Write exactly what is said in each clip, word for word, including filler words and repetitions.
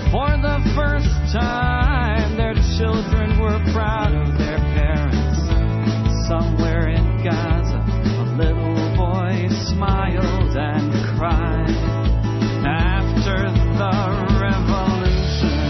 For the first time, their children were proud of their parents. Somewhere in Gaza, a little boy smiled and cried after the revolution.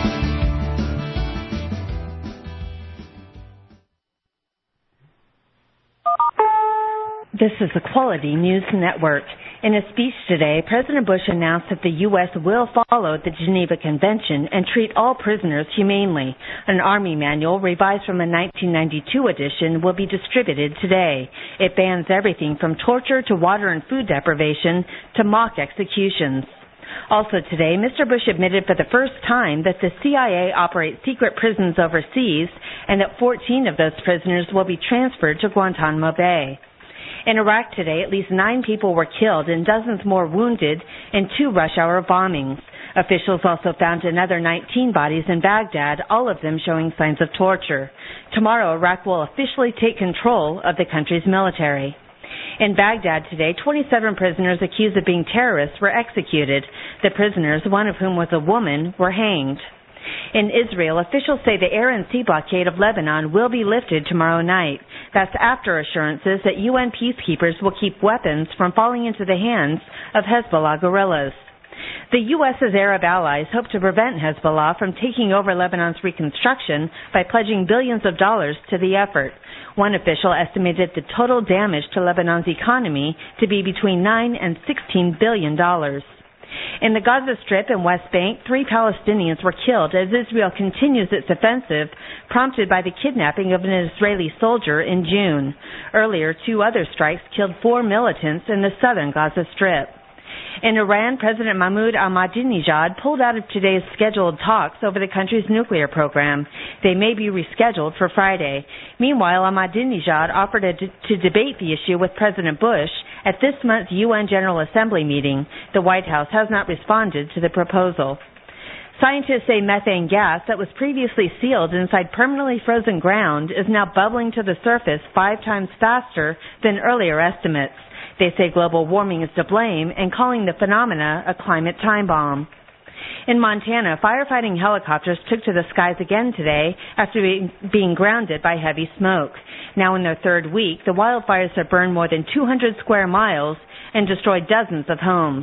This is the Quality News Network. In a speech today, President Bush announced that the U S will follow the Geneva Convention and treat all prisoners humanely. An Army manual, revised from a nineteen ninety-two edition, will be distributed today. It bans everything from torture to water and food deprivation to mock executions. Also today, Mister Bush admitted for the first time that the C I A operates secret prisons overseas and that fourteen of those prisoners will be transferred to Guantanamo Bay. In Iraq today, at least nine people were killed and dozens more wounded in two rush-hour bombings. Officials also found another nineteen bodies in Baghdad, all of them showing signs of torture. Tomorrow, Iraq will officially take control of the country's military. In Baghdad today, twenty-seven prisoners accused of being terrorists were executed. The prisoners, one of whom was a woman, were hanged. In Israel, officials say the air and sea blockade of Lebanon will be lifted tomorrow night. That's after assurances that U N peacekeepers will keep weapons from falling into the hands of Hezbollah guerrillas. The U S's Arab allies hope to prevent Hezbollah from taking over Lebanon's reconstruction by pledging billions of dollars to the effort. One official estimated the total damage to Lebanon's economy to be between nine and sixteen billion dollars. In the Gaza Strip and West Bank, three Palestinians were killed as Israel continues its offensive, prompted by the kidnapping of an Israeli soldier in June. Earlier, two other strikes killed four militants in the southern Gaza Strip. In Iran, President Mahmoud Ahmadinejad pulled out of today's scheduled talks over the country's nuclear program. They may be rescheduled for Friday. Meanwhile, Ahmadinejad offered a d- to debate the issue with President Bush at this month's U N General Assembly meeting. The White House has not responded to the proposal. Scientists say methane gas that was previously sealed inside permanently frozen ground is now bubbling to the surface five times faster than earlier estimates. They say global warming is to blame and calling the phenomena a climate time bomb. In Montana, firefighting helicopters took to the skies again today after being, being grounded by heavy smoke. Now in their third week, the wildfires have burned more than two hundred square miles and destroyed dozens of homes.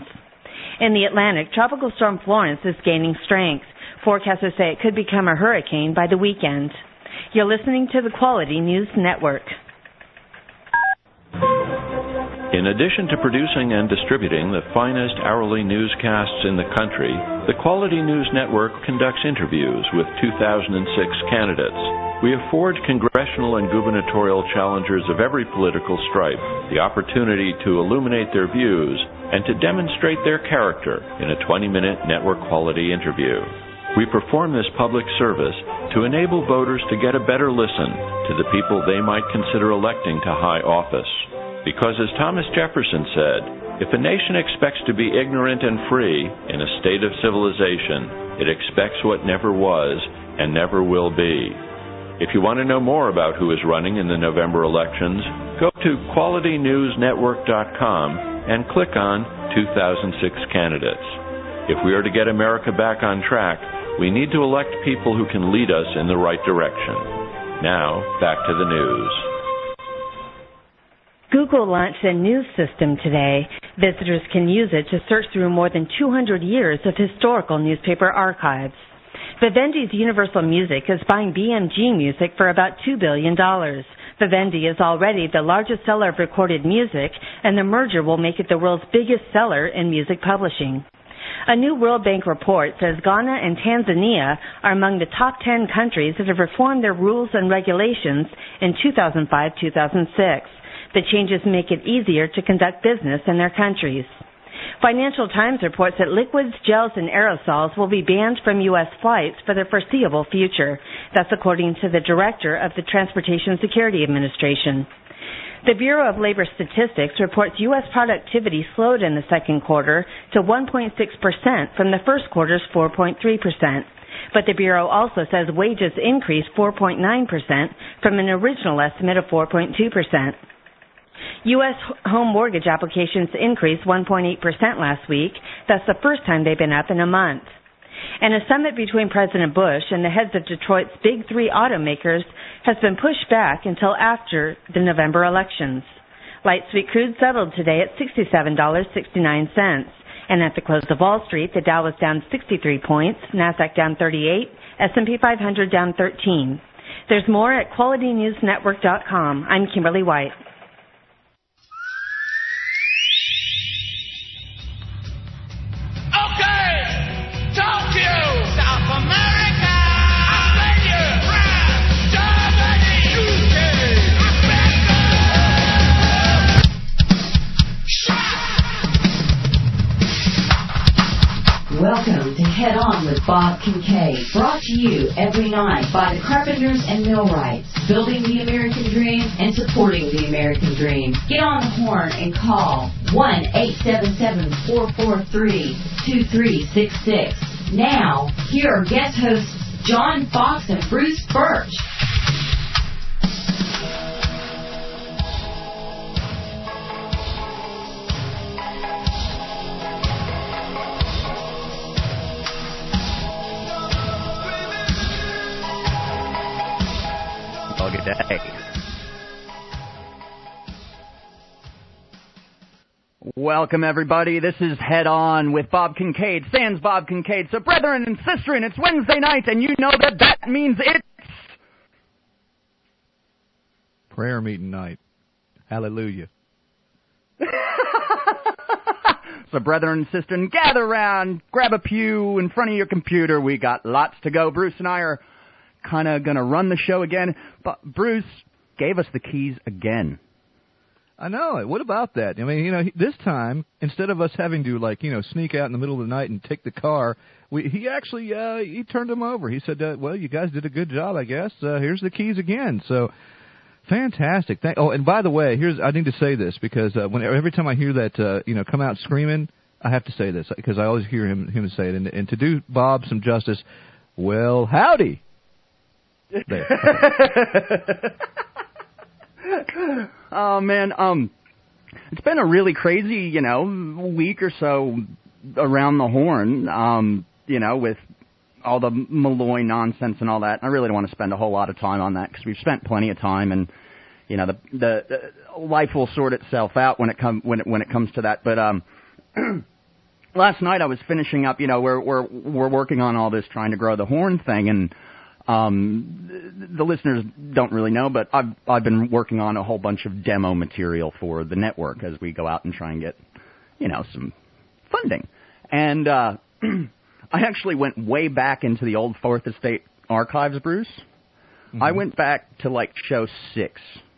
In the Atlantic, Tropical Storm Florence is gaining strength. Forecasters say it could become a hurricane by the weekend. You're listening to the Quality News Network. In addition to producing and distributing the finest hourly newscasts in the country, the Quality News Network conducts interviews with two thousand six candidates. We afford congressional and gubernatorial challengers of every political stripe the opportunity to illuminate their views and to demonstrate their character in a twenty-minute network quality interview. We perform this public service to enable voters to get a better listen to the people they might consider electing to high office. Because as Thomas Jefferson said, if a nation expects to be ignorant and free in a state of civilization, it expects what never was and never will be. If you want to know more about who is running in the November elections, go to quality news network dot com and click on two thousand six candidates. If we are to get America back on track, we need to elect people who can lead us in the right direction. Now, back to the news. Google launched a news system today. Visitors can use it to search through more than two hundred years of historical newspaper archives. Vivendi's Universal Music is buying B M G Music for about two billion dollars. Vivendi is already the largest seller of recorded music, and the merger will make it the world's biggest seller in music publishing. A new World Bank report says Ghana and Tanzania are among the top ten countries that have reformed their rules and regulations in two thousand five to two thousand six. The changes make it easier to conduct business in their countries. Financial Times reports that liquids, gels, and aerosols will be banned from U S flights for the foreseeable future. That's according to the director of the Transportation Security Administration. The Bureau of Labor Statistics reports U S productivity slowed in the second quarter to one point six percent from the first quarter's four point three percent. But the Bureau also says wages increased four point nine percent from an original estimate of four point two percent. U S home mortgage applications increased one point eight percent last week. That's the first time they've been up in a month. And a summit between President Bush and the heads of Detroit's big three automakers has been pushed back until after the November elections. Light sweet crude settled today at sixty-seven dollars and sixty-nine cents. And at the close of Wall Street, the Dow was down sixty-three points, NASDAQ down thirty-eight, S and P five hundred down thirteen. There's more at quality news network dot com. I'm Kimberly White. Okay, Tokyo, South America, Australia, France, Germany, U K, Welcome to Head On with Bob Kincaid, brought to you every night by the Carpenters and Millwrights, building the American dream and supporting the American dream. Get on the horn and call one eight seven seven, four four three, two three six six. Now, here are guest hosts John Fox and Bruce Birch. Good day. Welcome, everybody. This is Head On with Bob Kincaid, sans Bob Kincaid. So, brethren and sisterin, it's Wednesday night, and you know that that means it's prayer meeting night. Hallelujah. So, brethren and sisterin, gather around, grab a pew in front of your computer. We got lots to go. Bruce and I are kind of going to run the show again, but Bruce gave us the keys again. I know it. What about that? I mean, you know, this time, instead of us having to, like, you know, sneak out in the middle of the night and take the car, we, he actually, uh, he turned them over. He said, uh, well, you guys did a good job, I guess. Uh, here's the keys again. So, fantastic. Thank- oh, and by the way, here's, I need to say this because uh, when every time I hear that, uh, you know, come out screaming, I have to say this because I always hear him, him say it. And, and to do Bob some justice, well, howdy. There. Oh, man, um, it's been a really crazy, you know, week or so around the horn, um, you know, with all the Malloy nonsense and all that. I really don't want to spend a whole lot of time on that because we've spent plenty of time, and you know, the the, the life will sort itself out when it come when it when it comes to that. But um, last night I was finishing up. You know, we're we're we're working on all this, trying to grow the horn thing, and Um, the listeners don't really know, but I've I've been working on a whole bunch of demo material for the network as we go out and try and get, you know, some funding. And uh, I actually went way back into the old Fourth Estate archives, Bruce. Mm-hmm. I went back to like show six,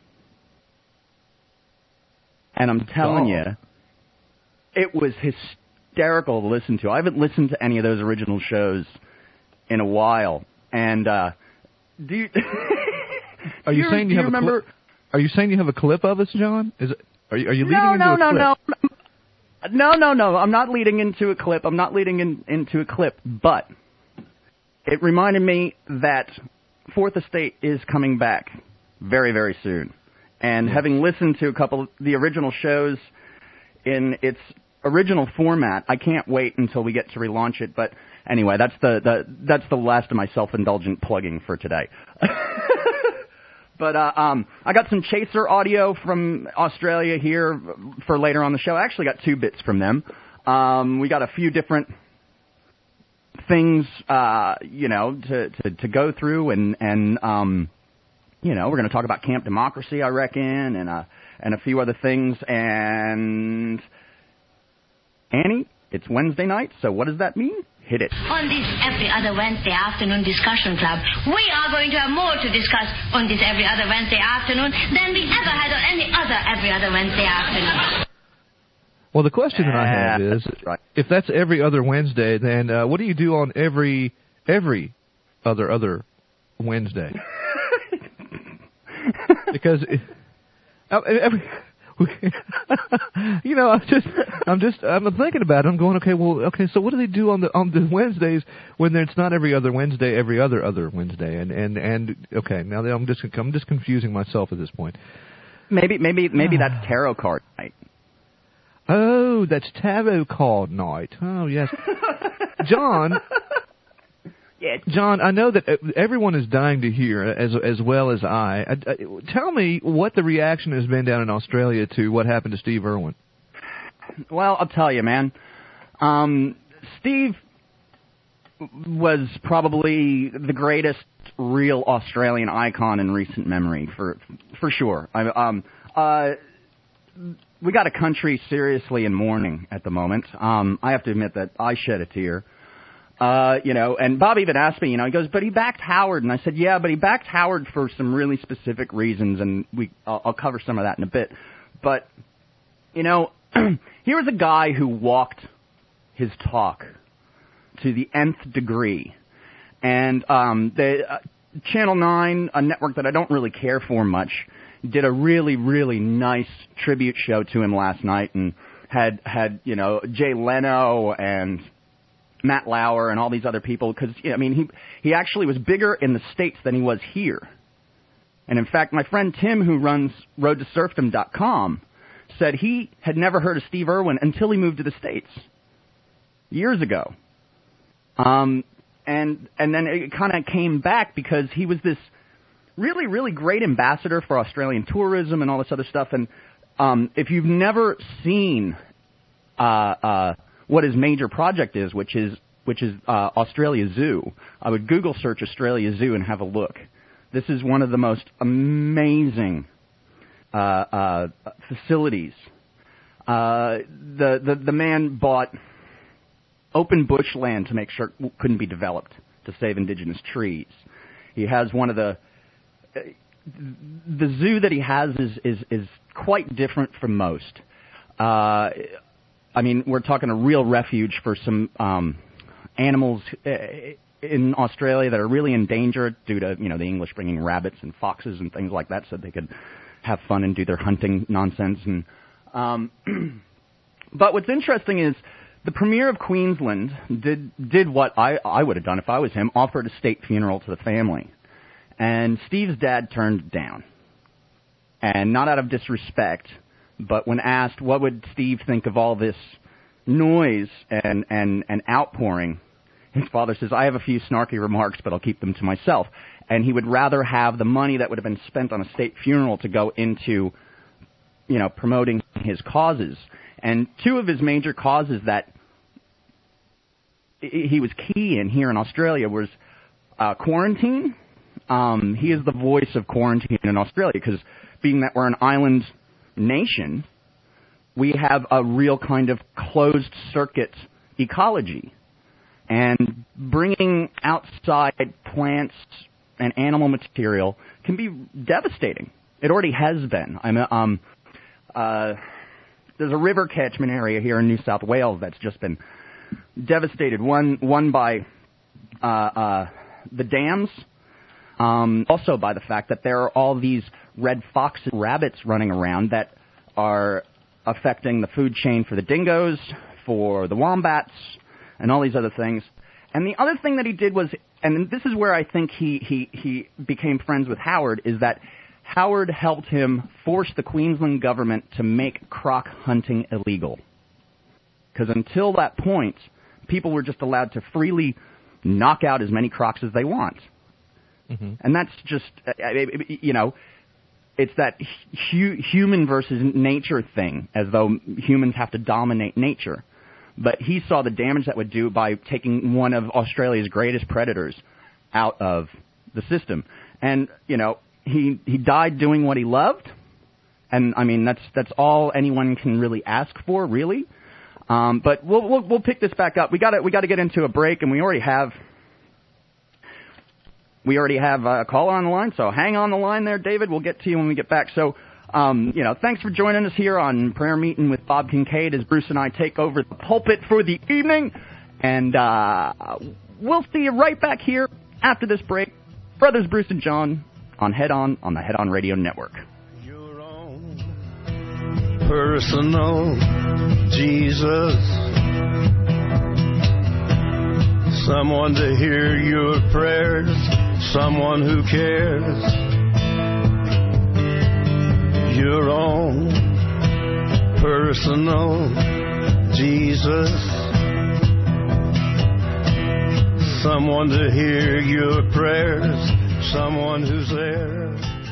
and I'm telling oh. you, it was hysterical to listen to. I haven't listened to any of those original shows in a while. And uh, do you, are you, you saying you, you have remember? A cli- are you saying you have a clip of us, John? Is it? Are you, are you leading no, into no, a no, clip? No, no, no, no, no. I'm not leading into a clip. I'm not leading in, into a clip. But it reminded me that Fourth Estate is coming back very, very soon. And yes. Having listened to a couple of the original shows in its original format, I can't wait until we get to relaunch it. But anyway, that's the, the that's the last of my self-indulgent plugging for today. But uh, um, I got some Chaser audio from Australia here for later on the show. I actually got two bits from them. Um, we got a few different things, uh, you know, to, to, to go through, and and um, you know, we're going to talk about Camp Democracy, I reckon, and uh, and a few other things. And Annie, it's Wednesday night, so what does that mean? Hit it. On this Every Other Wednesday Afternoon Discussion Club, we are going to have more to discuss on this Every Other Wednesday Afternoon than we ever had on any other Every Other Wednesday Afternoon. Well, the question that I have is, right. if that's every other Wednesday, then uh, what do you do on every every other other Wednesday? Because it, every... you know, I'm just, I'm just, I'm thinking about it. I'm going, okay, well, okay, so what do they do on the on the Wednesdays when it's not every other Wednesday, every other other Wednesday? And and and okay, now that I'm just, I'm just confusing myself at this point. Maybe, maybe, maybe that's tarot card night. Oh, that's tarot card night. Oh yes, John. it. John, I know that everyone is dying to hear, as as well as I. I, I. Tell me what the reaction has been down in Australia to what happened to Steve Irwin. Well, I'll tell you, man. Um, Steve was probably the greatest real Australian icon in recent memory, for for sure. I, um, uh, we got a country seriously in mourning at the moment. Um, I have to admit that I shed a tear. Uh, you know, and Bob even asked me, you know, he goes, but he backed Howard. And I said, yeah, but he backed Howard for some really specific reasons, and we I'll, I'll cover some of that in a bit. But, you know, here was a guy who walked his talk to the nth degree. And um, the uh, Channel nine, a network that I don't really care for much, did a really, really nice tribute show to him last night, and had, had you know, Jay Leno and Matt Lauer and all these other people, because, I mean, he he actually was bigger in the States than he was here. And, in fact, my friend Tim, who runs road to serfdom dot com, said he had never heard of Steve Irwin until he moved to the States years ago. Um, and and then it kind of came back because he was this really, really great ambassador for Australian tourism and all this other stuff. And um, if you've never seen uh, uh, what his major project is, which is which is uh, Australia Zoo, I would Google search Australia Zoo and have a look. This is one of the most amazing uh, uh, facilities. Uh, the, the the man bought open bushland to make sure it couldn't be developed to save indigenous trees. He has one of the the zoo that he has is is, is quite different from most. Uh, I mean, we're talking a real refuge for some um, animals in Australia that are really endangered due to, you know, the English bringing rabbits and foxes and things like that so they could have fun and do their hunting nonsense. And um, but what's interesting is the Premier of Queensland did did what I, I would have done if I was him, offered a state funeral to the family. And Steve's dad turned it down. And not out of disrespect, but when asked what would Steve think of all this noise and, and, and outpouring, his father says, I have a few snarky remarks, but I'll keep them to myself. And he would rather have the money that would have been spent on a state funeral to go into, you know, promoting his causes. And two of his major causes that he was key in here in Australia was uh, quarantine. Um, he is the voice of quarantine in Australia because being that we're an island nation, we have a real kind of closed circuit ecology. And bringing outside plants and animal material can be devastating. It already has been. I'm a, um, uh, there's a river catchment area here in New South Wales that's just been devastated. One, one by uh, uh, the dams, um, also by the fact that there are all these red fox and rabbits running around that are affecting the food chain for the dingoes, for the wombats, and all these other things. And the other thing that he did was, and this is where I think he, he, he became friends with Howard, is that Howard helped him force the Queensland government to make croc hunting illegal. Because until that point, people were just allowed to freely knock out as many crocs as they want. Mm-hmm. And that's just, you know, it's that hu- human versus nature thing, as though humans have to dominate nature. But he saw the damage that would do by taking one of Australia's greatest predators out of the system. And, you know, he he died doing what he loved. And, I mean, that's that's all anyone can really ask for, really. Um, but we'll, we'll we'll pick this back up. We got we got to get into a break, and we already have we already have a caller on the line. So hang on the line there, David. We'll get to you when we get back. So, um, you know, thanks for joining us here on Prayer Meeting with Bob Kincaid as Bruce and I take over the pulpit for the evening, and uh, we'll see you right back here after this break. Brothers Bruce and John on Head On on the Head On Radio Network. Your own personal Jesus, someone to hear your prayers, someone who cares. Your own personal Jesus, someone to hear your prayers, someone who's there.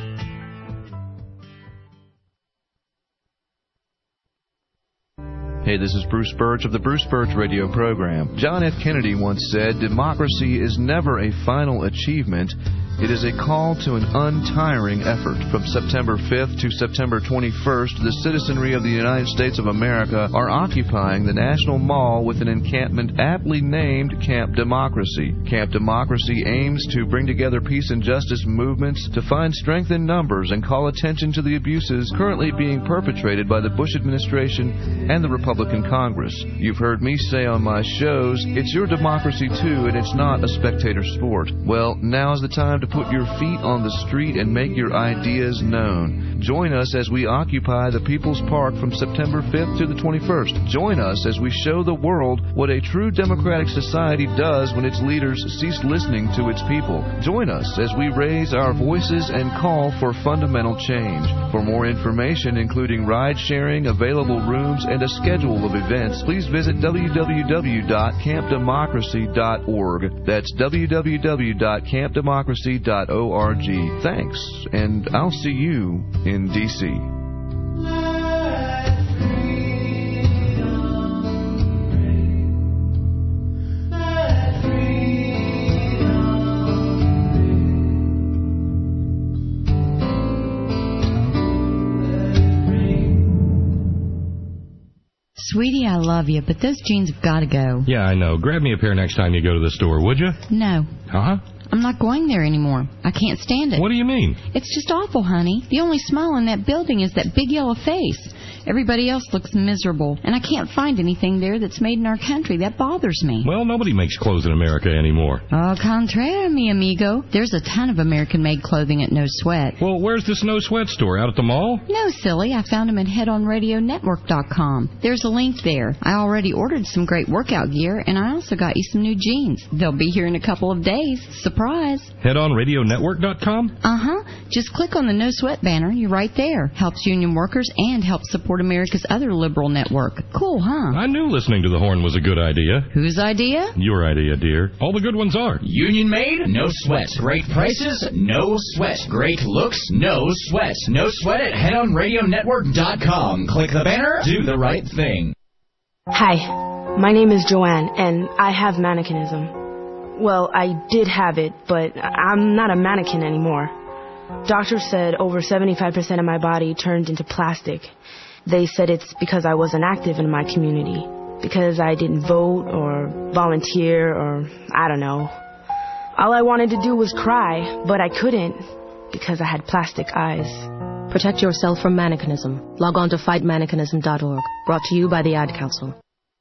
Hey, this is Bruce Birch of the Bruce Birch Radio Program. John F. Kennedy once said, "Democracy is never a final achievement. It is a call to an untiring effort." From September fifth to September twenty-first, the citizenry of the United States of America are occupying the National Mall with an encampment aptly named Camp Democracy. Camp Democracy aims to bring together peace and justice movements, to find strength in numbers, and call attention to the abuses currently being perpetrated by the Bush administration and the Republican Congress. You've heard me say on my shows, it's your democracy too, and it's not a spectator sport. Well, now's the time to put your feet on the street and make your ideas known. Join us as we occupy the People's Park from September fifth to the twenty-first. Join us as we show the world what a true democratic society does when its leaders cease listening to its people. Join us as we raise our voices and call for fundamental change. For more information, including ride sharing, available rooms, and a schedule of events, please visit w w w dot camp democracy dot org. That's w w w dot camp democracy dot org. Thanks, and I'll see you in D C Sweetie, I love you, but those jeans have got to go. Yeah, I know. Grab me a pair next time you go to the store, would you? No. Huh? I'm not going there anymore. I can't stand it. What do you mean? It's just awful, honey. The only smile in that building is that big yellow face. Everybody else looks miserable, and I can't find anything there that's made in our country. That bothers me. Well, nobody makes clothes in America anymore. Au contraire, mi amigo. There's a ton of American-made clothing at No Sweat. Well, where's this No Sweat store? Out at the mall? No, silly. I found them at head on radio network dot com. There's a link there. I already ordered some great workout gear, and I also got you some new jeans. They'll be here in a couple of days. Surprise. head on radio network dot com? Uh-huh. Just click on the No Sweat banner. You're right there. Helps union workers and helps support America's other liberal network. Cool, huh? I knew listening to the horn was a good idea. Whose idea? Your idea, dear. All the good ones are. Union made? No sweat. Great prices? No sweat. Great looks? No sweat. No sweat at head on radio network dot com. Click the banner. Do the right thing. Hi, my name is Joanne, and I have mannequinism. Well, I did have it, but I'm not a mannequin anymore. Doctors said over seventy-five percent of my body turned into plastic. They said it's because I wasn't active in my community, because I didn't vote or volunteer or I don't know. All I wanted to do was cry, but I couldn't because I had plastic eyes. Protect yourself from mannequinism. Log on to fight mannequinism dot org. Brought to you by the Ad Council.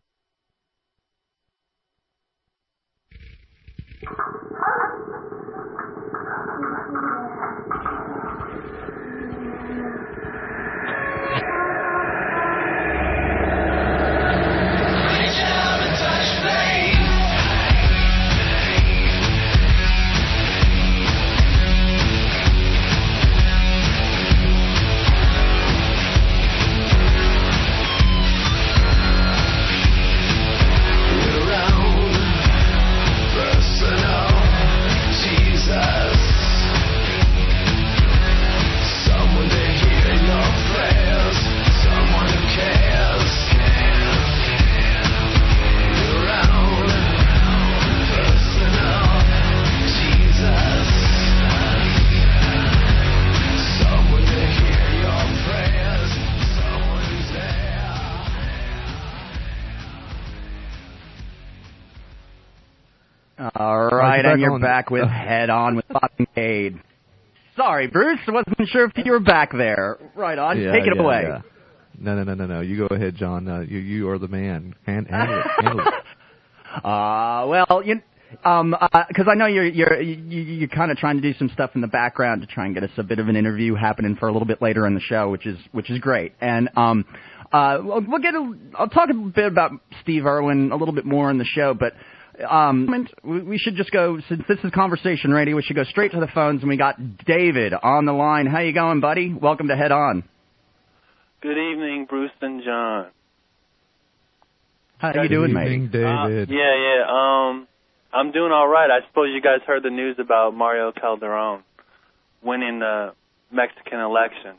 All right, and you're on. back with Head On with Bob Kincaid. Sorry, Bruce, wasn't sure if you were back there. Right on, Yeah, take it yeah, away. yeah. No, no, no, no, no. You go ahead, John. Uh, you you are the man. Hand, handle it. Handle it. Uh, well, you, um, because I know you're you're you, you're kind of trying to do some stuff in the background to try and get us a bit of an interview happening for a little bit later in the show, which is which is great. And um, uh, we'll, we'll get a, I'll talk a bit about Steve Irwin a little bit more in the show, but. Um, we should just go, since this is conversation radio, we should go straight to the phones, and we got David on the line. How you going, buddy? Welcome to Head On. Good evening, Bruce and John. How you doing, evening, mate? David. Uh, yeah, yeah. Um, I'm doing all right. I suppose you guys heard the news about Mario Calderon winning the Mexican election.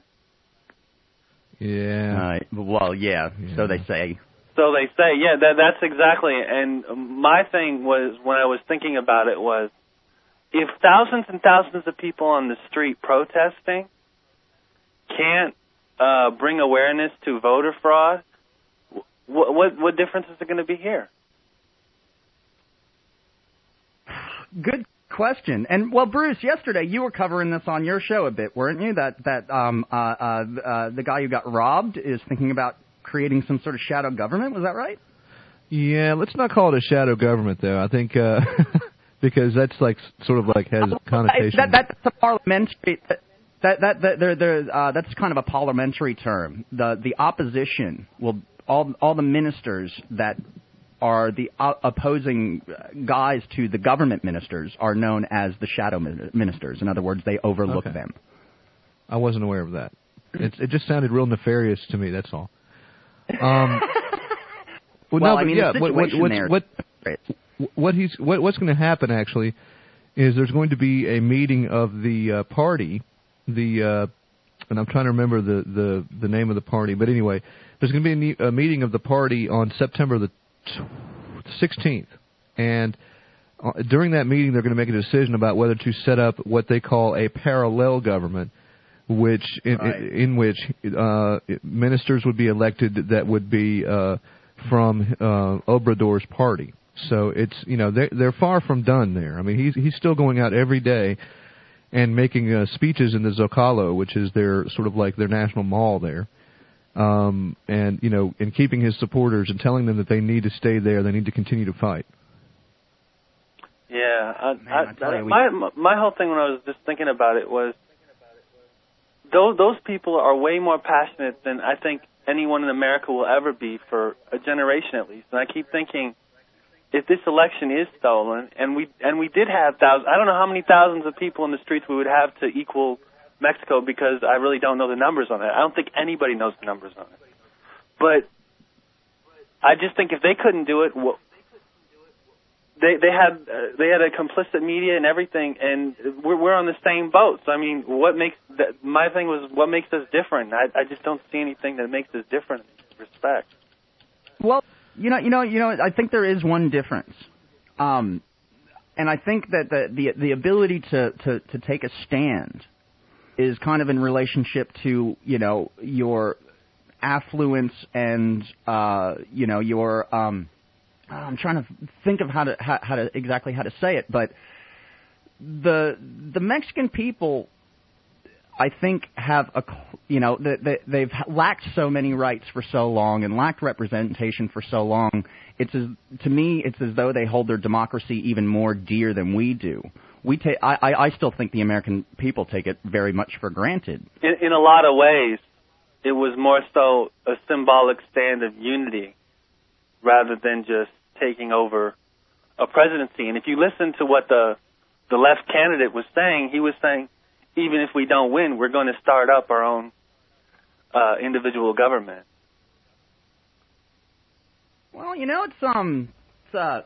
Yeah. Uh, well, yeah, yeah, so they say. So they say, yeah, that, that's exactly. And my thing was, when I was thinking about it, was if thousands and thousands of people on the street protesting can't uh, bring awareness to voter fraud, what what, what difference is it going to be here? Good question. And well, Bruce, yesterday you were covering this on your show a bit, weren't you? That that um uh, uh, uh the guy who got robbed is thinking about creating some sort of shadow government. Was that right? Yeah, let's not call it a shadow government, though. I think uh, because that's like sort of like has connotation. That, that's a parliamentary. That that that there there uh, that's kind of a parliamentary term. The the opposition will all all the ministers that are the uh, opposing guys to the government ministers are known as the shadow ministers. In other words, they overlook okay. them. I wasn't aware of that. It it just sounded real nefarious to me. That's all. Um, well, well, no, I mean, yeah, the what, what, situation there. what, what he's what, what's going to happen actually is there's going to be a meeting of the uh, party, the uh, and I'm trying to remember the, the, the name of the party, but anyway, there's going to be a, a meeting of the party on September the sixteenth, and uh, during that meeting they're going to make a decision about whether to set up what they call a parallel government, which in, right. in, in which uh, ministers would be elected that would be uh, from uh, Obrador's party. So it's you know they're, they're far from done there. I mean he's he's still going out every day and making uh, speeches in the Zocalo, which is their sort of like their national mall there, um, and you know and keeping his supporters and telling them that they need to stay there, they need to continue to fight. Yeah, I, Man, I, I I, my my whole thing when I was just thinking about it was. Those those people are way more passionate than I think anyone in America will ever be for a generation at least. And I keep thinking, if this election is stolen, and we and we did have thousands, I don't know how many thousands of people in the streets we would have to equal Mexico because I really don't know the numbers on it. I don't think anybody knows the numbers on it. But I just think if they couldn't do it, well, They they had uh, they had a complicit media and everything, and we're we're on the same boat. So I mean, what makes that, my thing was what makes us different. I I just don't see anything that makes us different in this respect. Well, you know, you know, you know, I think there is one difference, um, and I think that the the the ability to, to, to take a stand is kind of in relationship to you know your affluence and uh, you know your um. I'm trying to think of how to how, how to exactly how to say it, but the the Mexican people, I think, have a you know they, they've lacked so many rights for so long and lacked representation for so long. It's as, to me, it's as though they hold their democracy even more dear than we do. We take I, I still think the American people take it very much for granted. In, in a lot of ways, it was more so a symbolic stand of unity, rather than just taking over a presidency. And if you listen to what the the left candidate was saying, he was saying, even if we don't win, we're going to start up our own uh, individual government. Well, you know, it's um, it's uh,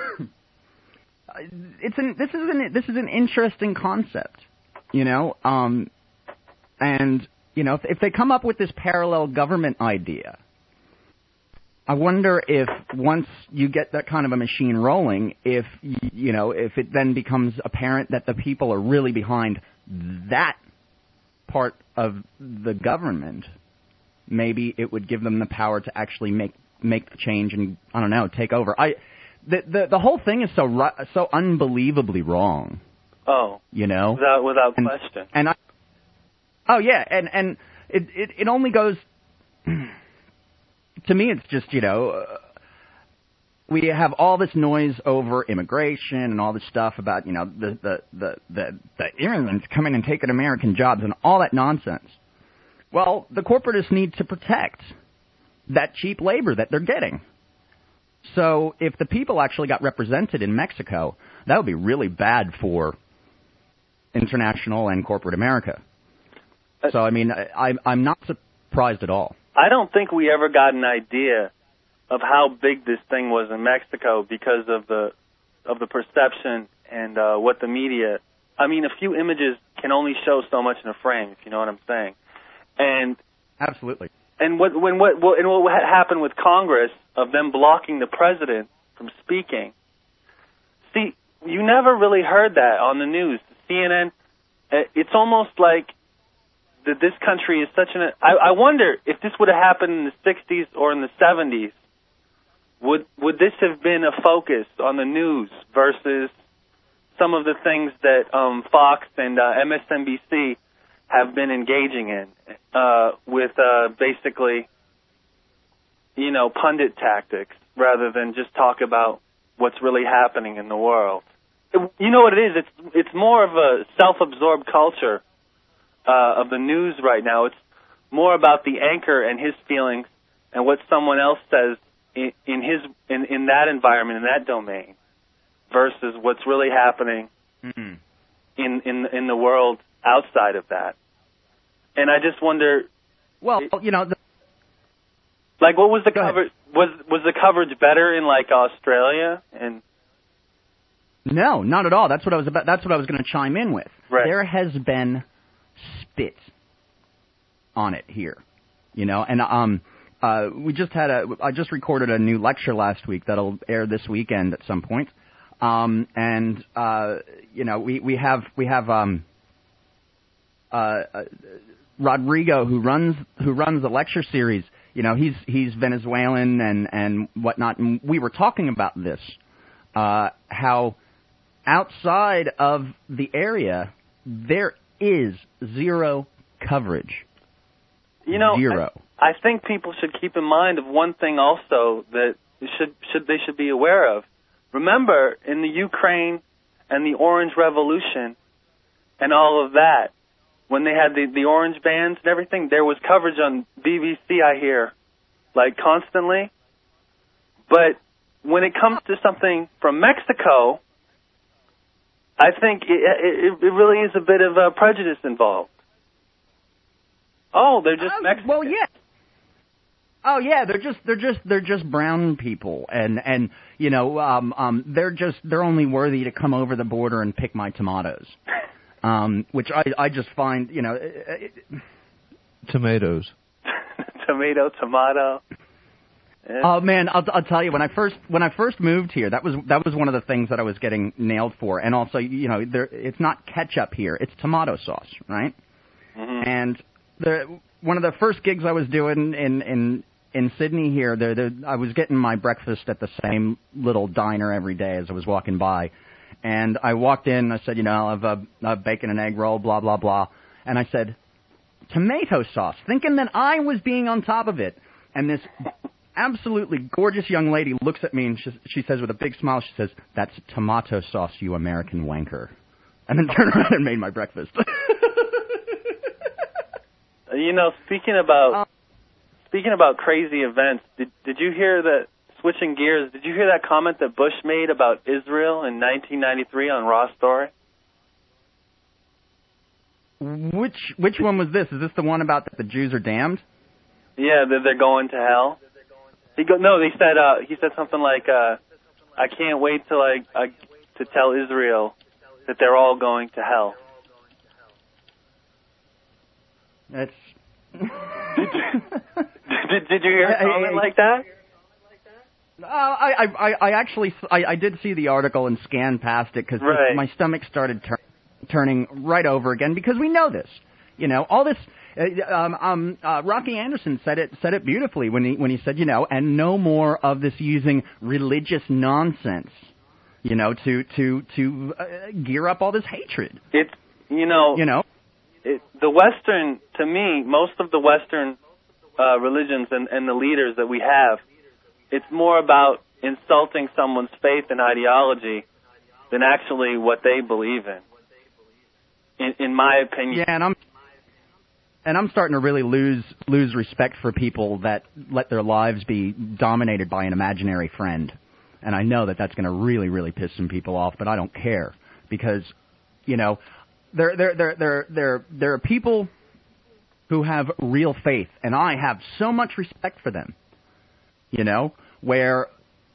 it's an this is an this is an interesting concept, you know, um, and you know, if, if they come up with this parallel government idea. I wonder if once you get that kind of a machine rolling, if, you know, if it then becomes apparent that the people are really behind that part of the government, maybe it would give them the power to actually make make the change and, I don't know, take over. I the the, the whole thing is so so unbelievably wrong. Oh. You know? Without without and, question. And I, oh, yeah, and, and it, it, it only goes... To me, it's just, you know, uh, we have all this noise over immigration and all this stuff about, you know, the, the, the, the, the immigrants coming and taking American jobs and all that nonsense. Well, the corporatists need to protect that cheap labor that they're getting. So if the people actually got represented in Mexico, that would be really bad for international and corporate America. So, I mean, I, I'm not surprised at all. I don't think we ever got an idea of how big this thing was in Mexico because of the of the perception and uh, what the media. I mean, a few images can only show so much in a frame, if you know what I'm saying. And absolutely. And what when what, what and what happened with Congress of them blocking the president from speaking? See, you never really heard that on the news. C N N. It's almost like that this country is such an... I, I wonder if this would have happened in the sixties or in the seventies, would would this have been a focus on the news versus some of the things that um, Fox and uh, M S N B C have been engaging in uh, with uh, basically, you know, pundit tactics rather than just talk about what's really happening in the world. You know what it is? It's it's more of a self-absorbed culture uh, of the news right now. It's more about the anchor and his feelings and what someone else says in, in his in, in that environment, in that domain, versus what's really happening mm-hmm. in, in in the world outside of that. And I just wonder. Well, you know, the, like what was the coverage? Was was the coverage better in like Australia and? No, not at all. That's what I was about. That's what I was going to chime in with. Right. There has been spit on it here, you know. And um, uh, we just had a. I just recorded a new lecture last week that'll air this weekend at some point. Um, and uh, you know, we we have we have um, uh, uh, Rodrigo who runs who runs the lecture series. You know, he's he's Venezuelan and and whatnot. And we were talking about this, uh, how. Outside of the area, there is zero coverage. You know, zero. I, I think people should keep in mind of one thing also that should should they should be aware of. Remember, in the Ukraine and the Orange Revolution and all of that, when they had the, the orange bands and everything, there was coverage on B B C, I hear, like constantly. But when it comes to something from Mexico, I think it, it, it really is a bit of a prejudice involved. Oh, they're just uh, Mexican. Well, yeah. Oh yeah, they're just they're just they're just brown people, and and you know um um they're just they're only worthy to come over the border and pick my tomatoes, um which I I just find you know it, it, tomatoes, tomato tomato. Yeah. Oh man, I'll, I'll tell you when I first when I first moved here, that was that was one of the things that I was getting nailed for, and also you know there it's not ketchup here, it's tomato sauce, right? Mm-hmm. And the one of the first gigs I was doing in in in Sydney here, there, there I was getting my breakfast at the same little diner every day as I was walking by, and I walked in, I said, you know, I'll have a, a bacon and egg roll, blah blah blah, and I said tomato sauce, thinking that I was being on top of it, and this absolutely gorgeous young lady looks at me and she, she says with a big smile, she says, "That's tomato sauce, you American wanker," and then turned around and made my breakfast. You know, speaking about um, speaking about crazy events, did did you hear that? Switching gears, did you hear that comment that Bush made about Israel in nineteen ninety-three on Raw Story? Which which one was this? Is this the one about that the Jews are damned? Yeah, that they're going to hell. He go, no, he said uh, he said something like, uh, "I can't wait till I, I to tell Israel that they're all going to hell." That's. did, you, did, did you hear a comment I, I, like that? Uh, I, I I actually I, I did see the article and scanned past it because right. my stomach started tur- turning right over again because we know this, you know, all this. Uh, um, um, uh, Rocky Anderson said it said it beautifully when he when he said, you know, and no more of this using religious nonsense, you know, to to to uh, gear up all this hatred. It's you know you know it, the Western, to me, most of the Western uh, religions and, and the leaders that we have, it's more about insulting someone's faith and ideology than actually what they believe in. In, in my opinion. Yeah, and I'm. And I'm starting to really lose lose respect for people that let their lives be dominated by an imaginary friend. And I know that that's going to really, really piss some people off, but I don't care because, you know, there there there there there there are people who have real faith, and I have so much respect for them. You know, where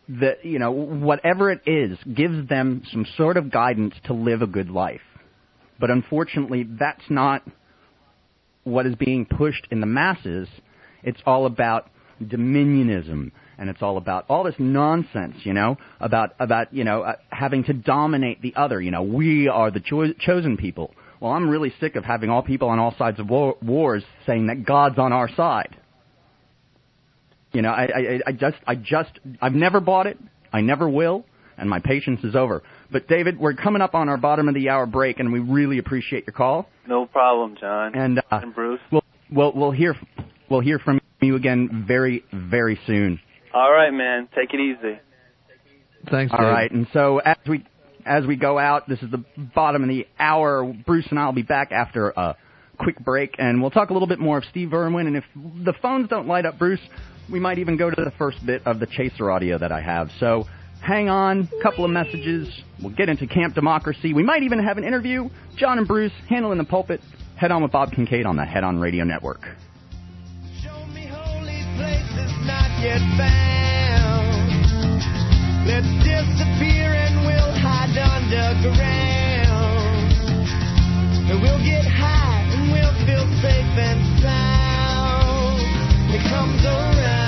the, you know, whatever it is, gives them some sort of guidance to live a good life. But unfortunately, that's not what is being pushed in the masses. It's all about dominionism, and it's all about all this nonsense, you know, about, about you know, uh, having to dominate the other. You know, we are the cho- chosen people. Well, I'm really sick of having all people on all sides of war- wars saying that God's on our side. You know, I, I, I just, I just, I've never bought it. I never will, and my patience is over. But David, we're coming up on our bottom of the hour break, and we really appreciate your call. No problem, John. And, uh, and Bruce. We'll, we'll, we'll hear, we'll hear from you again very, very soon. All right, man. Take it easy. Thanks, All Dave. right, and so as we as we go out, this is the bottom of the hour. Bruce and I will be back after a quick break, and we'll talk a little bit more of Steve Irwin. And if the phones don't light up, Bruce, we might even go to the first bit of the Chaser audio that I have. So hang on, a couple of messages. We'll get into Camp Democracy. We might even have an interview. John and Bruce handling the pulpit. Head On with Bob Kincaid on the Head On Radio Network. Show me holy places not yet found. Let's disappear and we'll hide underground. And we'll get high and we'll feel safe and sound. It comes around.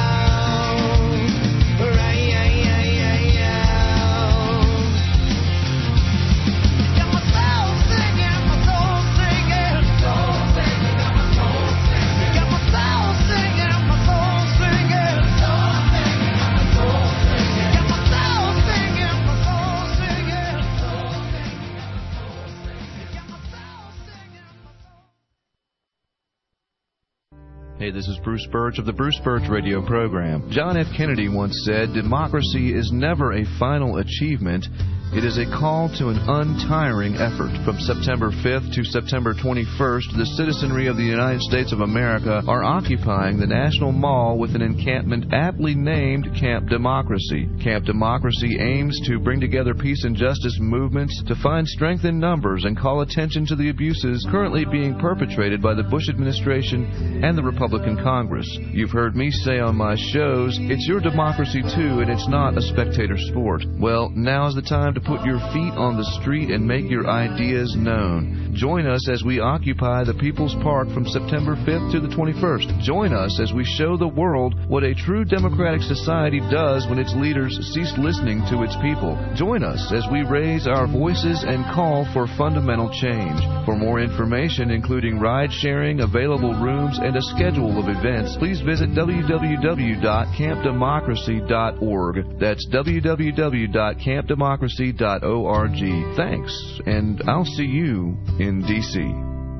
Hey, this is Bruce Birch of the Bruce Birch Radio Program. John F. Kennedy once said, "Democracy is never a final achievement. It is a call to an untiring effort." From September fifth to September twenty-first, the citizenry of the United States of America are occupying the National Mall with an encampment aptly named Camp Democracy. Camp Democracy aims to bring together peace and justice movements, to find strength in numbers, and call attention to the abuses currently being perpetrated by the Bush administration and the Republican Congress. You've heard me say on my shows, it's your democracy too, and it's not a spectator sport. Well, now's the time to put your feet on the street and make your ideas known. Join us as we occupy the People's Park from September fifth to the twenty-first. Join us as we show the world what a true democratic society does when its leaders cease listening to its people. Join us as we raise our voices and call for fundamental change. For more information, including ride sharing, available rooms, and a schedule of events, please visit w w w dot camp democracy dot org. That's w w w dot camp democracy dot org. Thanks, and I'll see you in D C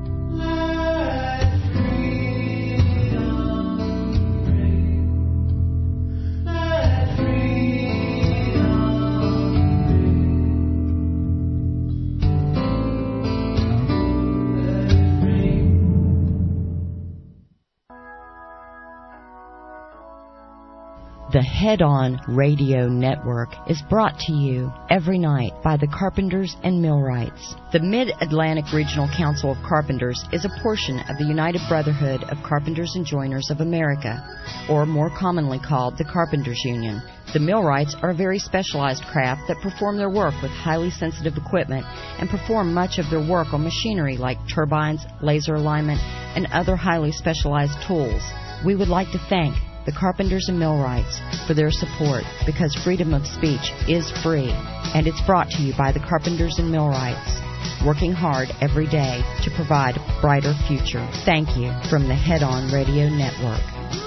The Head On Radio Network is brought to you every night by the Carpenters and Millwrights. The Mid-Atlantic Regional Council of Carpenters is a portion of the United Brotherhood of Carpenters and Joiners of America, or more commonly called the Carpenters Union. The Millwrights are a very specialized craft that perform their work with highly sensitive equipment and perform much of their work on machinery like turbines, laser alignment, and other highly specialized tools. We would like to thank the Carpenters and Millwrights for their support, because freedom of speech is free, and it's brought to you by the Carpenters and Millwrights, working hard every day to provide a brighter future. Thank you from the Head On Radio Network.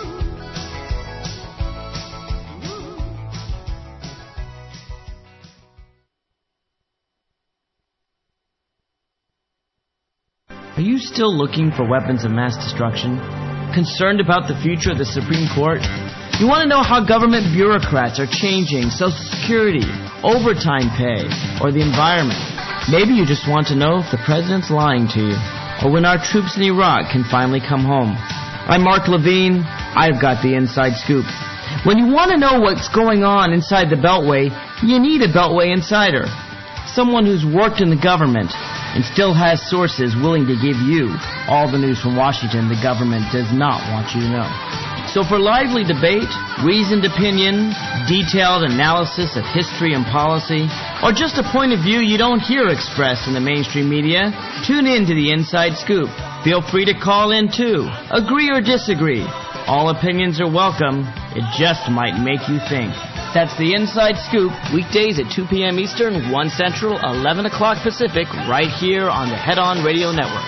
Are you still looking for weapons of mass destruction? Concerned about the future of the Supreme Court? You want to know how government bureaucrats are changing Social Security, overtime pay, or the environment? Maybe you just want to know if the president's lying to you, or when our troops in Iraq can finally come home. I'm Mark Levine. I've got the inside scoop. When you want to know what's going on inside the Beltway, you need a Beltway insider. Someone who's worked in the government and still has sources willing to give you all the news from Washington the government does not want you to know. So for lively debate, reasoned opinion, detailed analysis of history and policy, or just a point of view you don't hear expressed in the mainstream media, tune in to the Inside Scoop. Feel free to call in too. Agree or disagree. All opinions are welcome. It just might make you think. That's the Inside Scoop, weekdays at two p.m. Eastern, one Central, eleven o'clock Pacific, right here on the Head On Radio Network.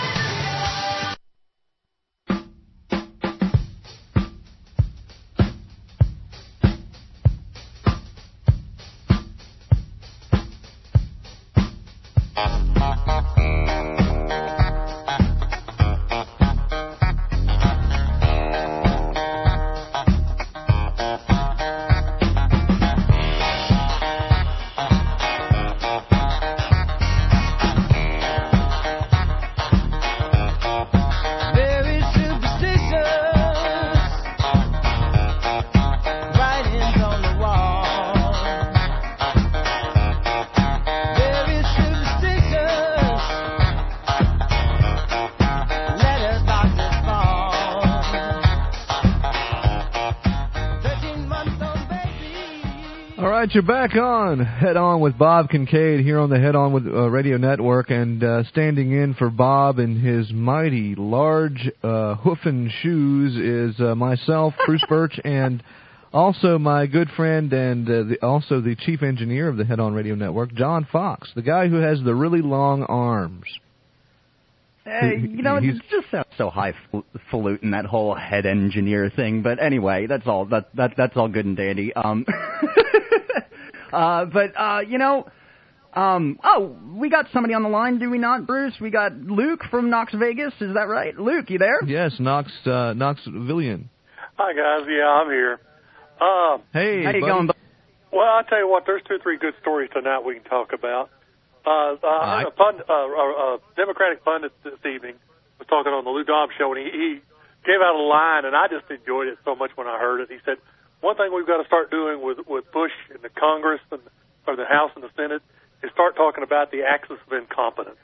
You're back on Head On with Bob Kincaid here on the Head On with uh, Radio Network, and uh, standing in for Bob in his mighty large uh, hoofing shoes is uh, myself, Bruce Birch, and also my good friend and uh, the, also the chief engineer of the Head On Radio Network, John Fox, the guy who has the really long arms. Hey, you know, it just sounds so highfalutin, that whole head engineer thing. But anyway, that's all. That that that's all good and dandy. Um, uh, but uh, you know, um, oh, we got somebody on the line, do we not, Bruce? We got Luke from Knox Vegas. Is that right, Luke? You there? Yes, Knox uh, Knoxvillian. Hi guys, yeah, I'm here. Um, hey, how you buddy? going? Well, I'll tell you what. There's two or three good stories tonight we can talk about. Uh, uh, I heard a, pund, uh, a, a Democratic pundit this evening was talking on the Lou Dobbs show, and he, he gave out a line, and I just enjoyed it so much when I heard it. He said, one thing we've got to start doing with, with Bush and the Congress and, or the House and the Senate is start talking about the axis of incompetence.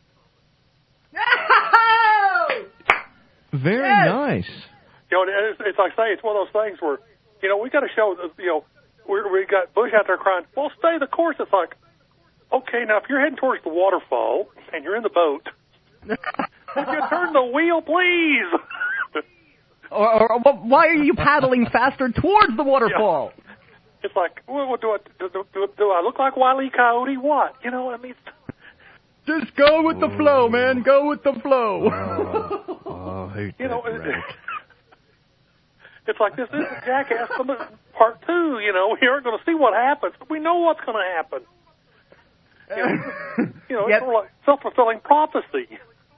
Very yes. nice. You know, it's, it's like I say, it's one of those things where, you know, we got to show, you know, we we got Bush out there crying, well, stay the course. It's like, okay, now if you're heading towards the waterfall and you're in the boat, would you turn the wheel, please? or, or why are you paddling faster towards the waterfall? Yeah. It's like, well, do I do, do, do I look like Wile E. Coyote? What? You know, I mean, just go with the flow, man. Go with the flow. Oh, oh, I hate you know, that, it, it's like this is Jackass Part Two. You know, we aren't going to see what happens, but we know what's going to happen. You know, you know yep. It's like self-fulfilling prophecy.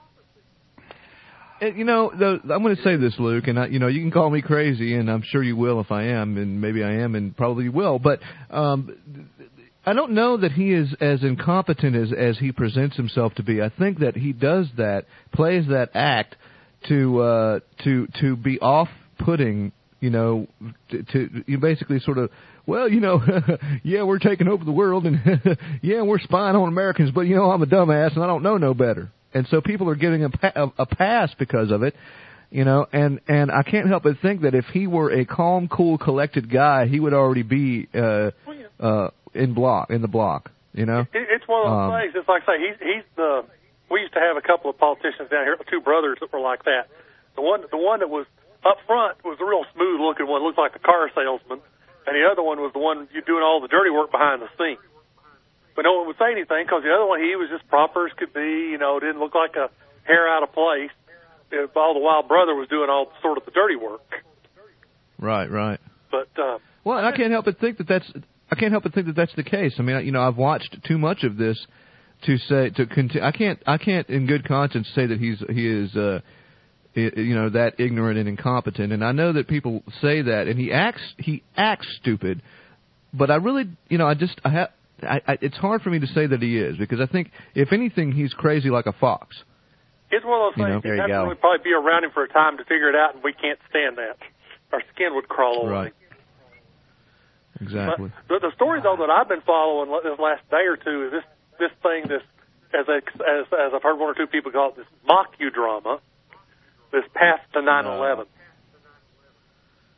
And, you know, the, I'm going to say this, Luke, and I, you know, you can call me crazy, and I'm sure you will if I am, and maybe I am, and probably will. But um, I don't know that he is as incompetent as as he presents himself to be. I think that he does that, plays that act to uh, to to be off-putting. You know, to, to you basically sort of. Well, you know, yeah, we're taking over the world, and yeah, we're spying on Americans, but, you know, I'm a dumbass, and I don't know no better. And so people are getting a, pa- a pass because of it, you know, and, and I can't help but think that if he were a calm, cool, collected guy, he would already be uh, uh, in block in the block, you know? It, it's one of those um, things. It's like, say, he's, he's the, we used to have a couple of politicians down here, two brothers that were like that. The one, the one that was up front was a real smooth-looking one, looked like the car salesman. And the other one was the one you doing all the dirty work behind the scenes. But no one would say anything because the other one, he was just proper as could be, you know, didn't look like a hair out of place. All the while brother was doing all sort of the dirty work. Right, right. But uh, well, and I can't help but think that that's I can't help but think that that's the case. I mean, you know, I've watched too much of this to say to continue. I can't I can't in good conscience say that he's he is. Uh, you know, that ignorant and incompetent, and I know that people say that, and he acts he acts stupid, but I really, you know, I just I have I, I, it's hard for me to say that he is, because I think if anything, he's crazy like a fox. It's one of those you things. Know, you have to probably be around him for a time to figure it out, and we can't stand that. Our skin would crawl away. Right. Exactly. But the, the story though that I've been following this last day or two is this this thing this as a, as as I've heard one or two people call it, this mock-you drama. This path to nine eleven.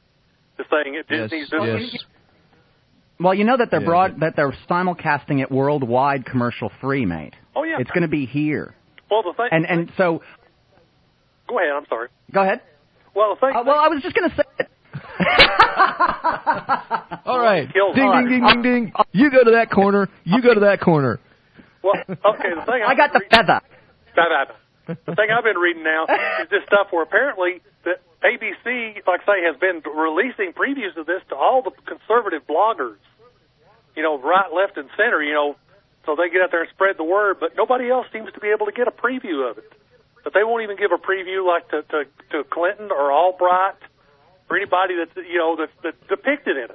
is saying it. Disney's doing yes. Well, you know that they're Yeah, broad that they're simulcasting it worldwide, commercial free, mate. Oh yeah, it's going to be here. Well, the thing, and and so. Go ahead. I'm sorry. Go ahead. Well, the thing, uh, well, I was just going to say it. All right. Kills Ding, hard. ding, ding, ding, ding. You go to that corner. You go to that corner. Well, okay. The thing I got the feather. The thing I've been reading now is this stuff where apparently the A B C, like I say, has been releasing previews of this to all the conservative bloggers. You know, right, left, and center. You know, so they get out there and spread the word. But nobody else seems to be able to get a preview of it. But they won't even give a preview like to to, to Clinton or Albright or anybody that's you know that's, that's depicted in it.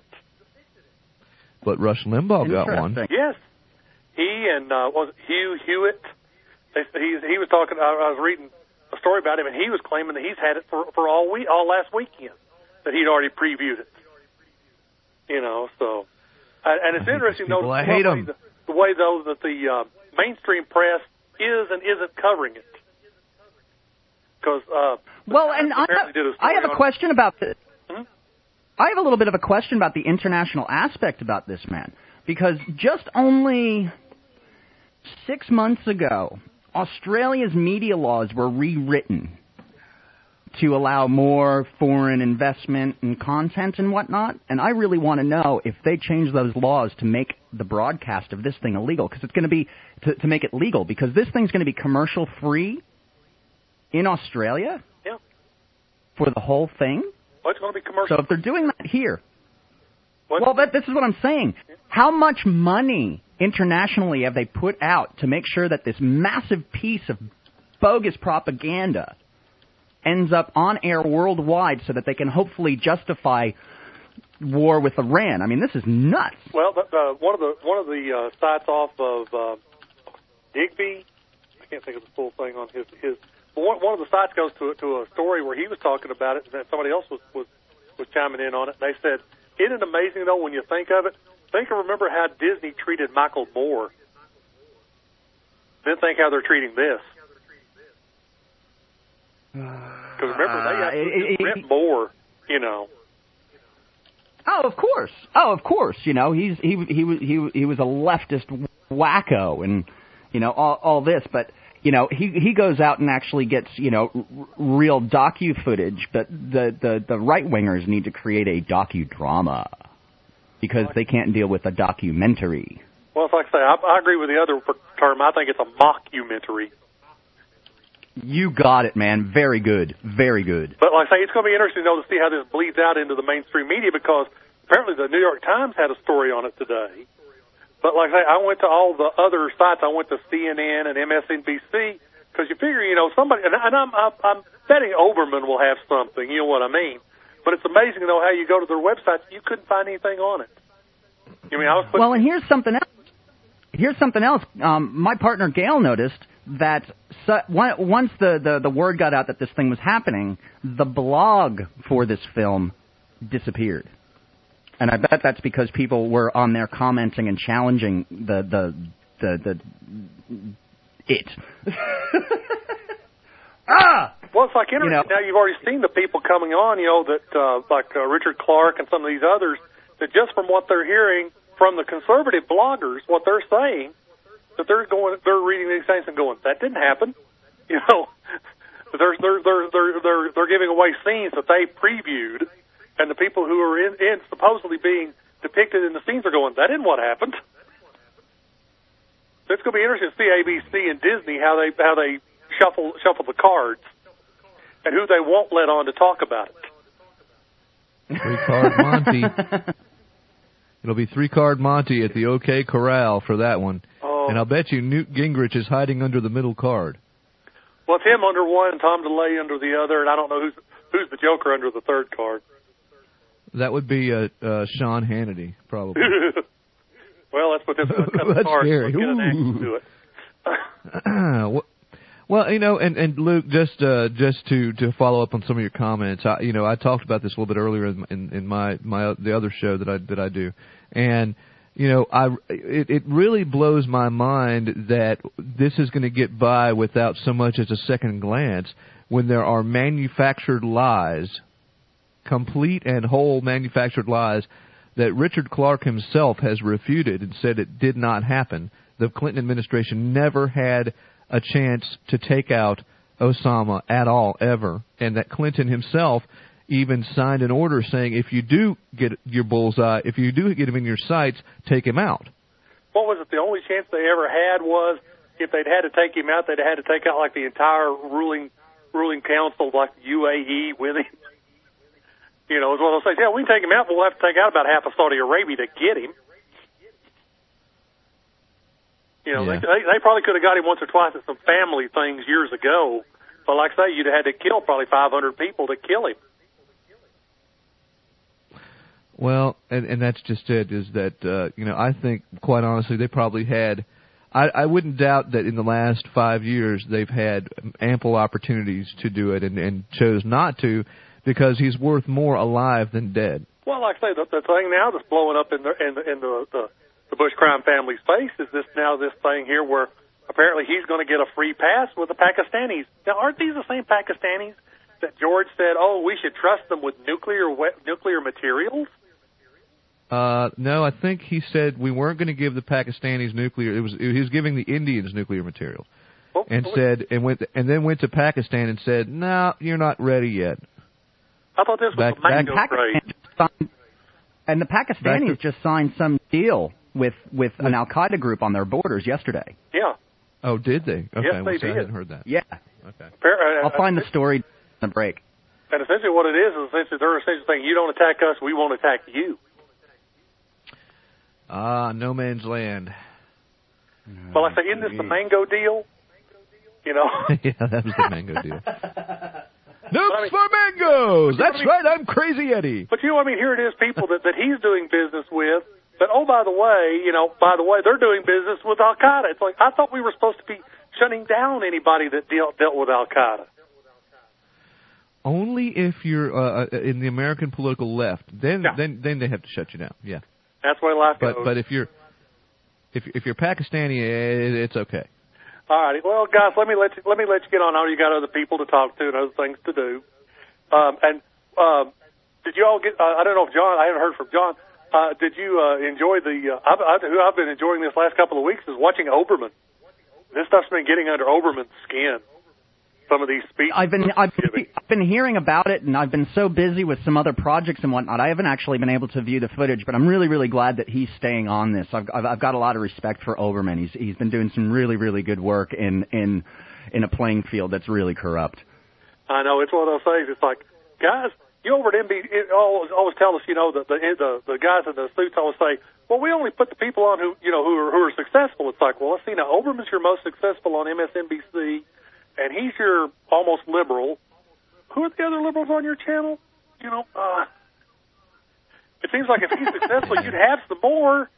But Rush Limbaugh got one. Yes, he and uh, was it Hugh Hewitt. They, he he was talking. I, I was reading a story about him, and he was claiming that he's had it for for all week, all last weekend, that he'd already previewed it. You know, so uh, and it's interesting though. I hate them. The, the way though that the uh, mainstream press is and isn't covering it. Because uh, well, and I, I have a question about this. Hmm? I have a little bit of a question about the international aspect about this, man, because just only six months ago, Australia's media laws were rewritten to allow more foreign investment and content and whatnot, and I really want to know if they change those laws to make the broadcast of this thing illegal, because it's going to be to, to make it legal, because this thing's going to be commercial free in Australia. Yeah. For the whole thing. Well, it's going to be commercial. So if they're doing that here, what? well, that, this is what I'm saying. Yeah. How much money internationally have they put out to make sure that this massive piece of bogus propaganda ends up on air worldwide so that they can hopefully justify war with Iran? I mean, this is nuts. Well, uh, one of the one of the uh, sites off of uh, Digby, I can't think of the full thing on his his. One, one of the sites goes to to a story where he was talking about it, and then somebody else was, was was chiming in on it. And they said, "Isn't it amazing though when you think of it? Think and remember how Disney treated Michael Moore. Then think how they're treating this." Because remember, they have to rent more, you know. Oh, of course. Oh, of course. You know, he's he he was he he was a leftist wacko, and you know all all this, but you know he he goes out and actually gets you know r- real docu footage. But the the the right wingers need to create a docudrama because they can't deal with a documentary. Well, it's like I say, I, I agree with the other term. I think it's a mockumentary. You got it, man. Very good. Very good. But like I say, it's going to be interesting, though, to see how this bleeds out into the mainstream media, because apparently the New York Times had a story on it today. But like I say, I went to all the other sites. I went to C N N and M S N B C, because you figure, you know, somebody, and, and I'm, I'm, I'm betting Oberman will have something, you know what I mean? But it's amazing, though, how you go to their websites, you couldn't find anything on it. You mean, I was putting, well, and here's something else. Here's something else. Um, my partner Gail noticed that su- once the, the, the word got out that this thing was happening, the blog for this film disappeared. And I bet that's because people were on there commenting and challenging the the the, the it. ah. Well, it's like interesting. You know, now you've already seen the people coming on, you know, that uh, like uh, Richard Clark and some of these others, that just from what they're hearing from the conservative bloggers, what they're saying, that they're going, they're reading these things and going, that didn't happen, you know. they're they're they're they're they're they're giving away scenes that they previewed, and the people who are in, in supposedly being depicted in the scenes are going, that isn't what happened. So it's going to be interesting to see A B C and Disney how they how they shuffle shuffle the cards, and who they won't let on to talk about it. Three card Monty. It'll be three card Monty at the OK Corral for that one. Oh. And I'll bet you Newt Gingrich is hiding under the middle card. Well, it's him under one and Tom DeLay under the other, and I don't know who's who's the Joker under the third card. That would be uh, uh, Sean Hannity, probably. Well, let's put this cut the That's card. scary. Let's get an action to it. Well, you know, and, and Luke, just uh, just to, to follow up on some of your comments, I, you know, I talked about this a little bit earlier in, in, in my my the other show that I that I do, and you know, I it, it really blows my mind that this is going to get by without so much as a second glance when there are manufactured lies complete and whole manufactured lies that Richard Clarke himself has refuted and said it did not happen. The Clinton administration never had a chance to take out Osama at all, ever, and that Clinton himself even signed an order saying if you do get your bullseye, if you do get him in your sights, take him out. What was it? The only chance they ever had was if they'd had to take him out, they'd had to take out like the entire ruling ruling council, like the U A E, with him. You know, as well as they'll say, yeah, we can take him out, but we'll have to take out about half of Saudi Arabia to get him. You know, yeah. they, they probably could have got him once or twice at some family things years ago. But like I say, you'd have had to kill probably five hundred people to kill him. Well, and, and that's just it, is that, uh, you know, I think, quite honestly, they probably had, I, I wouldn't doubt that in the last five years they've had ample opportunities to do it and, and chose not to because he's worth more alive than dead. Well, like I say, the, the thing now that's blowing up in the in the, in the, the the Bush crime family's face is this now this thing here where apparently he's going to get a free pass with the Pakistanis. Now, aren't these the same Pakistanis that George said, oh, we should trust them with nuclear we- nuclear materials? Uh, no, I think he said we weren't going to give the Pakistanis nuclear. It was he was giving the Indians nuclear material, well, and well, said and went and then went to Pakistan and said, no, you're not ready yet. I thought this was back, the mango back, trade. Signed, and the Pakistanis just signed some deal with with an Al Qaeda group on their borders yesterday. Yeah. Oh, did they? Okay, yes, well, they so did. I hadn't heard that. Yeah. Okay. Uh, I'll find the story on the break. And essentially, what it is is essentially they're essentially saying, you don't attack us, we won't attack you. Ah, no man's land. Well, I say, isn't this the mango deal? You know? Yeah, that was the mango deal. Nukes I mean, for mangoes! That's I mean? right, I'm Crazy Eddie. But you know, I mean, here it is, people that, that he's doing business with, that, oh, by the way, you know, by the way, they're doing business with Al-Qaeda. It's like, I thought we were supposed to be shutting down anybody that dealt, dealt with Al-Qaeda. Only if you're uh, in the American political left. Then, yeah. then, then they have to shut you down. Yeah. That's the way life but, goes. But if you're, if if you're Pakistani, it's okay. All righty. Well, guys, let me let you let me let you get on. I know you got other people to talk to and other things to do. Um, and um, did you all get? Uh, I don't know if John. I haven't heard from John. Uh, did you uh, enjoy the? Uh, I've, I, who I've been enjoying this last couple of weeks is watching Oberman. This stuff's been getting under Oberman's skin. Some of these speeches. I've been I've, I've been hearing about it, and I've been so busy with some other projects and whatnot. I haven't actually been able to view the footage, but I'm really, really glad that he's staying on this. I've I've, I've got a lot of respect for Oberman. He's he's been doing some really, really good work in in in a playing field that's really corrupt. I know, it's one of those things. It's like, guys, you over at M B C always always tell us, you know, the the the, the guys in the suits always say, well, we only put the people on who you know who are who are successful. It's like, well, let's see now, Oberman's your most successful on M S N B C. And he's your almost liberal. Who are the other liberals on your channel? You know, uh, it seems like if he's successful, you'd have some more.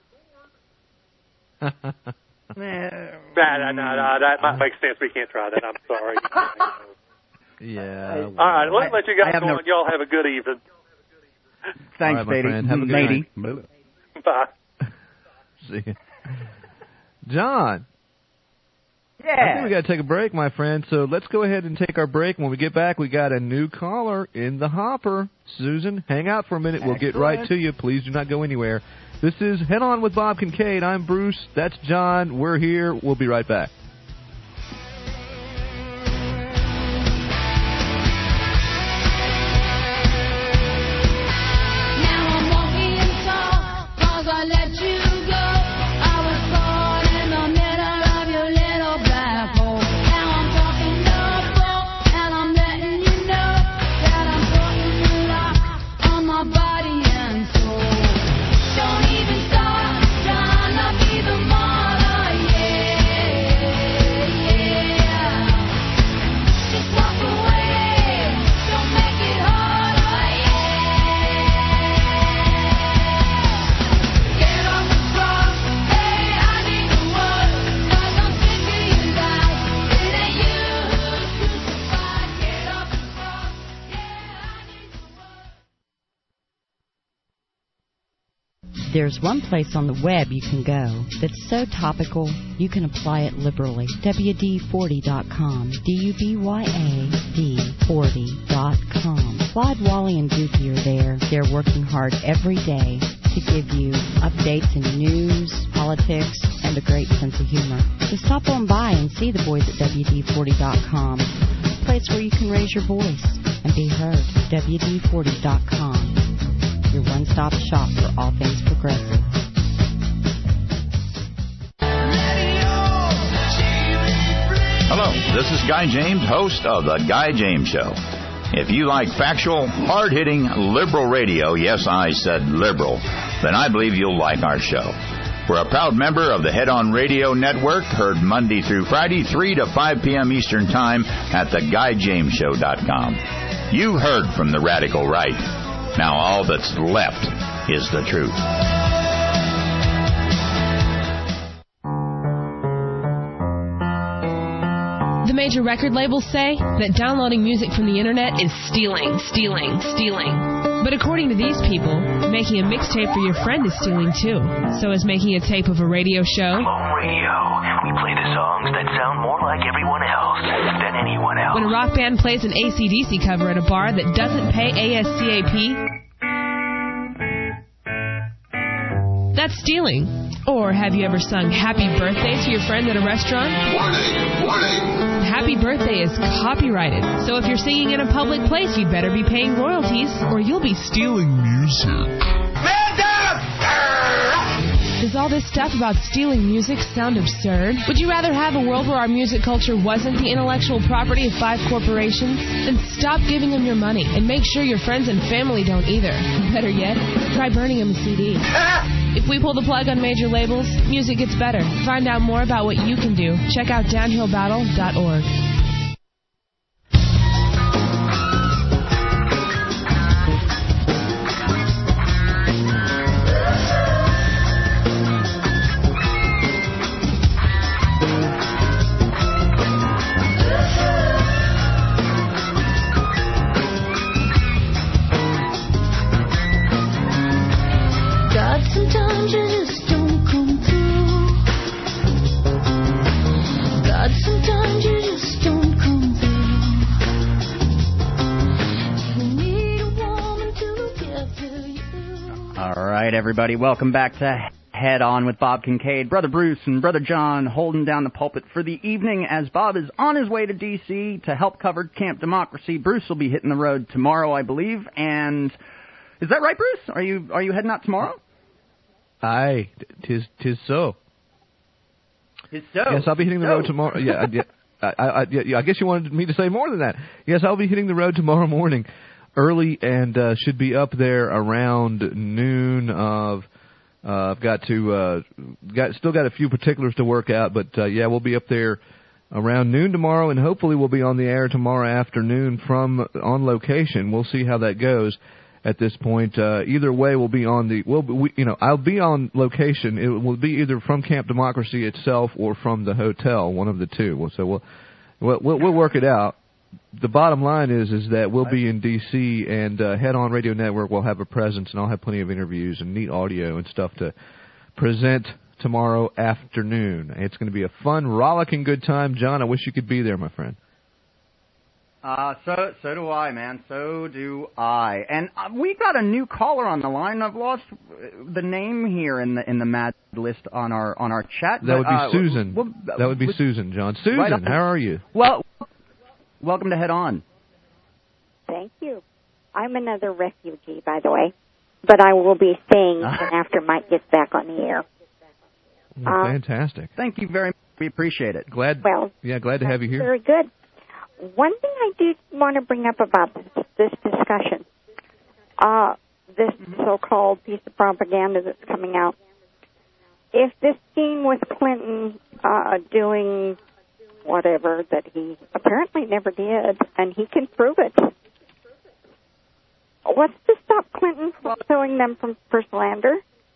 nah, nah, nah, nah, that might make sense. We can't try that. I'm sorry. Yeah. All right, let's let you guys go no... on. Y'all have a good evening. Thanks, right, Beatty. Have a good Matey. night. Bye. See you. John. Yeah. I think we got to take a break, my friend. So let's go ahead and take our break. When we get back, we got a new caller in the hopper. Susan, hang out for a minute. We'll get right to you. Please do not go anywhere. This is Head On with Bob Kincaid. I'm Bruce. That's John. We're here. We'll be right back. Don't even start, trying to be the model, yeah. There's one place on the web you can go that's so topical you can apply it liberally. W D forty dot com. D U B Y A D forty dot com. Claude, Wally, and Dookie are there. They're working hard every day to give you updates in news, politics, and a great sense of humor. So stop on by and see the boys at W D forty dot com. A place where you can raise your voice and be heard. W D forty dot com. Your one-stop shop for all things progressive. Hello, this is Guy James, host of The Guy James Show. If you like factual, hard-hitting, liberal radio, yes, I said liberal, then I believe you'll like our show. We're a proud member of the Head On Radio Network, heard Monday through Friday, three to five p.m. Eastern Time at the guy james show dot com. You heard from the radical right. Now all that's left is the truth. The major record labels say that downloading music from the internet is stealing, stealing, stealing. But according to these people, making a mixtape for your friend is stealing too. So is making a tape of a radio show. Clone Radio. We play the songs that sound more like everyone else than anyone else. When a rock band plays an A C D C cover at a bar that doesn't pay A S C A P, that's stealing. Or have you ever sung Happy Birthday to your friend at a restaurant? Warning! Warning! Happy Birthday is copyrighted. So if you're singing in a public place, you'd better be paying royalties or you'll be stealing music. Does all this stuff about stealing music sound absurd? Would you rather have a world where our music culture wasn't the intellectual property of five corporations? Then stop giving them your money and make sure your friends and family don't either. Better yet, try burning them a C D. If we pull the plug on major labels, music gets better. Find out more about what you can do. Check out downhill battle dot org. Everybody, welcome back to Head On with Bob Kincaid. Brother Bruce and Brother John holding down the pulpit for the evening as Bob is on his way to D C to help cover Camp Democracy. Bruce will be hitting the road tomorrow, I believe. And is that right, Bruce? Are you are you heading out tomorrow? Aye, tis tis so. Tis so. Yes, I'll be hitting the so. road tomorrow. Yeah, yeah, I, I, yeah, I guess you wanted me to say more than that. Yes, I'll be hitting the road tomorrow morning. Early and uh, should be up there around noon. Of uh, I've got to uh, got still got a few particulars to work out, but uh, yeah, we'll be up there around noon tomorrow, and hopefully we'll be on the air tomorrow afternoon from on location. We'll see how that goes. At this point, uh, either way, we'll be on the. We'll, we, you know, I'll be on location. It will be either from Camp Democracy itself or from the hotel, one of the two. So we'll we'll we'll, we'll work it out. The bottom line is is that we'll be in D C and uh, Head On Radio Network will have a presence, and I'll have plenty of interviews and neat audio and stuff to present tomorrow afternoon. It's going to be a fun, rollicking good time. John, I wish you could be there, my friend. Uh, so so do I, man. So do I. And uh, we got a new caller on the line. I've lost the name here in the in the mad list on our on our chat. That but, would be uh, Susan. We'll, that would be we'll, Susan, John. Susan, right how are you? Well, welcome to Head On. Thank you. I'm another refugee, by the way, but I will be staying even after Mike gets back on the air. Well, um, fantastic. Thank you very much. We appreciate it. Glad. Well, yeah, glad to have you here. Very good. One thing I do want to bring up about this, this discussion, uh, this mm-hmm. so-called piece of propaganda that's coming out. If this scene with Clinton uh, doing whatever that he apparently never did, and he can prove it, what's to stop Clinton from suing them from for slander?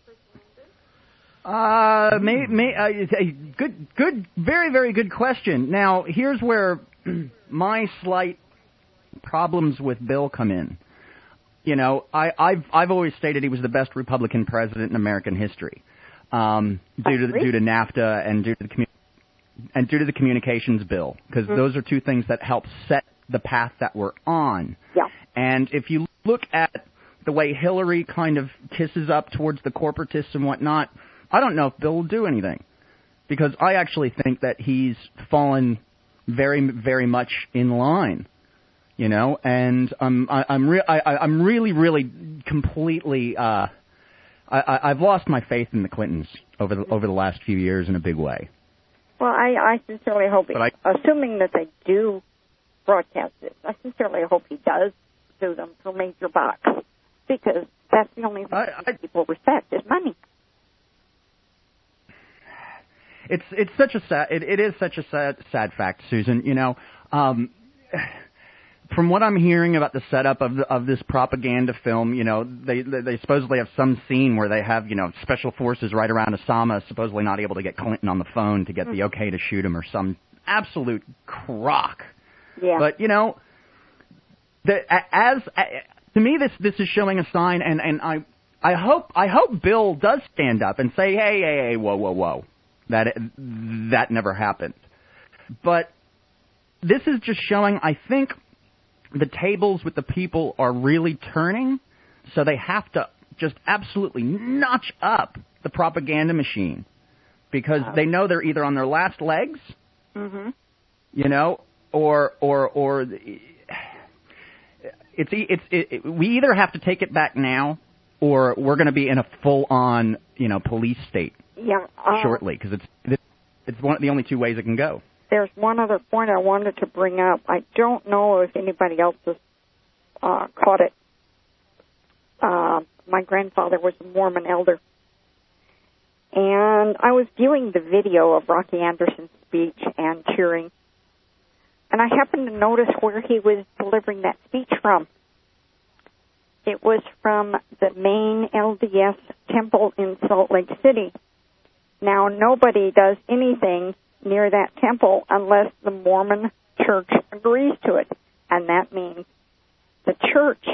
Uh, may, may, uh, good, good, very, very good question. Now, here's where my slight problems with Bill come in. you know, I, I've I've always stated he was the best Republican president in American history, um, due to due to NAFTA and due to the commu- and due to the communications bill, because mm-hmm. those are two things that help set the path that we're on. Yeah. And if you look at the way Hillary kind of kisses up towards the corporatists and whatnot, I don't know if Bill will do anything, because I actually think that he's fallen very, very much in line, you know. And um, I, I'm re- I, I'm really, really completely. Uh, I, I've lost my faith in the Clintons over the over the last few years in a big way. Well, I, I sincerely hope, But I- assuming that they do broadcast this, I sincerely hope he does sue them for major bucks, because that's the only thing I, I, people respect is money. It's it's such a sad it, it is such a sad sad fact, Susan. You know, um, from what I'm hearing about the setup of the, of this propaganda film, you know, they they supposedly have some scene where they have, you know, special forces right around Osama, supposedly not able to get Clinton on the phone to get the okay to shoot him, or some absolute crock. Yeah. But you know, the, as to me, this this is showing a sign, and, and I I hope I hope Bill does stand up and say, hey hey hey whoa whoa whoa, that that never happened. But this is just showing, I think, the tables with the people are really turning, so they have to just absolutely notch up the propaganda machine, because wow. they know they're either on their last legs, Mm-hmm. you know, or or or it's it's it, it, we either have to take it back now, or we're going to be in a full-on, you know, police state Yeah. Uh, shortly, because it's it's one the only two ways it can go. There's one other point I wanted to bring up. I don't know if anybody else has uh, caught it. Uh, my grandfather was a Mormon elder, and I was viewing the video of Rocky Anderson's speech and cheering, and I happened to notice where he was delivering that speech from. It was from the main L D S temple in Salt Lake City. Now, nobody does anything near that temple unless the Mormon church agrees to it, and that means the church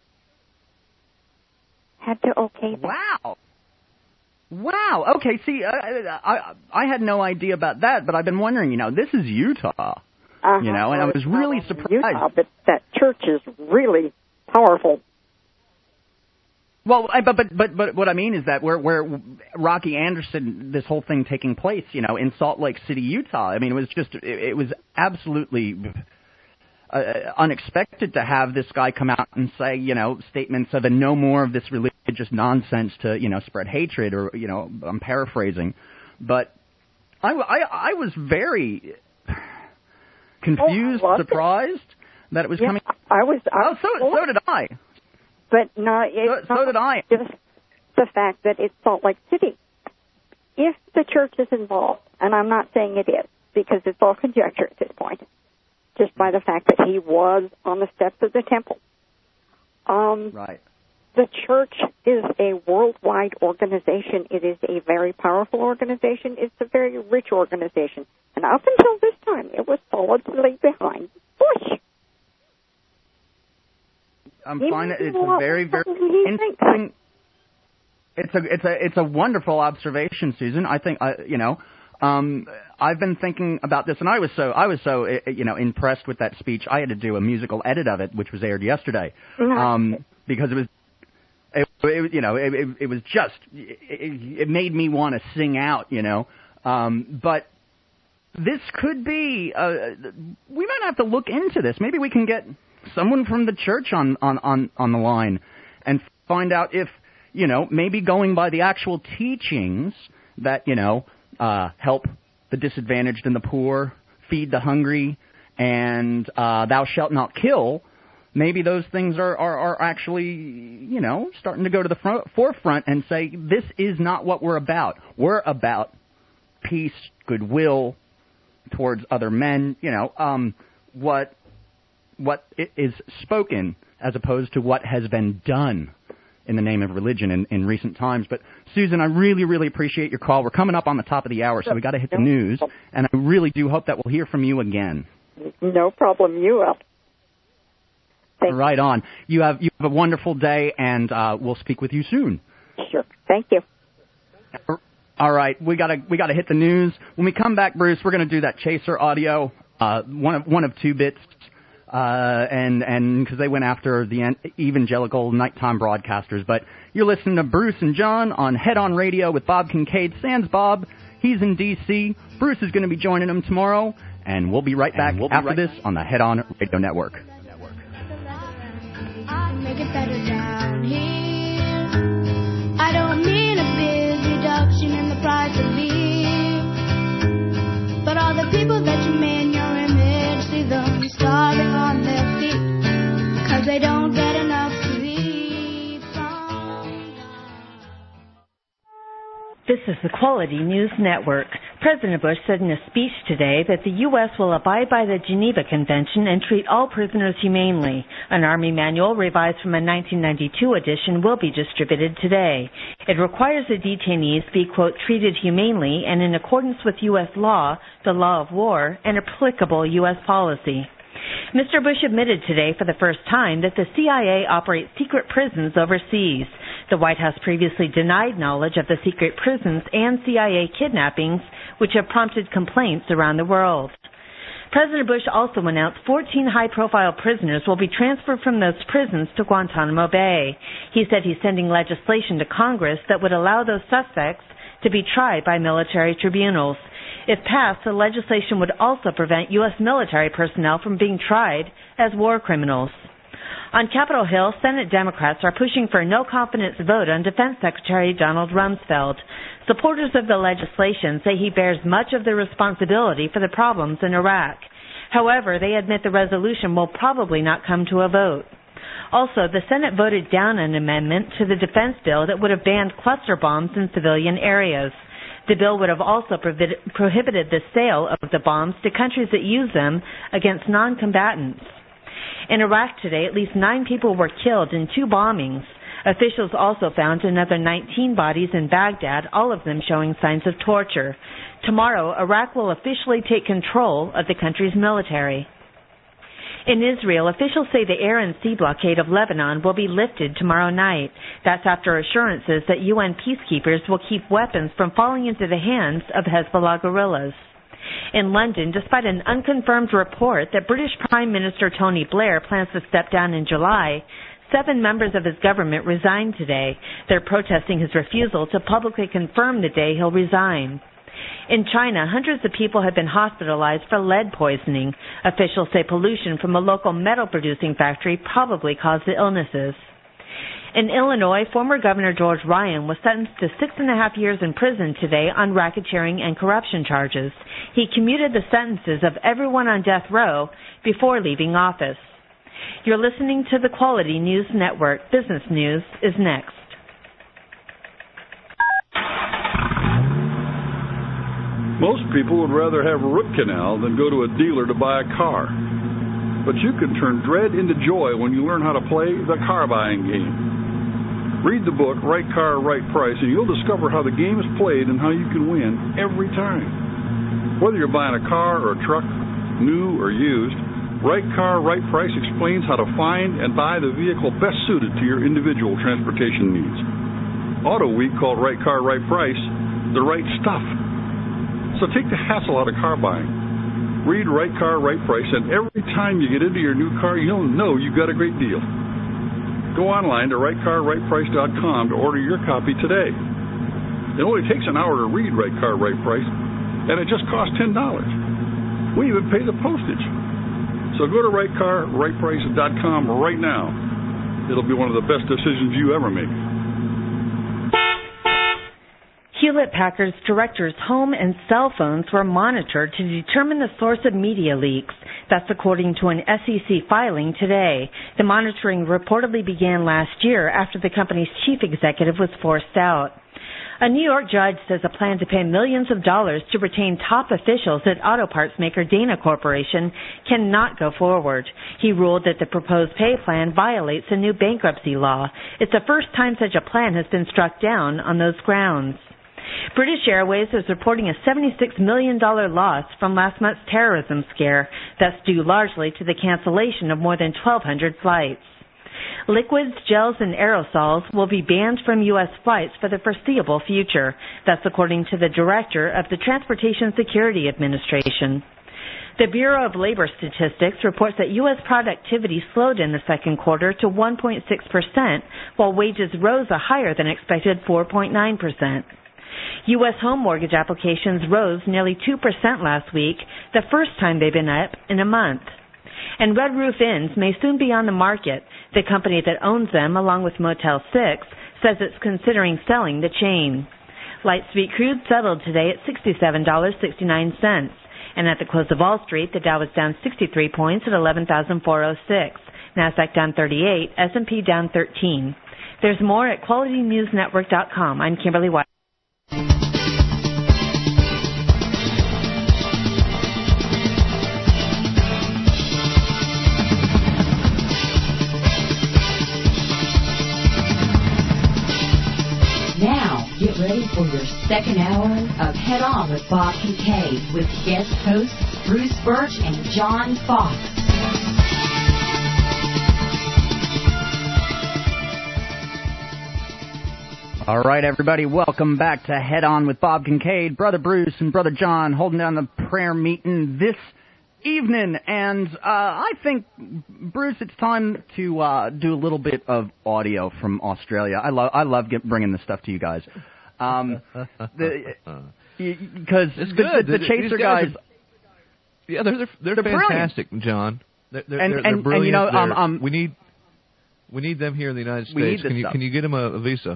had to okay that. Wow. Wow. Okay, see, I, I I had no idea about that, but I've been wondering, you know, this is Utah, Uh-huh. you know, and I was really Well, surprised. Utah, but that church is really powerful. Well, I, but but but but what I mean is that where where Rocky Anderson, this whole thing taking place, you know, in Salt Lake City, Utah. I mean, it was just it, it was absolutely uh, unexpected to have this guy come out and say, you know, statements of and no more of this religious nonsense to, you know, spread hatred, or, you know, I'm paraphrasing, but I I, I was very confused, oh, surprised it. that it was yeah, coming. I was. I oh, so so did I. But no, it's so, so not did I. just the fact that it's Salt Lake City. If the church is involved, and I'm not saying it is, because it's all conjecture at this point, just by the fact that he was on the steps of the temple. Um, right. The church is a worldwide organization. It is a very powerful organization. It's a very rich organization. And up until this time, it was solidly behind Bush. I'm fine. It's a very, very interesting. It's a, it's a, it's a wonderful observation, Susan. I think, I, you know, um, I've been thinking about this, and I was so, I was so, you know, impressed with that speech. I had to do a musical edit of it, which was aired yesterday, um, because it was, it, it you know, it, it, it was just, it, it made me want to sing out, you know, um, but. This could be, uh, we might have to look into this. Maybe we can get someone from the church on, on, on, on the line and find out if, you know, maybe going by the actual teachings that, you know, uh, help the disadvantaged and the poor, feed the hungry, and uh, thou shalt not kill, maybe those things are, are, are actually, you know, starting to go to the front, forefront and say, this is not what we're about. We're about peace, goodwill, towards other men, you know, um, what what is spoken as opposed to what has been done in the name of religion in, in recent times. But, Susan, I really, really appreciate your call. We're coming up on the top of the hour, so we got to hit the news, and I really do hope that we'll hear from you again. No problem. You will. Thanks. Right on. You have you have a wonderful day, and uh, we'll speak with you soon. Sure. Thank you. All right, we gotta we gotta hit the news. When we come back, Bruce, we're gonna do that chaser audio, uh, one of one of two bits, uh, and and because they went after the evangelical nighttime broadcasters. But you're listening to Bruce and John on Head On Radio with Bob Kincaid. Sans Bob, he's in D C. Bruce is going to be joining him tomorrow, and we'll be right back we'll be after right this back. on the Head On Radio Network. I make it better down here. I don't mean a big reduction in the price of beef, but all the people that you made in your image, see them starving on their feet, cause they don't get enough sleep. This is the Quality News Network. President Bush said in a speech today that the U S will abide by the Geneva Convention and treat all prisoners humanely. An Army manual revised from a nineteen ninety-two edition will be distributed today. It requires the detainees be, quote, treated humanely and in accordance with U S law, the law of war, and applicable U S policy. Mister Bush admitted today for the first time that the C I A operates secret prisons overseas. The White House previously denied knowledge of the secret prisons and C I A kidnappings, which have prompted complaints around the world. President Bush also announced fourteen high-profile prisoners will be transferred from those prisons to Guantanamo Bay. He said he's sending legislation to Congress that would allow those suspects to be tried by military tribunals. If passed, the legislation would also prevent U S military personnel from being tried as war criminals. On Capitol Hill, Senate Democrats are pushing for a no-confidence vote on Defense Secretary Donald Rumsfeld. Supporters of the legislation say he bears much of the responsibility for the problems in Iraq. However, they admit the resolution will probably not come to a vote. Also, the Senate voted down an amendment to the defense bill that would have banned cluster bombs in civilian areas. The bill would have also prohibited the sale of the bombs to countries that use them against non-combatants. In Iraq today, at least nine people were killed in two bombings. Officials also found another nineteen bodies in Baghdad, all of them showing signs of torture. Tomorrow, Iraq will officially take control of the country's military. In Israel, officials say the air and sea blockade of Lebanon will be lifted tomorrow night. That's after assurances that U N peacekeepers will keep weapons from falling into the hands of Hezbollah guerrillas. In London, despite an unconfirmed report that British Prime Minister Tony Blair plans to step down in July, seven members of his government resigned today. They're protesting his refusal to publicly confirm the day he'll resign. In China, hundreds of people have been hospitalized for lead poisoning. Officials say pollution from a local metal-producing factory probably caused the illnesses. In Illinois, former Governor George Ryan was sentenced to six and a half years in prison today on racketeering and corruption charges. He commuted the sentences of everyone on death row before leaving office. You're listening to the Quality News Network. Business News is next. Most people would rather have a root canal than go to a dealer to buy a car. But you can turn dread into joy when you learn how to play the car buying game. Read the book, Right Car, Right Price, and you'll discover how the game is played and how you can win every time. Whether you're buying a car or a truck, new or used, Right Car, Right Price explains how to find and buy the vehicle best suited to your individual transportation needs. Auto Week called Right Car, Right Price the right stuff. So take the hassle out of car buying. Read Right Car, Right Price, and every time you get into your new car, you'll know you got a great deal. Go online to right car right price dot com to order your copy today. It only takes an hour to read Right Car, Right Price, and it just costs ten dollars. We even pay the postage. So go to right car right price dot com right now. It'll be one of the best decisions you ever make. Hewlett-Packard's directors' home and cell phones were monitored to determine the source of media leaks. That's according to an S E C filing today. The monitoring reportedly began last year after the company's chief executive was forced out. A New York judge says a plan to pay millions of dollars to retain top officials at auto parts maker Dana Corporation cannot go forward. He ruled that the proposed pay plan violates a new bankruptcy law. It's the first time such a plan has been struck down on those grounds. British Airways is reporting a seventy-six million dollars loss from last month's terrorism scare. That's due largely to the cancellation of more than twelve hundred flights. Liquids, gels, and aerosols will be banned from U S flights for the foreseeable future. That's according to the director of the Transportation Security Administration. The Bureau of Labor Statistics reports that U S productivity slowed in the second quarter to one point six percent, while wages rose a higher than expected four point nine percent. U S home mortgage applications rose nearly two percent last week, the first time they've been up in a month. And Red Roof Inns may soon be on the market. The company that owns them, along with Motel six, says it's considering selling the chain. Light sweet crude settled today at sixty-seven dollars and sixty-nine cents. And at the close of Wall Street, the Dow was down sixty-three points at eleven thousand four hundred six. NASDAQ down thirty-eight, S and P down thirteen. There's more at quality news network dot com. I'm Kimberly White. Now, get ready for your second hour of Head On with Bob Kincaid with guest hosts Bruce Birch and John Fox. All right, everybody, welcome back to Head On with Bob Kincaid. Brother Bruce and Brother John holding down the prayer meeting this evening. And uh, I think, Bruce, it's time to uh, do a little bit of audio from Australia. I love I love get, bringing this stuff to you guys. Um, the, because it's the, good. the, the Chaser guys, guys are, yeah, they're they're, they're, they're fantastic, brilliant. John. They're, they're, and, they're, and, they're brilliant. And, you know, um, um, um, we need we need them here in the United States. We need this can you stuff. can you get them a, a visa?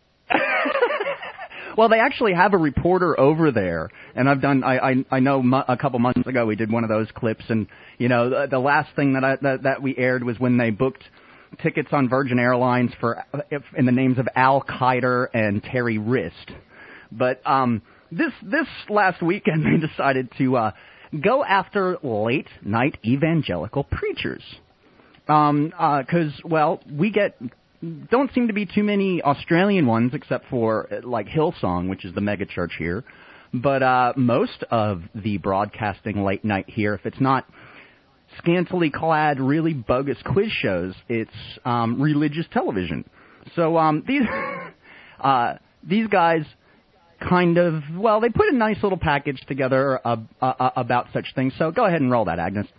Well, they actually have a reporter over there, and I've done. I I, I know mu- a couple months ago we did one of those clips, and you know the, the last thing that I that, that we aired was when they booked tickets on Virgin Airlines for in the names of Al Qaeda and Terry Wrist. But um, this this last weekend they decided to uh, go after late night evangelical preachers, um, uh, 'cause well we get. Don't seem to be too many Australian ones except for, like, Hillsong, which is the mega church here. But uh, most of the broadcasting late night here, if it's not scantily clad, really bogus quiz shows, it's um, religious television. So um, these uh, these guys kind of, well, they put a nice little package together uh, uh, about such things. So go ahead and roll that, Agnes.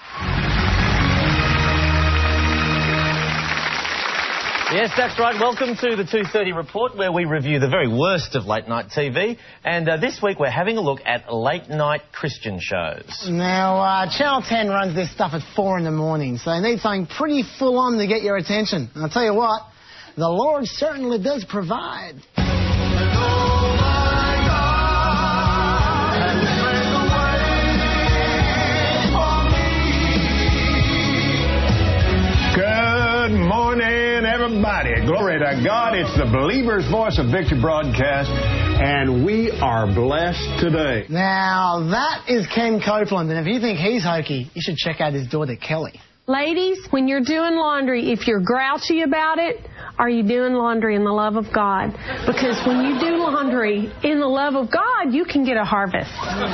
Yes, that's right. Welcome to the two thirty Report, where we review the very worst of late-night T V. And uh, this week we're having a look at late-night Christian shows. Now, uh, Channel ten runs this stuff at four in the morning, so they need something pretty full-on to get your attention. And I'll tell you what, the Lord certainly does provide. Good morning, everybody. Glory to God. It's the Believer's Voice of Victory broadcast, and we are blessed today. Now, that is Ken Copeland, and if you think he's hokey, you should check out his daughter, Kelly. Ladies, when you're doing laundry, if you're grouchy about it, are you doing laundry in the love of God? Because when you do laundry in the love of God, you can get a harvest.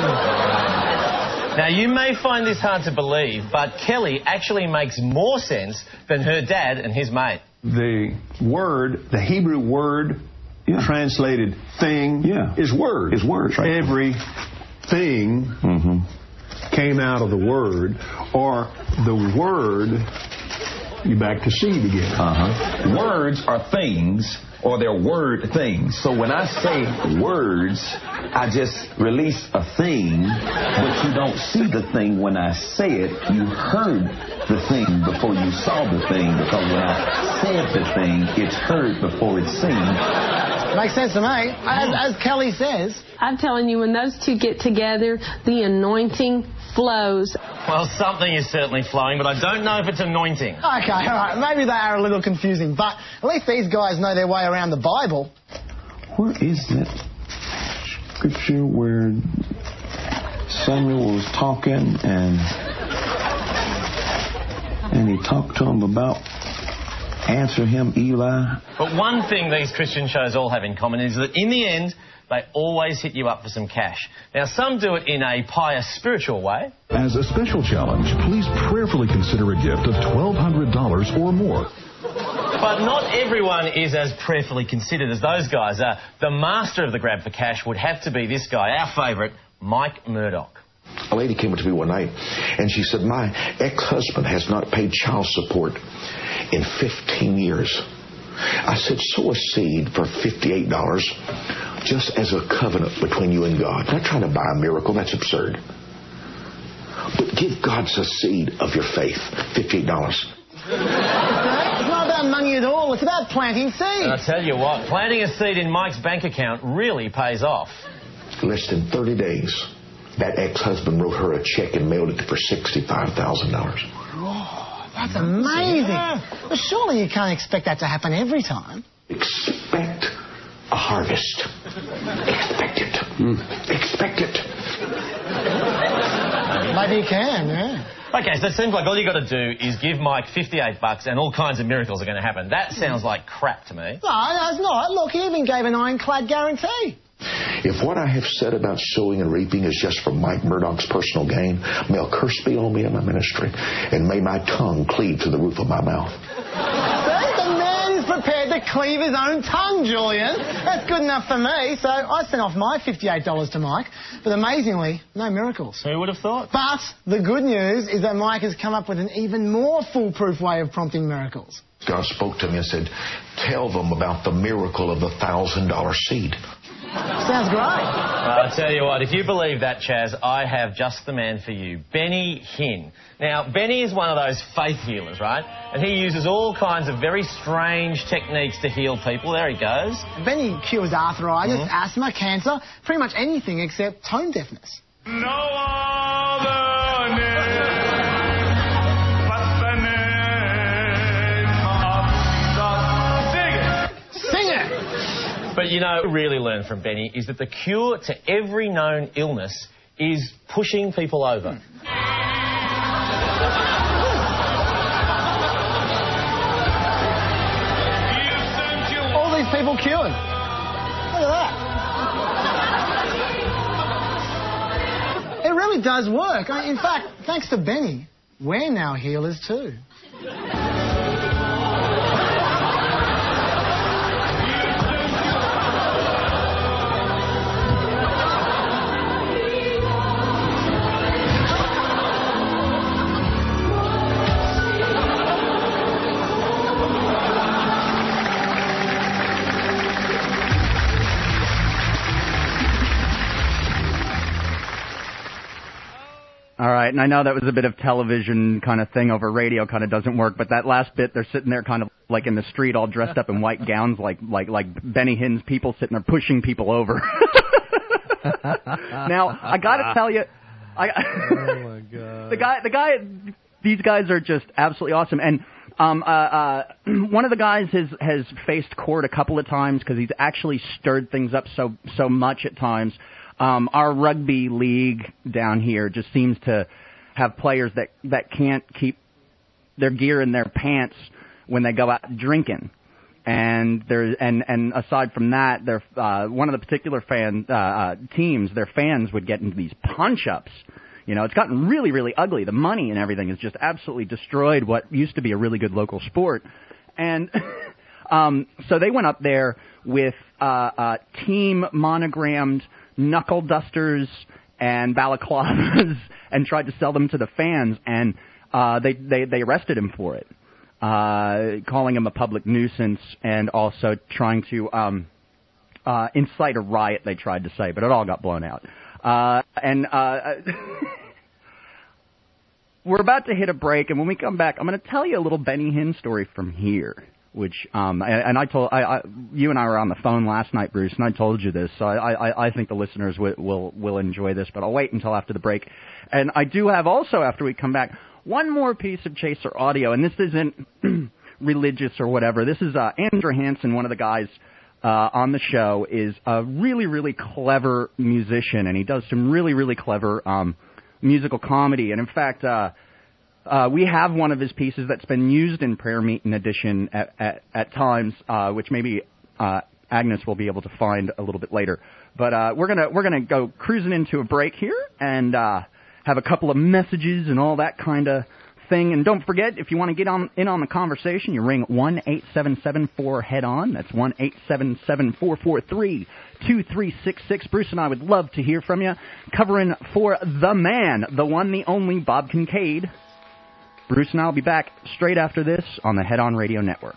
Now, you may find this hard to believe, but Kelly actually makes more sense than her dad and his mate. The word, the Hebrew word, yeah. translated thing, yeah. is word. Is word. Right. Every thing mm-hmm. came out of the word, or the word, you back to seed again. Uh-huh. Words are things, or they're word things. So when I say words, I just release a thing, but you don't see the thing when I say it. You heard the thing before you saw the thing, because when I said the thing, it's heard before it's seen. Makes sense to me. As, as Kelly says. I'm telling you, when those two get together, the anointing flows. Well, something is certainly flowing, but I don't know if it's anointing. Okay, all right. Maybe they are a little confusing, but at least these guys know their way around the Bible. Where is that scripture where Samuel was talking and and he talked to him about answer him, Eli? But one thing these Christian shows all have in common is that in the end, they always hit you up for some cash. Now, some do it in a pious, spiritual way. As a special challenge, please prayerfully consider a gift of twelve hundred dollars or more. But not everyone is as prayerfully considered as those guys are. The master of the grab for cash would have to be this guy, our favourite, Mike Murdoch. A lady came up to me one night, and she said, my ex-husband has not paid child support in fifteen years. I said, sow a seed for fifty-eight dollars just as a covenant between you and God. Not trying to buy a miracle. That's absurd. But give God a seed of your faith, fifty-eight dollars. It's not about money at all. It's about planting seeds. And I tell you what, planting a seed in Mike's bank account really pays off. Less than thirty days, that ex-husband wrote her a check and mailed it for sixty-five thousand dollars. Whoa, that's amazing. Well, surely you can't expect that to happen every time. Expect a harvest. Expect it. Mm. Expect it. Maybe you can, yeah. Okay, so it seems like all you got to do is give Mike fifty-eight bucks and all kinds of miracles are going to happen. That sounds like crap to me. No, no, it's not. Look, he even gave an ironclad guarantee. If what I have said about sowing and reaping is just for Mike Murdoch's personal gain, may a curse be on me and my ministry, and may my tongue cleave to the roof of my mouth. See, the man is prepared to cleave his own tongue, Julian. That's good enough for me. So I sent off my fifty-eight dollars to Mike, but amazingly, no miracles. Who would have thought? But the good news is that Mike has come up with an even more foolproof way of prompting miracles. God spoke to me and said, tell them about the miracle of the one thousand dollar seed. Sounds great. I'll tell you what, if you believe that, Chaz, I have just the man for you, Benny Hinn. Now, Benny is one of those faith healers, right? And he uses all kinds of very strange techniques to heal people. There he goes. Benny cures arthritis, Mm-hmm. asthma, cancer, pretty much anything except tone deafness. No other name but the name of Jesus. Sing it! But, you know, what we really learn from Benny is that the cure to every known illness is pushing people over. All these people cured. Look at that. It really does work. I- In fact, thanks to Benny, we're now healers too. All right, and I know that was a bit of television kind of thing over radio, kind of doesn't work, but that last bit, they're sitting there kind of like in the street all dressed up in white gowns, like like like Benny Hinn's people sitting there pushing people over. Now, I got to tell you, I, oh my God. the guy, the guy, these guys are just absolutely awesome, and um, uh, uh, one of the guys has has faced court a couple of times because he's actually stirred things up so so much at times. Um, our rugby league down here just seems to have players that, that can't keep their gear in their pants when they go out drinking. And there, and, and aside from that, there, uh, one of the particular fan, uh, uh, teams, their fans would get into these punch-ups. You know, it's gotten really, really ugly. The money and everything has just absolutely destroyed what used to be a really good local sport. And, um, so they went up there with, uh, uh, team monogrammed knuckle dusters and balaclavas and tried to sell them to the fans, and uh, they, they, they arrested him for it, uh, calling him a public nuisance and also trying to um, uh, incite a riot, they tried to say, but it all got blown out. Uh, and uh, we're about to hit a break, and when we come back, I'm going to tell you a little Benny Hinn story from here. Which um and, and I told I, I you and I were on the phone last night, Bruce, and I told you this. So I I, I think the listeners w- will will enjoy this, but I'll wait until after the break. And I do have also after we come back one more piece of Chaser audio, and this isn't religious or whatever. This is uh, Andrew Hansen, one of the guys uh, on the show, is a really really clever musician, and he does some really really clever um musical comedy. And in fact, uh, Uh, we have one of his pieces that's been used in Prayer Meeting Edition at, at, at times, uh, which maybe uh, Agnes will be able to find a little bit later. But uh, we're gonna we're gonna go cruising into a break here and uh, have a couple of messages and all that kind of thing. And don't forget, if you want to get on in on the conversation, you ring one eight seven seven four head on. That's one eight seven seven four four three two three six six. Bruce and I would love to hear from you. Covering for the man, the one, the only, Bob Kincaid. Bruce and I will be back straight after this on the Head On Radio Network.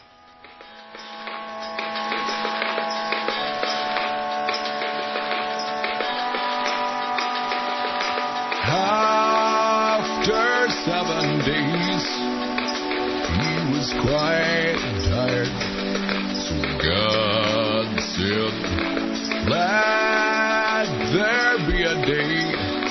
After seven days, he was quite tired. So God said, let there be a day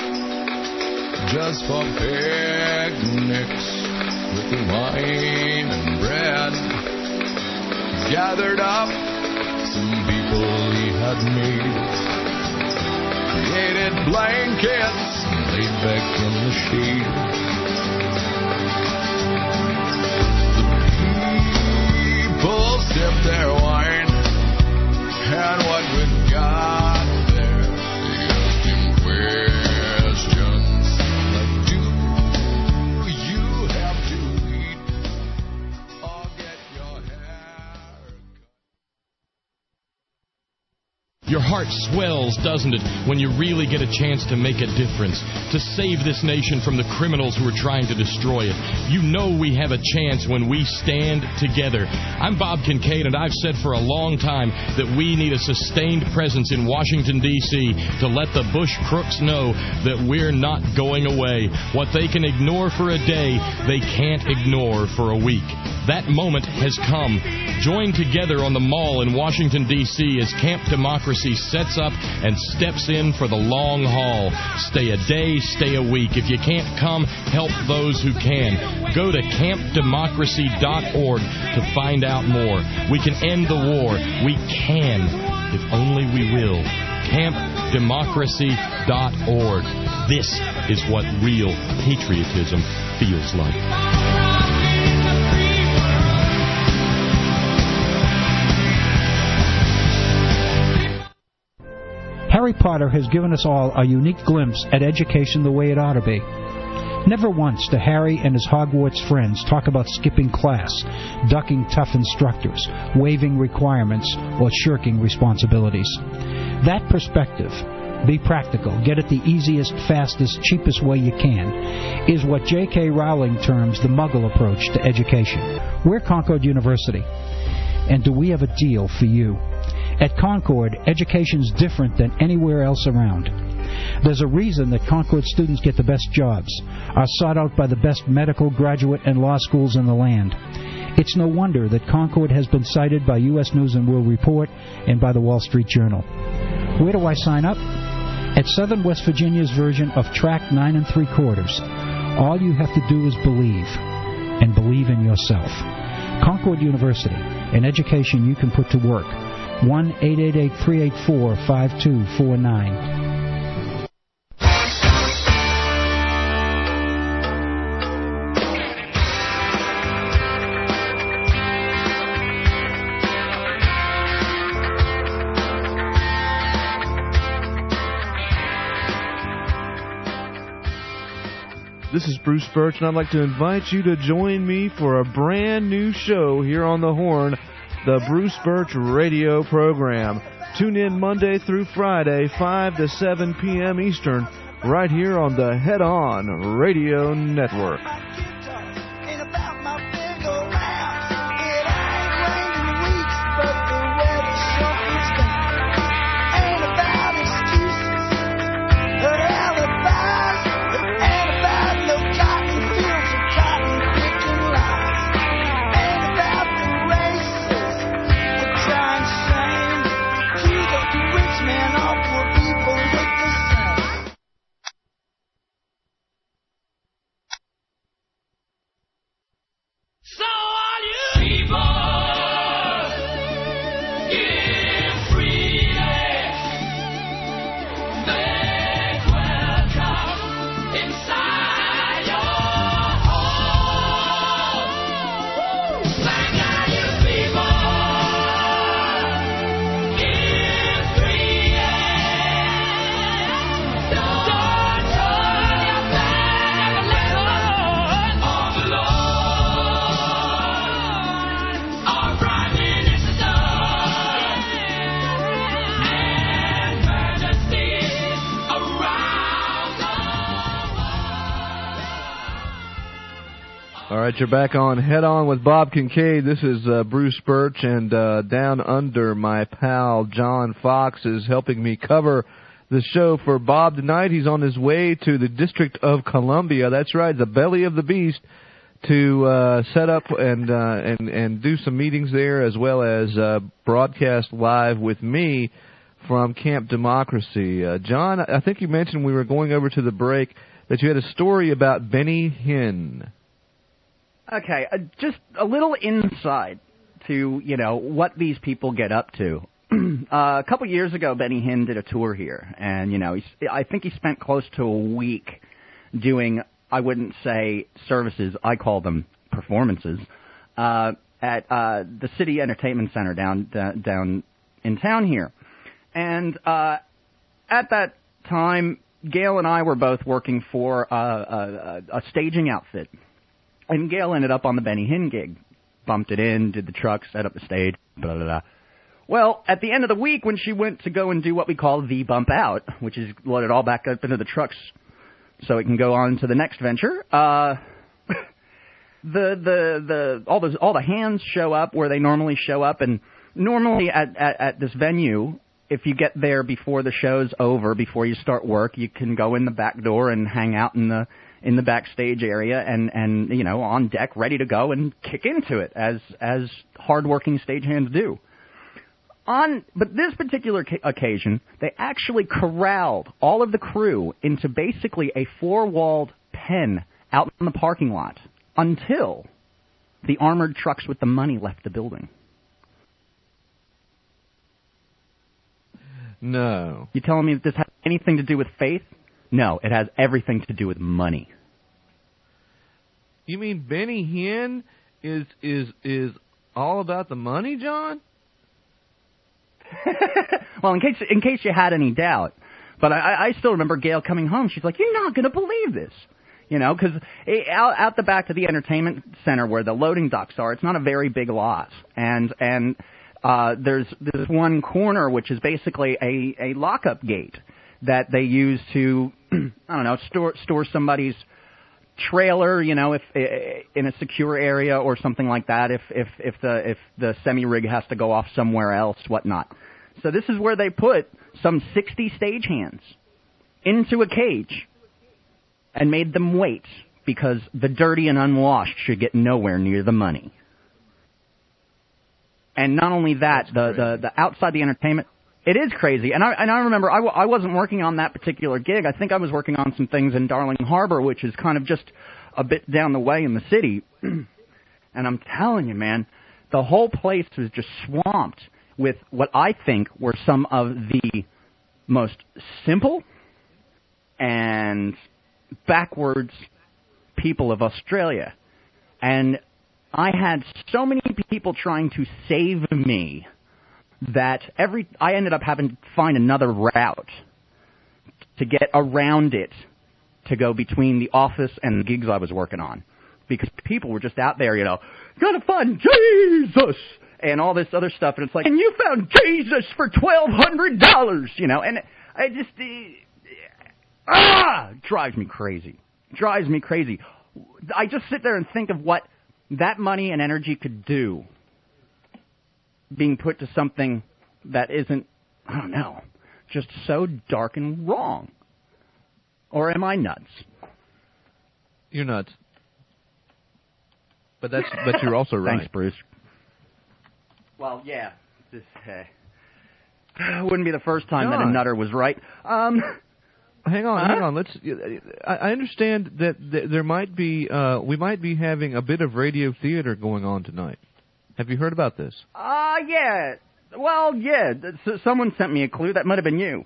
just for picnics with wine and bread. Gathered up some people he had made, created blankets, laid back in the shade. The people sipped their wine, and what we got there, they asked him questions like, do you have to eat or get your hair? Your heart swells, doesn't it, when you really get a chance to make a difference, to save this nation from the criminals who are trying to destroy it. You know we have a chance when we stand together. I'm Bob Kincaid, and I've said for a long time that we need a sustained presence in Washington, D C to let the Bush crooks know that we're not going away. What they can ignore for a day, they can't ignore for a week. That moment has come. Join together on the Mall in Washington, D C as Camp Democracy sets up and steps in for the long haul. Stay a day, stay a week. If you can't come, help those who can. Go to camp democracy dot org to find out more. We can end the war. We can, if only we will. camp democracy dot org. This is what real patriotism feels like. Harry Potter has given us all a unique glimpse at education the way it ought to be. Never once do Harry and his Hogwarts friends talk about skipping class, ducking tough instructors, waiving requirements, or shirking responsibilities. That perspective, be practical, get it the easiest, fastest, cheapest way you can, is what J K Rowling terms the Muggle approach to education. We're Concord University, and do we have a deal for you? At Concord, education's different than anywhere else around. There's a reason that Concord students get the best jobs, are sought out by the best medical, graduate, and law schools in the land. It's no wonder that Concord has been cited by U S News and World Report and by the Wall Street Journal. Where do I sign up? At Southern West Virginia's version of Track Nine and Three Quarters. All you have to do is believe, and believe in yourself. Concord University, an education you can put to work. one eight eight eight, three eight four, five two four nine. This is Bruce Birch, and I'd like to invite you to join me for a brand new show here on the Horn, the Bruce Birch Radio Program. Tune in Monday through Friday, five to seven p.m. Eastern, right here on the Head On Radio Network. All right, you're back on Head On with Bob Kincaid. This is uh, Bruce Birch, and uh, down under, my pal John Fox is helping me cover the show for Bob tonight. He's on his way to the District of Columbia. That's right, the belly of the beast, to uh, set up and, uh, and and do some meetings there, as well as uh, broadcast live with me from Camp Democracy. Uh, John, I think you mentioned we were going over to the break that you had a story about Benny Hinn. Okay, uh, just a little insight to, you know, what these people get up to. uh, a couple years ago, Benny Hinn did a tour here, and, you know, he's, I think he spent close to a week doing, I wouldn't say services, I call them performances, uh, at uh, the City Entertainment Center down uh, down in town here. And uh, at that time, Gail and I were both working for uh, a, a, a staging outfit. And Gail ended up on the Benny Hinn gig. Bumped it in, did the truck, set up the stage, blah, blah, blah. Well, at the end of the week, when she went to go and do what we call the bump out, which is load it all back up into the trucks so it can go on to the next venture, uh, the, the, the, all the, all the hands show up where they normally show up. And normally at, at, at this venue, if you get there before the show's over, before you start work, you can go in the back door and hang out in the in the backstage area and, and, you know, on deck, ready to go and kick into it, as as hardworking stagehands do. On, but this particular ca- occasion, they actually corralled all of the crew into basically a four-walled pen out in the parking lot until the armored trucks with the money left the building. No. You telling me that this has anything to do with faith? No, it has everything to do with money. You mean Benny Hinn is is is all about the money, John? Well, in case in case you had any doubt, but I, I still remember Gail coming home. She's like, "You're not going to believe this," you know, because out out the back of the entertainment center where the loading docks are, it's not a very big lot, and and uh, there's there's one corner which is basically a a lockup gate that they use to, I don't know, store store somebody's trailer, you know, if in a secure area or something like that, if if if the if the semi rig has to go off somewhere else, whatnot. So this is where they put some sixty stagehands into a cage and made them wait because the dirty and unwashed should get nowhere near the money. And not only that, the, the the outside the entertainment. It is crazy, and I and I remember I, w- I wasn't working on that particular gig. I think I was working on some things in Darling Harbor, which is kind of just a bit down the way in the city. And I'm telling you, man, the whole place was just swamped with what I think were some of the most simple and backwards people of Australia. And I had so many people trying to save me that every I ended up having to find another route to get around it to go between the office and the gigs I was working on, because people were just out there, you know, gotta find Jesus and all this other stuff, and it's like, and you found Jesus for twelve hundred dollars, you know, and I just uh, ah drives me crazy, drives me crazy. I just sit there and think of what that money and energy could do being put to something that isn't, I don't know, just so dark and wrong. Or am I nuts? You're nuts. But that's but you're also right. Thanks, Bruce. Well, yeah. This uh, wouldn't be the first time John. that a nutter was right. Um, hang on, huh? hang on. Let's. I, I understand that, that there might be, uh, we might be having a bit of radio theater going on tonight. Have you heard about this? Ah, uh, yeah. Well, yeah. S- someone sent me a clue. That might have been you.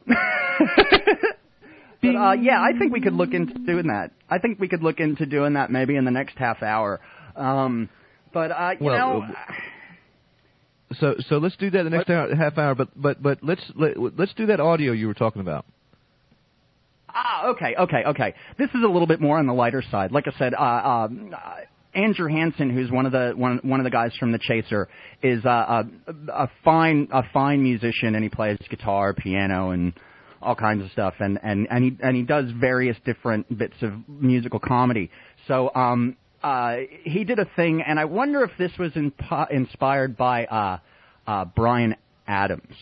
But, uh, yeah, I think we could look into doing that. I think we could look into doing that maybe in the next half hour. Um, but, uh, you well, know... Uh, so so let's do that the next hour, half hour, but but but let's let, let's do that audio you were talking about. Ah, okay, okay, okay. This is a little bit more on the lighter side. Like I said, uh, uh, Andrew Hansen, who's one of the one one of the guys from the Chaser, is uh, a a fine a fine musician, and he plays guitar, piano, and all kinds of stuff, and and and he and he does various different bits of musical comedy. So um, uh, he did a thing, and I wonder if this was in, inspired by uh, uh, Bryan Adams.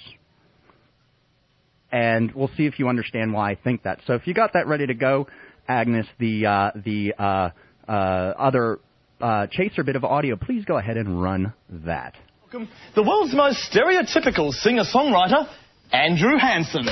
And we'll see if you understand why I think that. So if you got that ready to go, Agnes, the uh, the uh, uh, other uh, chaser bit of audio, please go ahead and run that. The world's most stereotypical singer-songwriter, Andrew Hansen.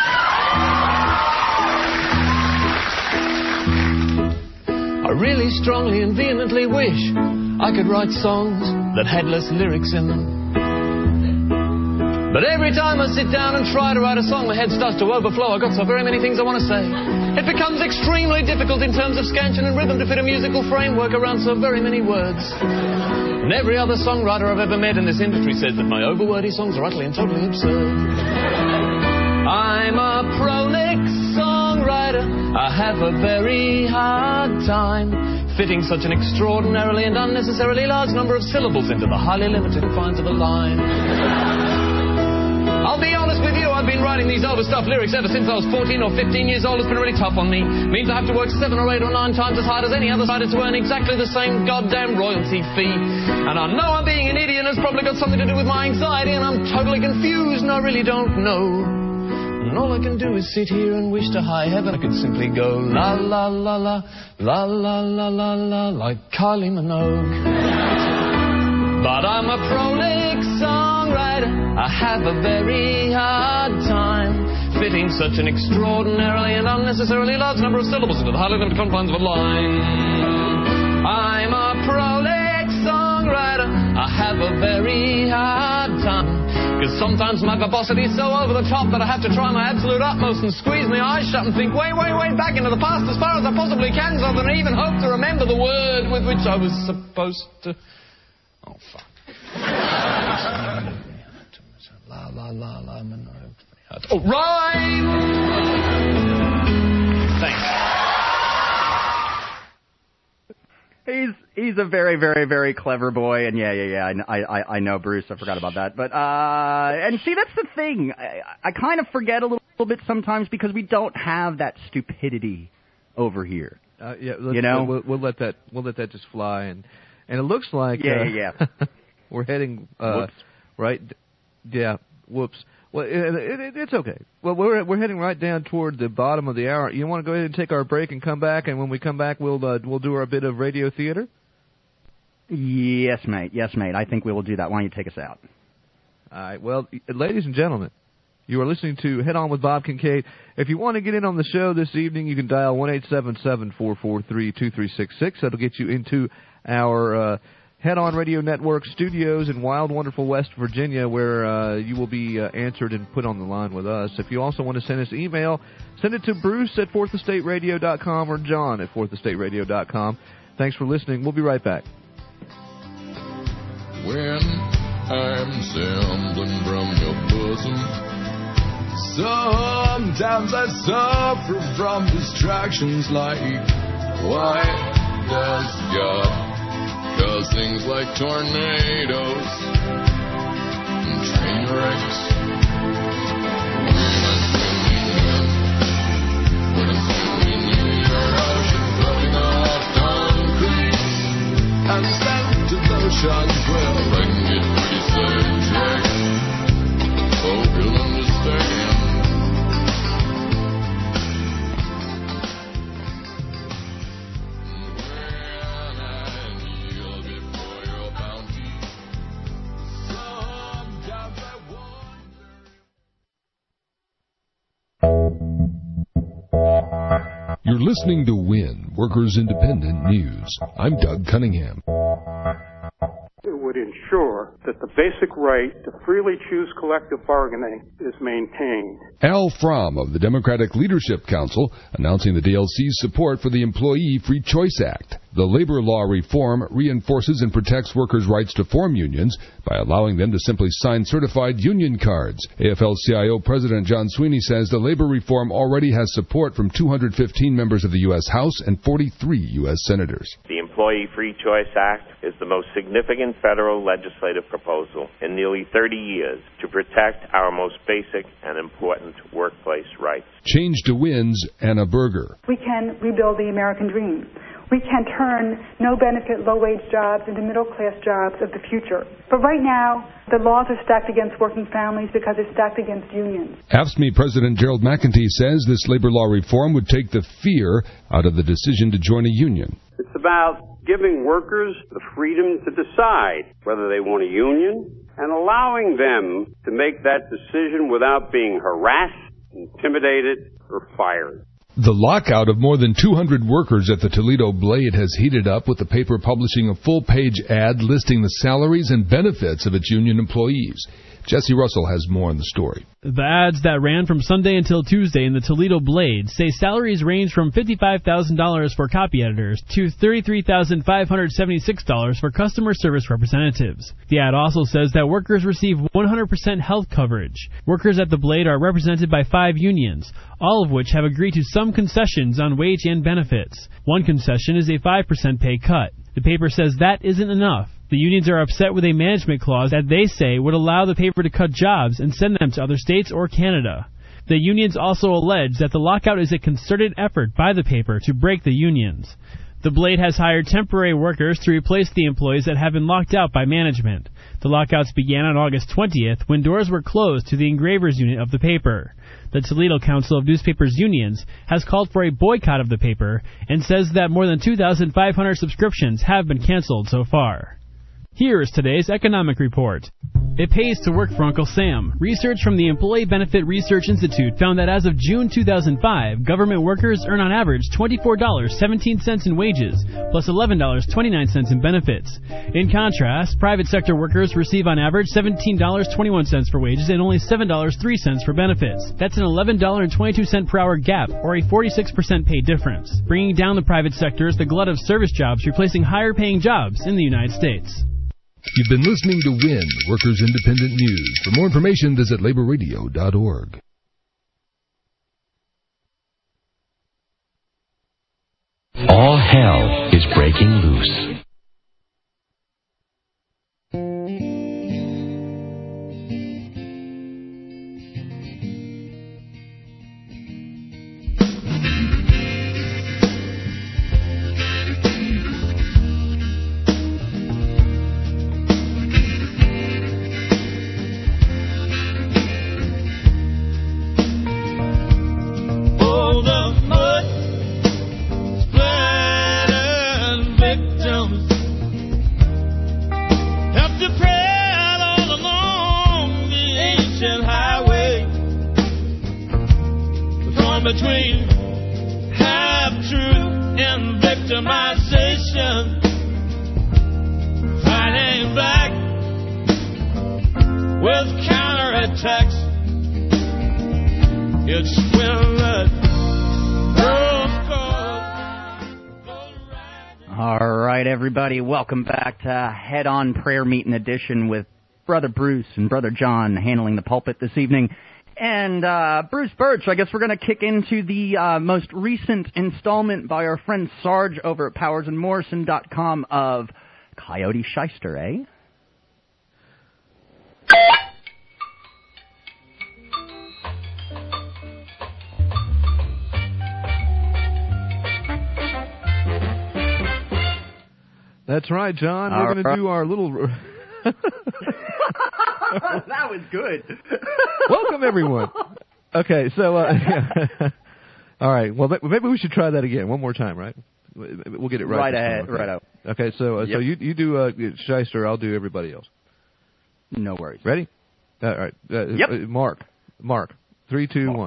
I really strongly and vehemently wish I could write songs that had less lyrics in them. But every time I sit down and try to write a song, my head starts to overflow. I've got so very many things I want to say. It becomes extremely difficult in terms of scansion and rhythm to fit a musical framework around so very many words. And every other songwriter I've ever met in this industry says that my overwordy songs are utterly and totally absurd. I'm a prolific songwriter. I have a very hard time fitting such an extraordinarily and unnecessarily large number of syllables into the highly limited confines of a line. I'll be honest with you, I've been writing these overstuffed lyrics ever since I was fourteen or fifteen years old. It's been really tough on me. Means I have to work seven or eight or nine times as hard as any other writer to earn exactly the same goddamn royalty fee. And I know I'm being an idiot and it's probably got something to do with my anxiety, and I'm totally confused and I really don't know. And all I can do is sit here and wish to high heaven I could simply go la la la la, la la la la la, like Kylie Minogue. But I'm a prolific songwriter. I have a very hard time fitting such an extraordinarily and unnecessarily large number of syllables into the highly limited confines of a line. I'm a prolific songwriter. I have a very hard time, because sometimes my verbosity is so over the top that I have to try my absolute utmost and squeeze my eyes shut and think way, way, way back into the past as far as I possibly can, so that I even hope to remember the word with which I was supposed to... Oh, fuck. La, la, la, la, Minogue. Oh, rhyme! Thanks. He's he's a very, very, very clever boy, and yeah, yeah, yeah, I, I, I know, Bruce, I forgot about that. But, uh, and see, that's the thing. I, I kind of forget a little, little bit sometimes because we don't have that stupidity over here. Uh, yeah, let's, you know? We'll, we'll let that, we'll let that just fly, and, and it looks like, yeah, uh, yeah, yeah. we're heading, uh, right, yeah, whoops. Well, it, it, it's okay. Well, we're we're heading right down toward the bottom of the hour. You want to go ahead and take our break and come back, and when we come back, we'll uh, we'll do our bit of radio theater? Yes, mate. Yes, mate. I think we will do that. Why don't you take us out? All right. Well, ladies and gentlemen, you are listening to Head On with Bob Kincaid. If you want to get in on the show this evening, you can dial one eight seven seven, four four three, two three six six. That'll get you into our uh, Head On Radio Network studios in wild, wonderful West Virginia, where uh, you will be uh, answered and put on the line with us. If you also want to send us email, send it to Bruce at fourth estate radio dot com or John at fourth estate radio dot com. Thanks for listening. We'll be right back. When I'm sampling from your bosom, sometimes I suffer from distractions like, why does God cause things like tornadoes and train wrecks? When I'm swimming in, when I'm swimming in your ocean, floating off concrete, and the scent of oceans will bring it pretty sick. Hope you'll understand. You're listening to WIN, Workers Independent News. I'm Doug Cunningham. It would ensure that the basic right to freely choose collective bargaining is maintained. Al Fromm of the Democratic Leadership Council announcing the D L C's support for the Employee Free Choice Act. The labor law reform reinforces and protects workers' rights to form unions by allowing them to simply sign certified union cards. A F L C I O President John Sweeney says the labor reform already has support from two hundred fifteen members of the U S House and forty-three U S senators. The Employee Free Choice Act is the most significant federal legislative proposal in nearly thirty years to protect our most basic and important workplace rights. Change to Win's Anna Berger. We can rebuild the American dream. we can turn no-benefit, low-wage jobs into middle-class jobs of the future. But right now, the laws are stacked against working families because they're stacked against unions. A F S C M E President Gerald McEntee says this labor law reform would take the fear out of the decision to join a union. It's about giving workers the freedom to decide whether they want a union and allowing them to make that decision without being harassed, intimidated, or fired. The lockout of more than two hundred workers at the Toledo Blade has heated up, with the paper publishing a full-page ad listing the salaries and benefits of its union employees. Jesse Russell has more on the story. The ads that ran from Sunday until Tuesday in the Toledo Blade say salaries range from fifty-five thousand dollars for copy editors to thirty-three thousand five hundred seventy-six dollars for customer service representatives. The ad also says that workers receive one hundred percent health coverage. Workers at the Blade are represented by five unions, all of which have agreed to some concessions on wage and benefits. One concession is a five percent pay cut. The paper says that isn't enough. The unions are upset with a management clause that they say would allow the paper to cut jobs and send them to other states or Canada. The unions also allege that the lockout is a concerted effort by the paper to break the unions. The Blade has hired temporary workers to replace the employees that have been locked out by management. The lockouts began on August twentieth when doors were closed to the engravers unit of the paper. The Toledo Council of Newspapers Unions has called for a boycott of the paper and says that more than two thousand five hundred subscriptions have been canceled so far. Here is today's economic report. It pays to work for Uncle Sam. Research from the Employee Benefit Research Institute found that as of June two thousand five, government workers earn on average twenty-four dollars and seventeen cents in wages, plus eleven dollars and twenty-nine cents in benefits. In contrast, private sector workers receive on average seventeen dollars and twenty-one cents for wages and only seven dollars and three cents for benefits. That's an eleven dollars and twenty-two cents per hour gap, or a forty-six percent pay difference, bringing down the private sector as the glut of service jobs replacing higher-paying jobs in the United States. You've been listening to W I N, Workers Independent News. For more information, visit labor radio dot org. All hell is breaking loose. Between half-truth and victimization, fighting back with counterattacks. It's when the All right, everybody, welcome back to Head On Prayer Meeting Edition with Brother Bruce and Brother John handling the pulpit this evening. And uh, Bruce Birch, I guess we're going to kick into the uh, most recent installment by our friend Sarge over at powers and morrison dot com of Coyote Shyster, eh? That's right, John. All we're going right. to do our little... That was good. Welcome, everyone. Okay, so, uh, all right. Well, maybe we should try that again one more time, right? We'll get it right. Right ahead, okay. right out. Okay, so uh, Yep. so you you do uh, Shyster, I'll do everybody else. No worries. Ready? Uh, all right. Uh, Yep. uh, Mark. Mark. Three, two, one.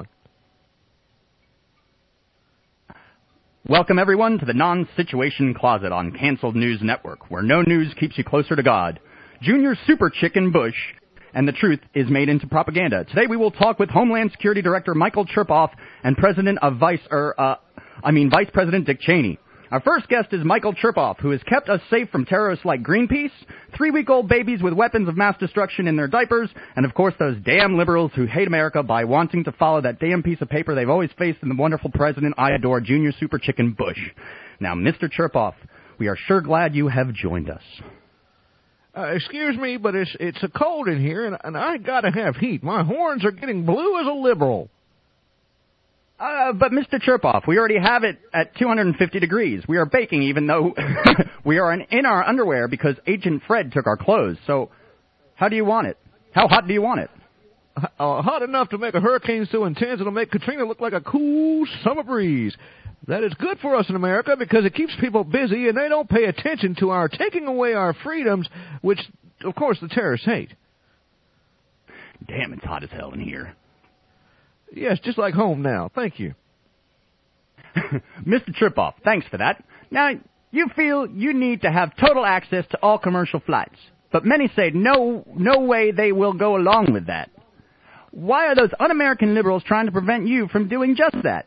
Welcome, everyone, to the Non-Situation Closet on Canceled News Network, where no news keeps you closer to God. Junior Super Chicken Bush, and the truth is made into propaganda. Today we will talk with Homeland Security Director Michael Chertoff and President of Vice, er, uh, I mean Vice President Dick Cheney. Our first guest is Michael Chertoff, who has kept us safe from terrorists like Greenpeace, three-week-old babies with weapons of mass destruction in their diapers, and of course those damn liberals who hate America by wanting to follow that damn piece of paper they've always faced in the wonderful president I adore, Junior Super Chicken Bush. Now, Mister Chertoff, we are sure glad you have joined us. Uh, excuse me, but it's it's a cold in here, and, and I gotta have heat. My horns are getting blue as a liberal. Uh, but Mister Chirpoff, we already have it at two hundred fifty degrees. We are baking even though we are in, in our underwear because Agent Fred took our clothes. So how do you want it? How hot do you want it? Uh, hot enough to make a hurricane so intense it'll make Katrina look like a cool summer breeze. That is good for us in America because it keeps people busy and they don't pay attention to our taking away our freedoms, which, of course, the terrorists hate. Damn, it's hot as hell in here. Yes, just like home now. Thank you. Mister Chirpoff, thanks for that. Now, you feel you need to have total access to all commercial flights, but many say no, no way they will go along with that. Why are those un-American liberals trying to prevent you from doing just that?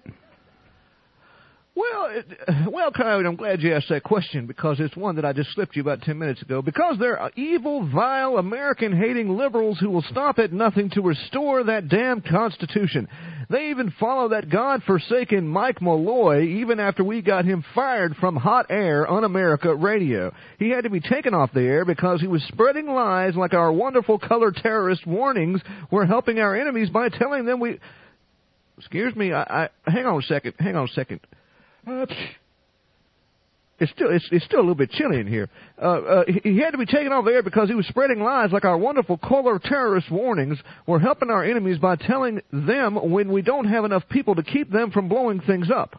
Well, it, well, Coyote, I'm glad you asked that question because it's one that I just slipped you about ten minutes ago. Because they're evil, vile, American-hating liberals who will stop at nothing to restore that damn Constitution. They even follow that God-forsaken Mike Malloy even after we got him fired from Hot Air Un-America Radio. He had to be taken off the air because he was spreading lies like our wonderful color terrorist warnings were helping our enemies by telling them we... Excuse me, I, I hang on a second, hang on a second. Uh, it's still it's, it's still a little bit chilly in here. Uh, uh, he, he had to be taken off the air because he was spreading lies like our wonderful color terrorist warnings were helping our enemies by telling them when we don't have enough people to keep them from blowing things up.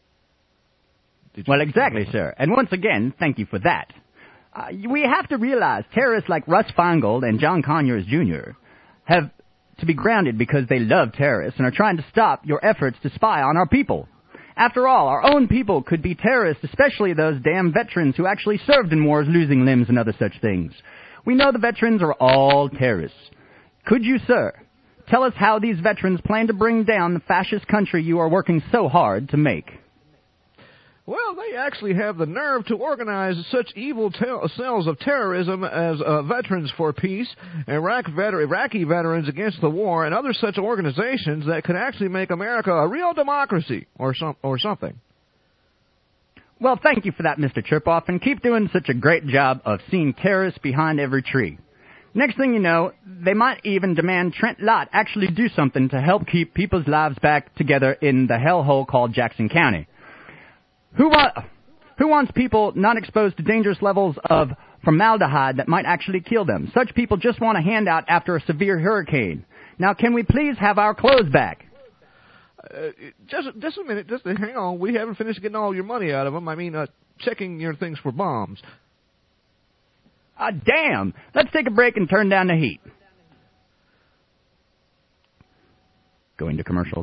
Well, exactly, sir. And once again, thank you for that. Uh, we have to realize terrorists like Russ Feingold and John Conyers Junior have to be grounded because they love terrorists and are trying to stop your efforts to spy on our people. After all, our own people could be terrorists, especially those damn veterans who actually served in wars, losing limbs and other such things. We know the veterans are all terrorists. Could you, sir, tell us how these veterans plan to bring down the fascist country you are working so hard to make? Well, they actually have the nerve to organize such evil te- cells of terrorism as uh, Veterans for Peace, Iraq veter- Iraqi Veterans Against the War, and other such organizations that could actually make America a real democracy or, some- or something. Well, thank you for that, Mister Chirpoff, and keep doing such a great job of seeing terrorists behind every tree. Next thing you know, they might even demand Trent Lott actually do something to help keep people's lives back together in the hellhole called Jackson County. Who, wa- who wants people not exposed to dangerous levels of formaldehyde that might actually kill them? Such people just want a handout after a severe hurricane. Now, can we please have our clothes back? Uh, just, just a minute. Just hang on. We haven't finished getting all your money out of them. I mean, uh, checking your things for bombs. Ah, damn. Let's take a break and turn down the heat. Going to commercial.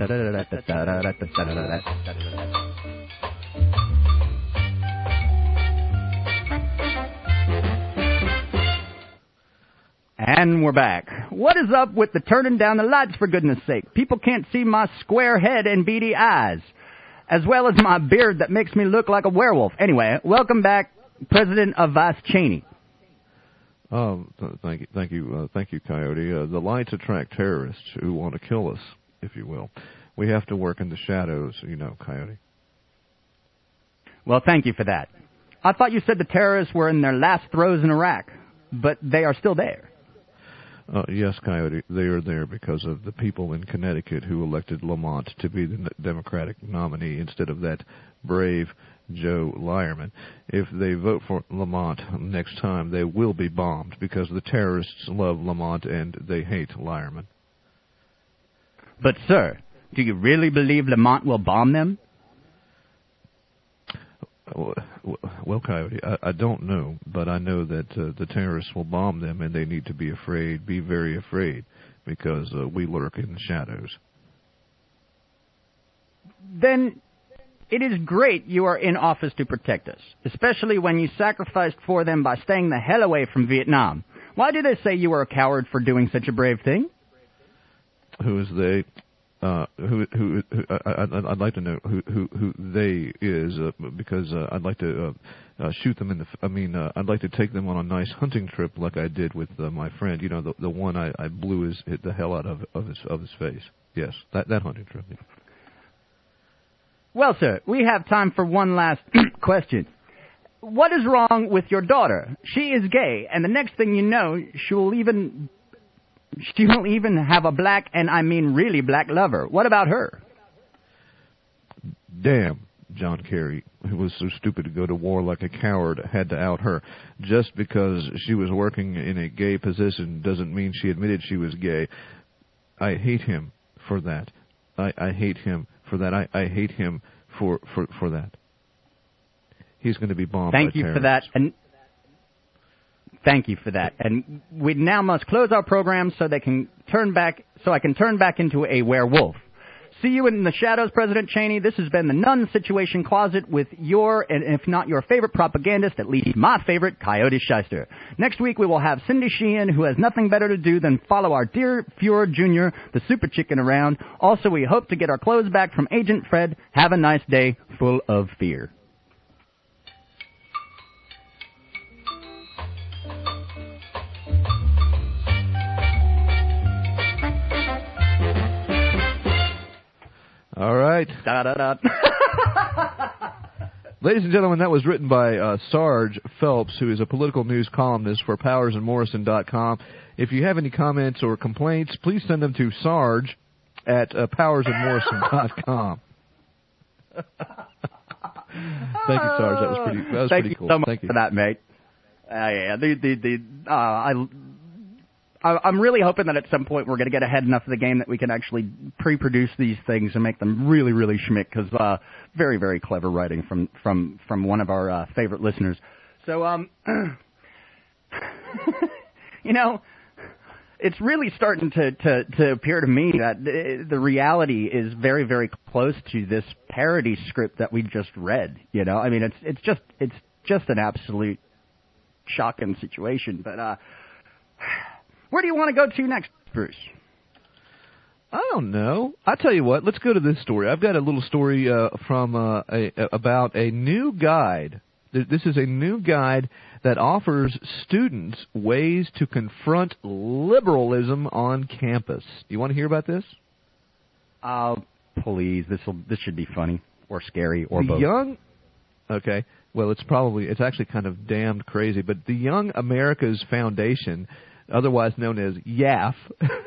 And we're back. What is up with the turning down the lights, for goodness sake? People can't see my square head and beady eyes, as well as my beard that makes me look like a werewolf. Anyway, welcome back, President of Vice Cheney. Um, th- thank you, thank you, uh, thank you, Coyote. Uh, the lights attract terrorists who want to kill us, if you will. We have to work in the shadows, you know, Coyote. Well, thank you for that. I thought you said the terrorists were in their last throes in Iraq, but they are still there. Uh, yes, Coyote, they are there because of the people in Connecticut who elected Lamont to be the Democratic nominee instead of that brave Joe Lyerman. If they vote for Lamont next time, they will be bombed because the terrorists love Lamont and they hate Lyerman. But, sir, do you really believe Lamont will bomb them? Well, Coyote, I, I don't know, but I know that uh, the terrorists will bomb them, and they need to be afraid, be very afraid, because uh, we lurk in the shadows. Then it is great you are in office to protect us, especially when you sacrificed for them by staying the hell away from Vietnam. Why do they say you were a coward for doing such a brave thing? Who is they? Uh, who, who, who I, I'd like to know who, who, who they is, uh, because uh, I'd like to uh, uh, shoot them in the. I mean, uh, I'd like to take them on a nice hunting trip, like I did with uh, my friend. You know, the the one I, I blew his hit the hell out of of his of his face. Yes, that that hunting trip. Yeah. Well, sir, we have time for one last question. What is wrong with your daughter? She is gay, and the next thing you know, she will even. She will even have a black, and I mean really black, lover. What about her? damn, John Kerry, who was so stupid to go to war like a coward, had to out her. Just because she was working in a gay position doesn't mean she admitted she was gay. I hate him for that. I, I hate him for that. I, I hate him for, for, for that. He's going to be bombed Thank by you terrorists. for that. And thank you for that. And we now must close our program so they can turn back, so I can turn back into a werewolf. See you in the shadows, President Cheney. This has been the Nun Situation Closet with your, and if not your favorite propagandist, at least my favorite, Coyote Shyster. Next week we will have Cindy Sheehan, who has nothing better to do than follow our dear Fuhrer Junior, the super chicken, around. Also, we hope to get our clothes back from Agent Fred. Have a nice day full of fear. All right. Da, da, da. Ladies and gentlemen, that was written by uh, Sarge Phelps, who is a political news columnist for Powers and Morrison dot com. If you have any comments or complaints, please send them to Sarge at uh, Powers and Morrison dot com. Thank you, Sarge. That was pretty, that was Thank pretty you cool. so much Thank you for that, mate. Uh, yeah, the, the, the, uh, I... I'm really hoping that at some point we're going to get ahead enough of the game that we can actually pre-produce these things and make them really, really schmick, because uh, very, very clever writing from from from one of our uh, favorite listeners. So, um, you know, it's really starting to, to, to appear to me that the, the reality is very, very close to this parody script that we just read. You know, I mean, it's it's just it's just an absolute shocking situation, but. uh Where do you want to go to next, Bruce? I don't know. I tell you what. Let's go to this story. I've got a little story uh, from uh, a, about a new guide. This is a new guide that offers students ways to confront liberalism on campus. Do you want to hear about this? Uh, please. This will this should be funny or scary or the both. Young. Okay. Well, it's probably it's actually kind of damned crazy, but the Young America's Foundation, otherwise known as Y A F.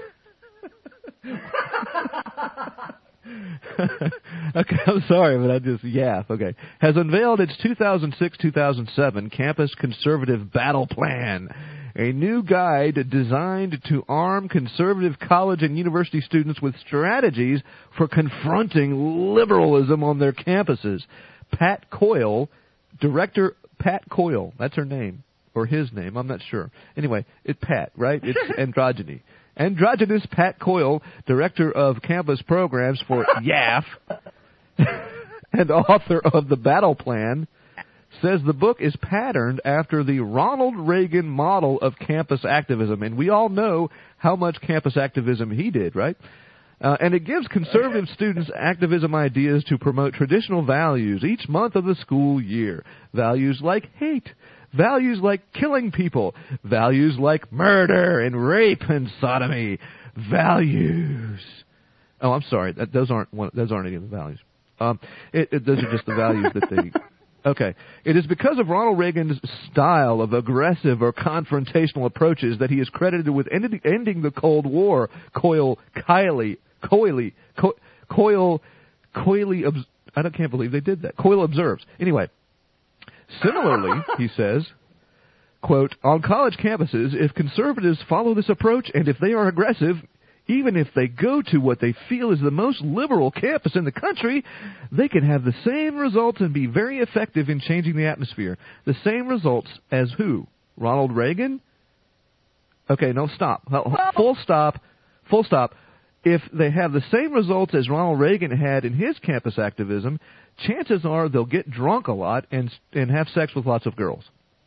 Okay, I'm sorry, but I just Y A F. Okay, has unveiled its two thousand six two thousand seven Campus Conservative Battle Plan, a new guide designed to arm conservative college and university students with strategies for confronting liberalism on their campuses. Pat Coyle, director Pat Coyle, that's her name. Or his name, I'm not sure. Anyway, it's Pat, right? It's androgyny. Androgynous Pat Coyle, director of campus programs for Y A F and author of The Battle Plan, says the book is patterned after the Ronald Reagan model of campus activism. And we all know how much campus activism he did, right? Uh, and it gives conservative students activism ideas to promote traditional values each month of the school year. Values like hate. Values like killing people. Values like murder and rape and sodomy. Values. Oh, I'm sorry. That, those aren't one, those aren't any of the values. Um, it, it, those are just the values that they... Okay. It is because of Ronald Reagan's style of aggressive or confrontational approaches that he is credited with ending, ending the Cold War. Coyle, Kiley, Coyle, Co- Coyle, Coyle, I don't, can't believe they did that. Coyle observes. Anyway. Similarly, he says, quote, on college campuses, if conservatives follow this approach and if they are aggressive, even if they go to what they feel is the most liberal campus in the country, they can have the same results and be very effective in changing the atmosphere. The same results as who? Ronald Reagan? Okay, no, stop. Full stop. Full stop. If they have the same results as Ronald Reagan had in his campus activism, chances are they'll get drunk a lot and and have sex with lots of girls.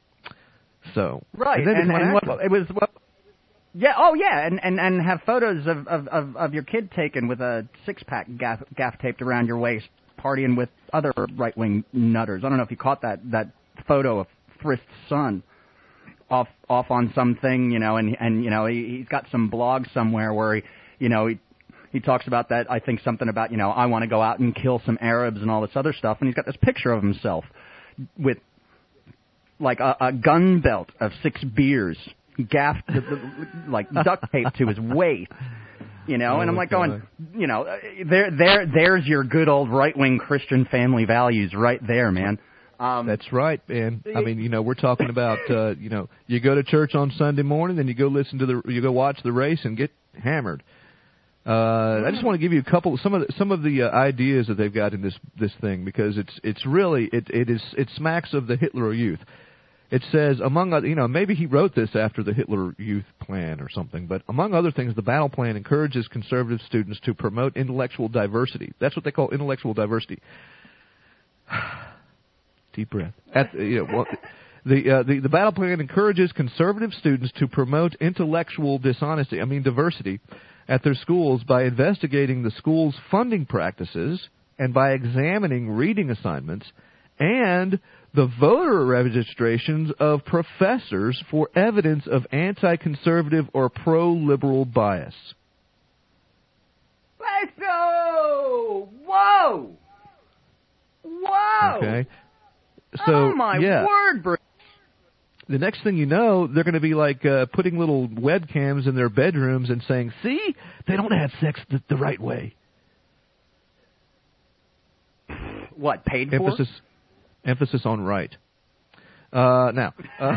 So right, and, and, and what, it was what, yeah, oh yeah, and, and, and have photos of, of, of, of your kid taken with a six pack gaff, gaff taped around your waist, partying with other right wing nutters. I don't know if you caught that that photo of Frist's son off off on something, you know, and and you know he, he's got some blog somewhere where he, you know, he. He talks about that, I think something about, you know, I want to go out and kill some Arabs and all this other stuff. And he's got this picture of himself with, like, a, a gun belt of six beers gaffed, like, duct taped to his waist. You know, Oh, and I'm like God. going, you know, uh, there, there, there's your good old right-wing Christian family values right there, man. Um, That's right, man. I mean, you know, we're talking about, uh, you know, you go to church on Sunday morning, then you go listen to the, you go watch the race and get hammered. Uh, I just want to give you a couple, some of the, some of the uh, ideas that they've got in this this thing, because it's it's really it it is it smacks of the Hitler Youth. It says, among other, you know, maybe he wrote this after the Hitler Youth Plan or something, but among other things, the battle plan encourages conservative students to promote intellectual diversity. That's what they call intellectual diversity. Deep breath. At, you know, well, the, uh, the the battle plan encourages conservative students to promote intellectual dishonesty, I mean diversity, at their schools by investigating the school's funding practices and by examining reading assignments and the voter registrations of professors for evidence of anti-conservative or pro-liberal bias. Let's go! Whoa! Whoa! Okay. So, oh, my yeah. word, Bruce. The next thing you know, they're going to be like uh, putting little webcams in their bedrooms and saying, see, they don't have sex the, the right way. What, paid Emphasis, emphasis on right. Uh, now, uh,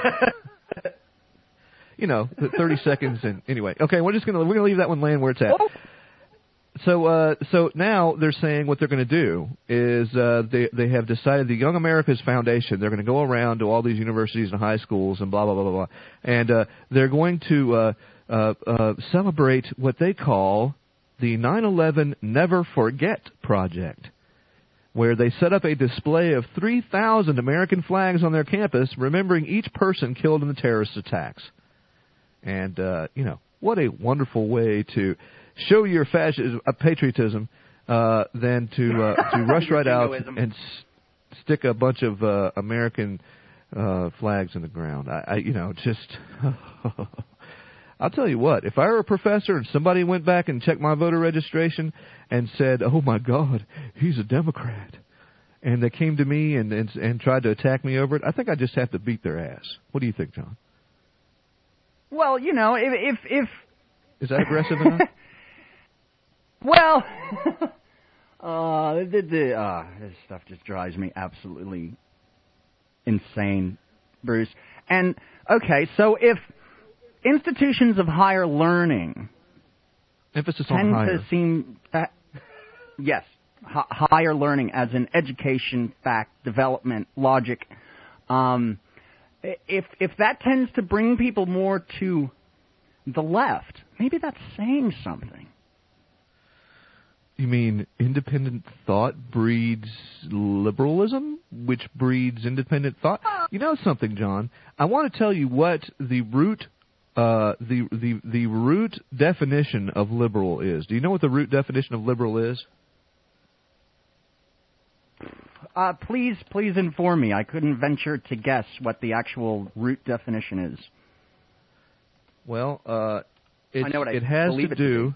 you know, thirty seconds and anyway. Okay, we're just gonna we're gonna leave that one laying where it's at. Oh. So, uh, so now they're saying what they're going to do is uh, they they have decided the Young America's Foundation. They're going to go around to all these universities and high schools and blah blah blah blah blah, and uh, they're going to uh, uh, uh, celebrate what they call the nine eleven Never Forget Project, where they set up a display of three thousand American flags on their campus, remembering each person killed in the terrorist attacks. And uh, you know, what a wonderful way to show your fascism, uh, patriotism, uh, than to uh, to rush right out and s- stick a bunch of uh, American uh, flags in the ground. I, I you know, just I'll tell you what. If I were a professor and somebody went back and checked my voter registration and said, "Oh my God, he's a Democrat," and they came to me and and, and tried to attack me over it, I think I'd just have to beat their ass. What do you think, John? Well, you know, if if, if is that aggressive enough? Well, uh, the, the, uh, this stuff just drives me absolutely insane, Bruce. And, okay, so if institutions of higher learning emphasis on tend higher. to seem, uh, yes, h- higher learning as in education, fact, development, logic, um, if if that tends to bring people more to the left, maybe that's saying something. You mean independent thought breeds liberalism, which breeds independent thought? You know something, John? I want to tell you what the root, uh, the the the root definition of liberal is. Do you know what the root definition of liberal is? Uh, please, please inform me. I couldn't venture to guess what the actual root definition is. Well, uh, it's, I know what I it has believe to it to do.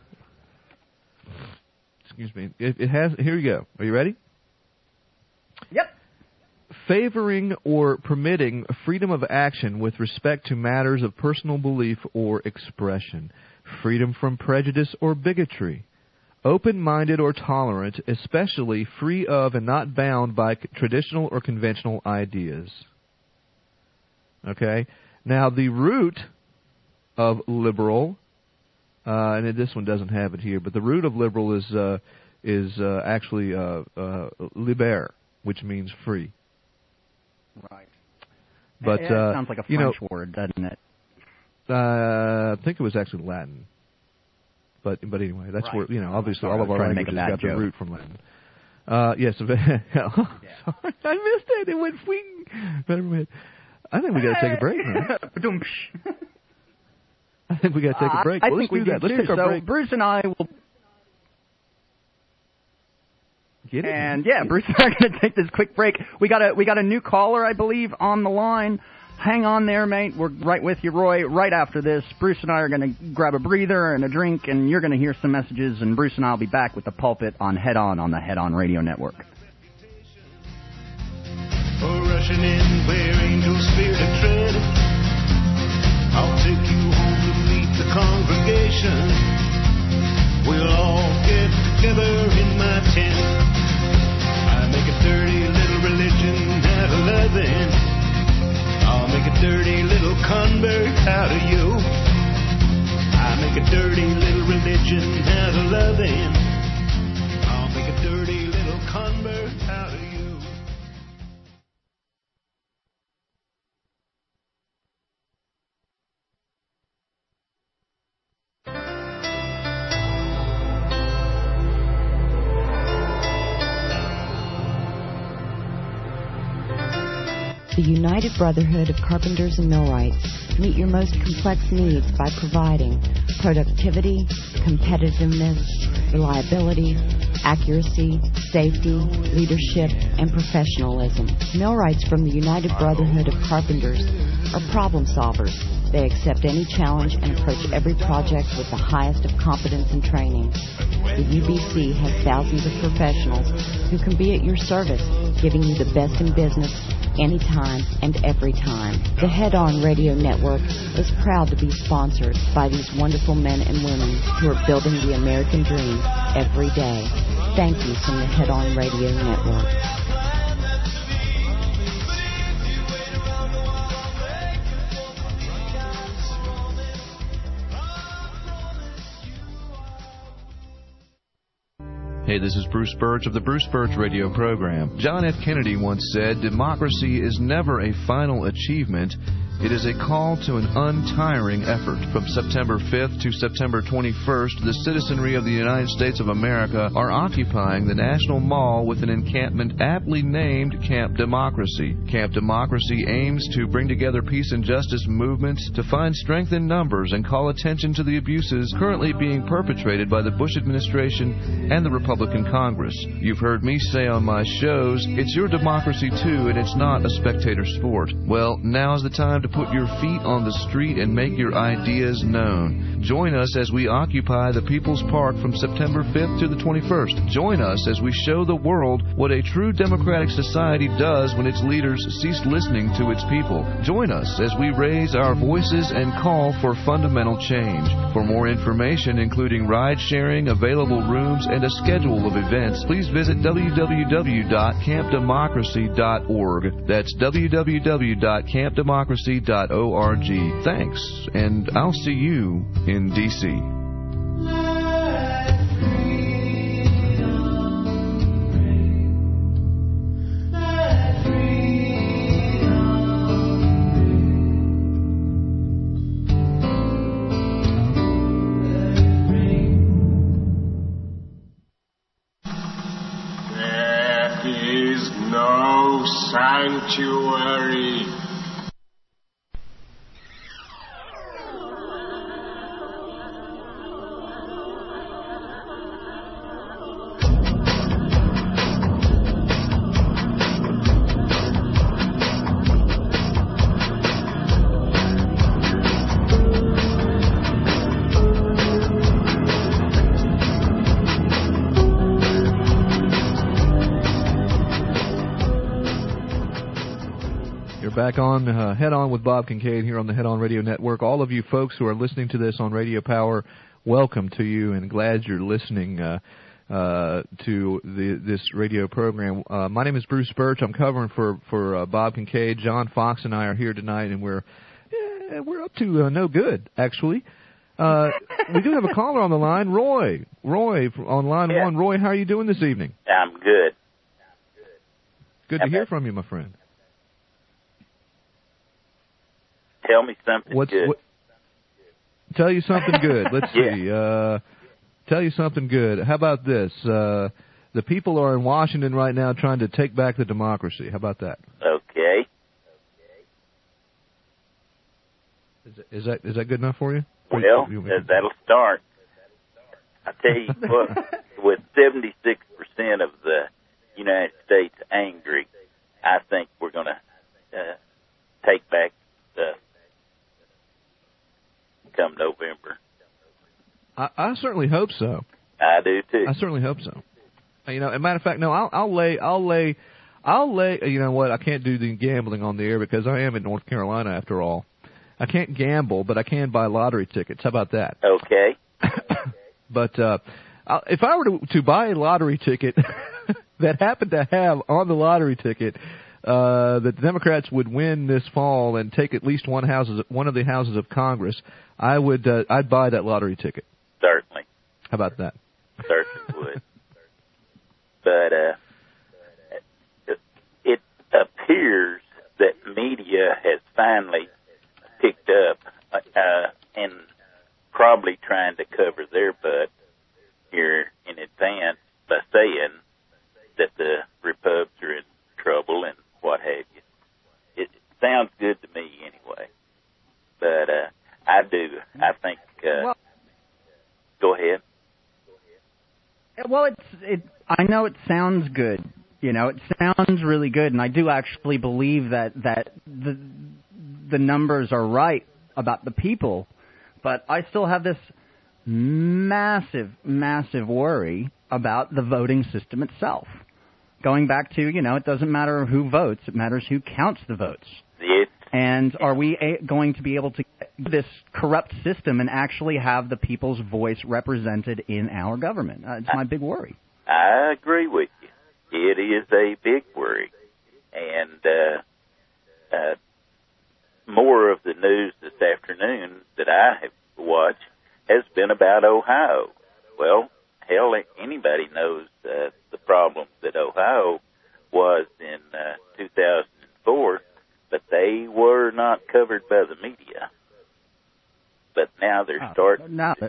Excuse me. It, it has. Here you go. Are you ready? Yep. Favoring or permitting freedom of action with respect to matters of personal belief or expression, freedom from prejudice or bigotry, open-minded or tolerant, especially free of and not bound by traditional or conventional ideas. Okay? Now, the root of liberal, uh, and this one doesn't have it here, but the root of liberal is uh, is uh, actually uh, uh, liber, which means free. Right. But it uh, sounds like a French you know, word, doesn't it? Uh, I think it was actually Latin. But but anyway, that's right. where, you know, obviously Sorry, all of our trying to make a languages bad got joke. the root from Latin. Uh, yes. yeah. Sorry, I missed it. It went swing. Never mind. I think we got to take a break, man. I think we got to take a break. Uh, I well, think let's we do that. do Let's too. take our So break. Bruce and I will. Get it, and man. yeah, Bruce and I are going to take this quick break. We got a we got a new caller, I believe, on the line. Hang on there, mate. We're right with you, Roy. Right after this, Bruce and I are going to grab a breather and a drink, and you're going to hear some messages, and Bruce and I will be back with the pulpit on Head On on the Head On Radio Network. Oh, rushing in where angels fear to tread. I'll take you home to meet the congregation. When out of you. I make a dirty little religion out of loving. I'll make a dirty little convert out of you. The United Brotherhood of Carpenters and Millwrights meet your most complex needs by providing productivity, competitiveness, reliability, accuracy, safety, leadership, and professionalism. Millwrights from the United Brotherhood of Carpenters are problem solvers. They accept any challenge and approach every project with the highest of competence and training. The U B C has thousands of professionals who can be at your service, giving you the best in business anytime and every time. The Head On Radio Network is proud to be sponsored by these wonderful men and women who are building the American dream every day. Thank you from the Head On Radio Network. Hey, this is Bruce Birch of the Bruce Birch Radio Program. John F. Kennedy once said, "Democracy is never a final achievement. It is a call to an untiring effort." From September fifth to September twenty-first, the citizenry of the United States of America are occupying the National Mall with an encampment aptly named Camp Democracy. Camp Democracy aims to bring together peace and justice movements to find strength in numbers and call attention to the abuses currently being perpetrated by the Bush administration and the Republican Congress. You've heard me say on my shows, it's your democracy too, and it's not a spectator sport. Well, now's the time to put your feet on the street and make your ideas known. Join us as we occupy the People's Park from September fifth to the twenty-first. Join us as we show the world what a true democratic society does when its leaders cease listening to its people. Join us as we raise our voices and call for fundamental change. For more information, including ride sharing, available rooms, and a schedule of events, please visit w w w dot camp democracy dot org. That's w w w dot camp democracy dot org. Thanks, and I'll see you in D C There is no sanctuary. Back on uh, Head On with Bob Kincaid here on the Head On Radio Network. All of you folks who are listening to this on Radio Power, welcome to you, and glad you're listening uh, uh, to the, this radio program. Uh, my name is Bruce Birch. I'm covering for for uh, Bob Kincaid. John Fox and I are here tonight, and we're eh, we're up to uh, no good, actually. Uh, we do have a caller on the line, Roy. Roy on line yeah. one. Roy, how are you doing this evening? I'm good. Good to hear from you, my friend. Tell me something What's, good. What, tell you something good. Let's yeah. see. Uh, tell you something good. How about this? Uh, the people are in Washington right now trying to take back the democracy. How about that? Okay. Is, is that is that good enough for you? Well, you, you that, that'll start. I tell you what, with seventy-six percent of the United States angry, I think we're going to uh, take back the come November. I, I certainly hope so. I do too. I certainly hope so. You know, as a matter of fact, no, I'll, I'll lay, I'll lay, I'll lay. You know what? I can't do the gambling on the air because I am in North Carolina after all. I can't gamble, but I can buy lottery tickets. How about that? Okay. But uh, I'll, if I were to, to buy a lottery ticket that happened to have on the lottery ticket uh, that the Democrats would win this fall and take at least one houses, one of the houses of Congress, I would, uh, I'd buy that lottery ticket. Certainly. How about that? Certainly would. But uh, it, it appears that media has finally picked up uh, and probably trying to cover their butt here in advance by saying that the Repubs are in trouble and what have you. It sounds good to me anyway. But uh, I do. I think. Uh, well, go ahead. Well, it's it. I know it sounds good. You know, it sounds really good, and I do actually believe that that the the numbers are right about the people. But I still have this massive, massive worry about the voting system itself. Going back to, you know, it doesn't matter who votes; it matters who counts the votes. Yes. And are we a- going to be able to get this corrupt system and actually have the people's voice represented in our government? Uh, it's my big worry. I agree with you. It is a big worry. And uh, uh, more of the news this afternoon that I have watched has been about Ohio. Well, hell, anybody knows uh, the problems that Ohio was in uh, two thousand four, but they were not covered by the media. But now they're Uh, starting now, to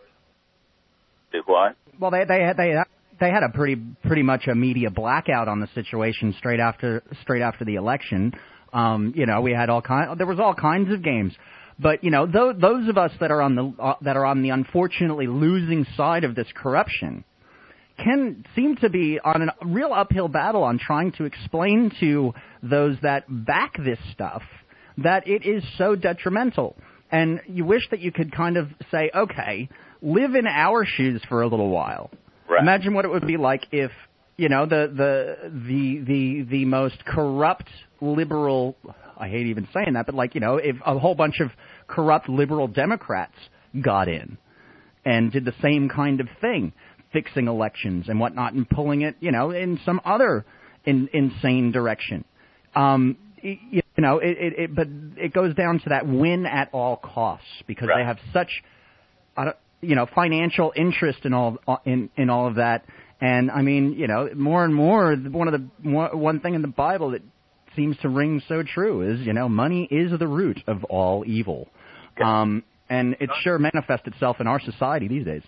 do what? well, they they had they they had a pretty pretty much a media blackout on the situation straight after straight after the election. Um, you know, we had all kind there was all kinds of games. But you know, those, those of us that are on the uh, that are on the unfortunately losing side of this corruption can seem to be on a real uphill battle on trying to explain to those that back this stuff that it is so detrimental. And you wish that you could kind of say, okay, live in our shoes for a little while. Right. Imagine what it would be like if, you know, the the the the the most corrupt liberal, I hate even saying that, but like, you know, if a whole bunch of corrupt liberal Democrats got in and did the same kind of thing, fixing elections and whatnot and pulling it, you know, in some other in, insane direction. Um, you know, it, it, it, but it goes down to that win at all costs because right. they have such, uh, you know, financial interest in all in in all of that. And I mean, you know, more and more, one of the one thing in the Bible that seems to ring so true is, you know, money is the root of all evil. Um, and it sure manifests itself in our society these days.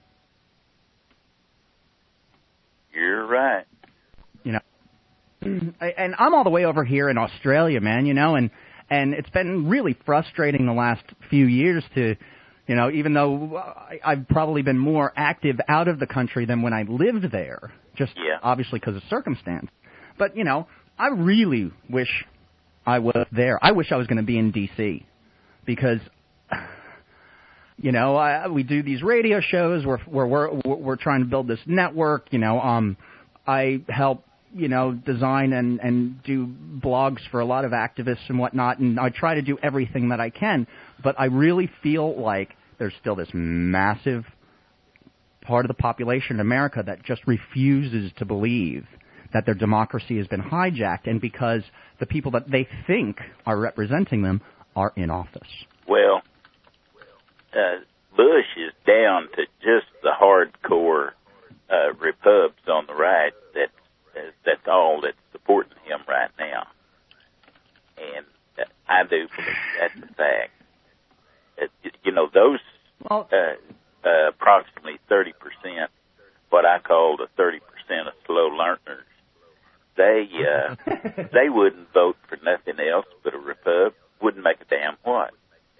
You're right. You know, and I'm all the way over here in Australia, man, you know, and, and it's been really frustrating the last few years to, you know, even though I've probably been more active out of the country than when I lived there, just yeah. obviously because of circumstance. But, you know, I really wish I was there. I wish I was going to be in D C because, you know, I, we do these radio shows where, where we're we're trying to build this network. You know, um, I help, you know, design and, and do blogs for a lot of activists and whatnot, and I try to do everything that I can. But I really feel like there's still this massive part of the population in America that just refuses to believe that their democracy has been hijacked, and because the people that they think are representing them are in office. Well, uh, Bush is down to just the hardcore uh, Repubs on the right. That uh, that's all that's supporting him right now, and uh, I do believe that's a fact. Uh, you know, those well, uh, uh, approximately thirty percent, what I call the thirty percent of slow learners. They uh, they wouldn't vote for nothing else but a Repub. Wouldn't make a damn what.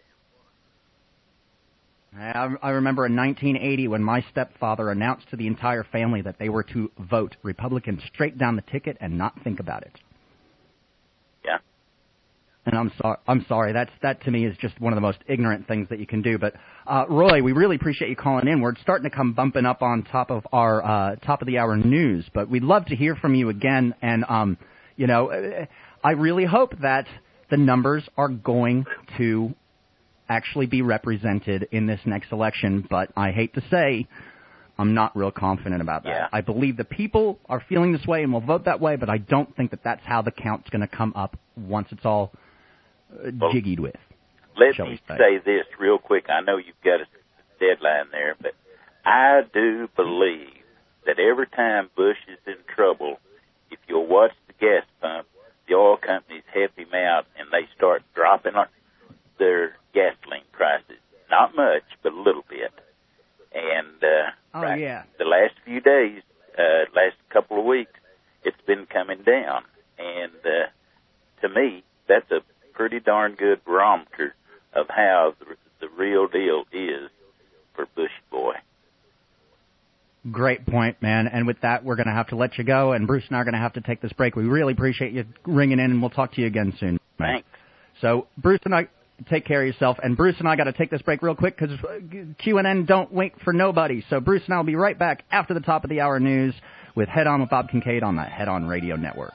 I, I remember in nineteen eighty when my stepfather announced to the entire family that they were to vote Republican straight down the ticket and not think about it. Yeah. And I'm sorry. I'm sorry. That's that to me is just one of the most ignorant things that you can do. But uh, Roy, we really appreciate you calling in. We're starting to come bumping up on top of our uh, top of the hour news, but we'd love to hear from you again. And um, you know, I really hope that the numbers are going to actually be represented in this next election. But I hate to say, I'm not real confident about that. Yeah. I believe the people are feeling this way and will vote that way, but I don't think that that's how the count's going to come up once it's all uh, Well, jiggied with. Let shall me we say. say this real quick. I know you've got a deadline there, but I do believe that every time Bush is in trouble, if you'll watch the gas pump, the oil companies help him out and they start dropping on their gasoline prices. Not much, but a little bit. And uh, Oh, right, yeah. the last few days, uh, last couple of weeks, it's been coming down. And uh, to me, that's a pretty darn good barometer of how the, the real deal is for Bush boy. Great point, man. And with that, we're going to have to let you go, and Bruce and I are going to have to take this break. We really appreciate you ringing in, and we'll talk to you again soon. Thanks. So, Bruce and I, take care of yourself. And Bruce and I got to take this break real quick because Q and N don't wait for nobody. So Bruce and I will be right back after the top of the hour news with Head On with Bob Kincaid on the Head On Radio Network.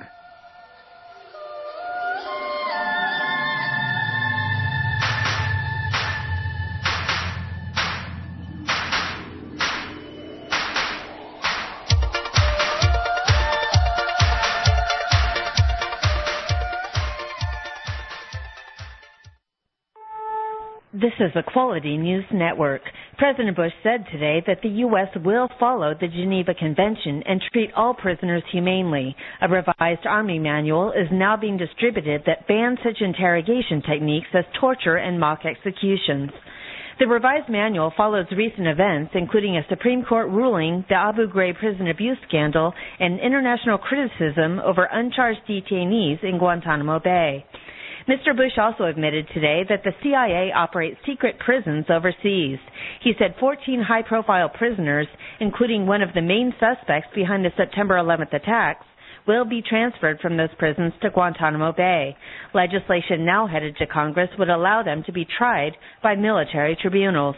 This is the Quality News Network. President Bush said today that the U S will follow the Geneva Convention and treat all prisoners humanely. A revised Army manual is now being distributed that bans such interrogation techniques as torture and mock executions. The revised manual follows recent events, including a Supreme Court ruling, the Abu Ghraib prison abuse scandal, and international criticism over uncharged detainees in Guantanamo Bay. Mister Bush also admitted today that the C I A operates secret prisons overseas. He said fourteen high-profile prisoners, including one of the main suspects behind the September eleventh attacks, will be transferred from those prisons to Guantanamo Bay. Legislation now headed to Congress would allow them to be tried by military tribunals.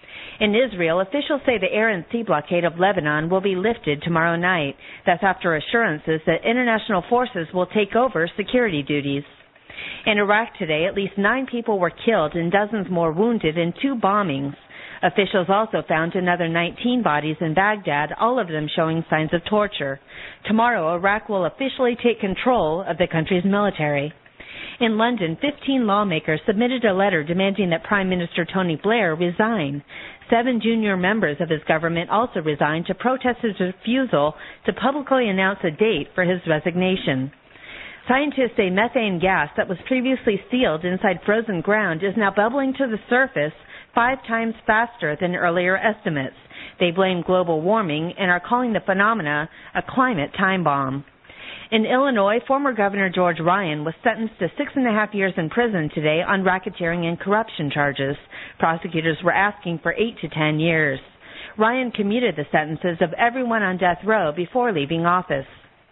In Israel, officials say the air and sea blockade of Lebanon will be lifted tomorrow night. That's after assurances that international forces will take over security duties. In Iraq today, at least nine people were killed and dozens more wounded in two bombings. Officials also found another nineteen bodies in Baghdad, all of them showing signs of torture. Tomorrow, Iraq will officially take control of the country's military. In London, fifteen lawmakers submitted a letter demanding that Prime Minister Tony Blair resign. Seven junior members of his government also resigned to protest his refusal to publicly announce a date for his resignation. Scientists say methane gas that was previously sealed inside frozen ground is now bubbling to the surface five times faster than earlier estimates. They blame global warming and are calling the phenomena a climate time bomb. In Illinois, former Governor George Ryan was sentenced to six and a half years in prison today on racketeering and corruption charges. Prosecutors were asking for eight to ten years. Ryan commuted the sentences of everyone on death row before leaving office.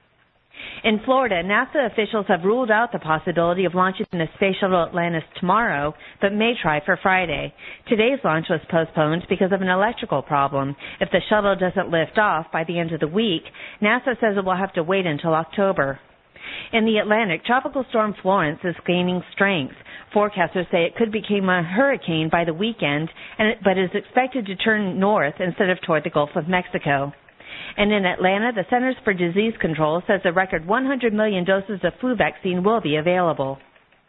In Florida, NASA officials have ruled out the possibility of launching the Space Shuttle Atlantis tomorrow, but may try for Friday. Today's launch was postponed because of an electrical problem. If the shuttle doesn't lift off by the end of the week, NASA says it will have to wait until October. In the Atlantic, Tropical Storm Florence is gaining strength. Forecasters say it could become a hurricane by the weekend, and it, but is expected to turn north instead of toward the Gulf of Mexico. And in Atlanta, the Centers for Disease Control says a record one hundred million doses of flu vaccine will be available.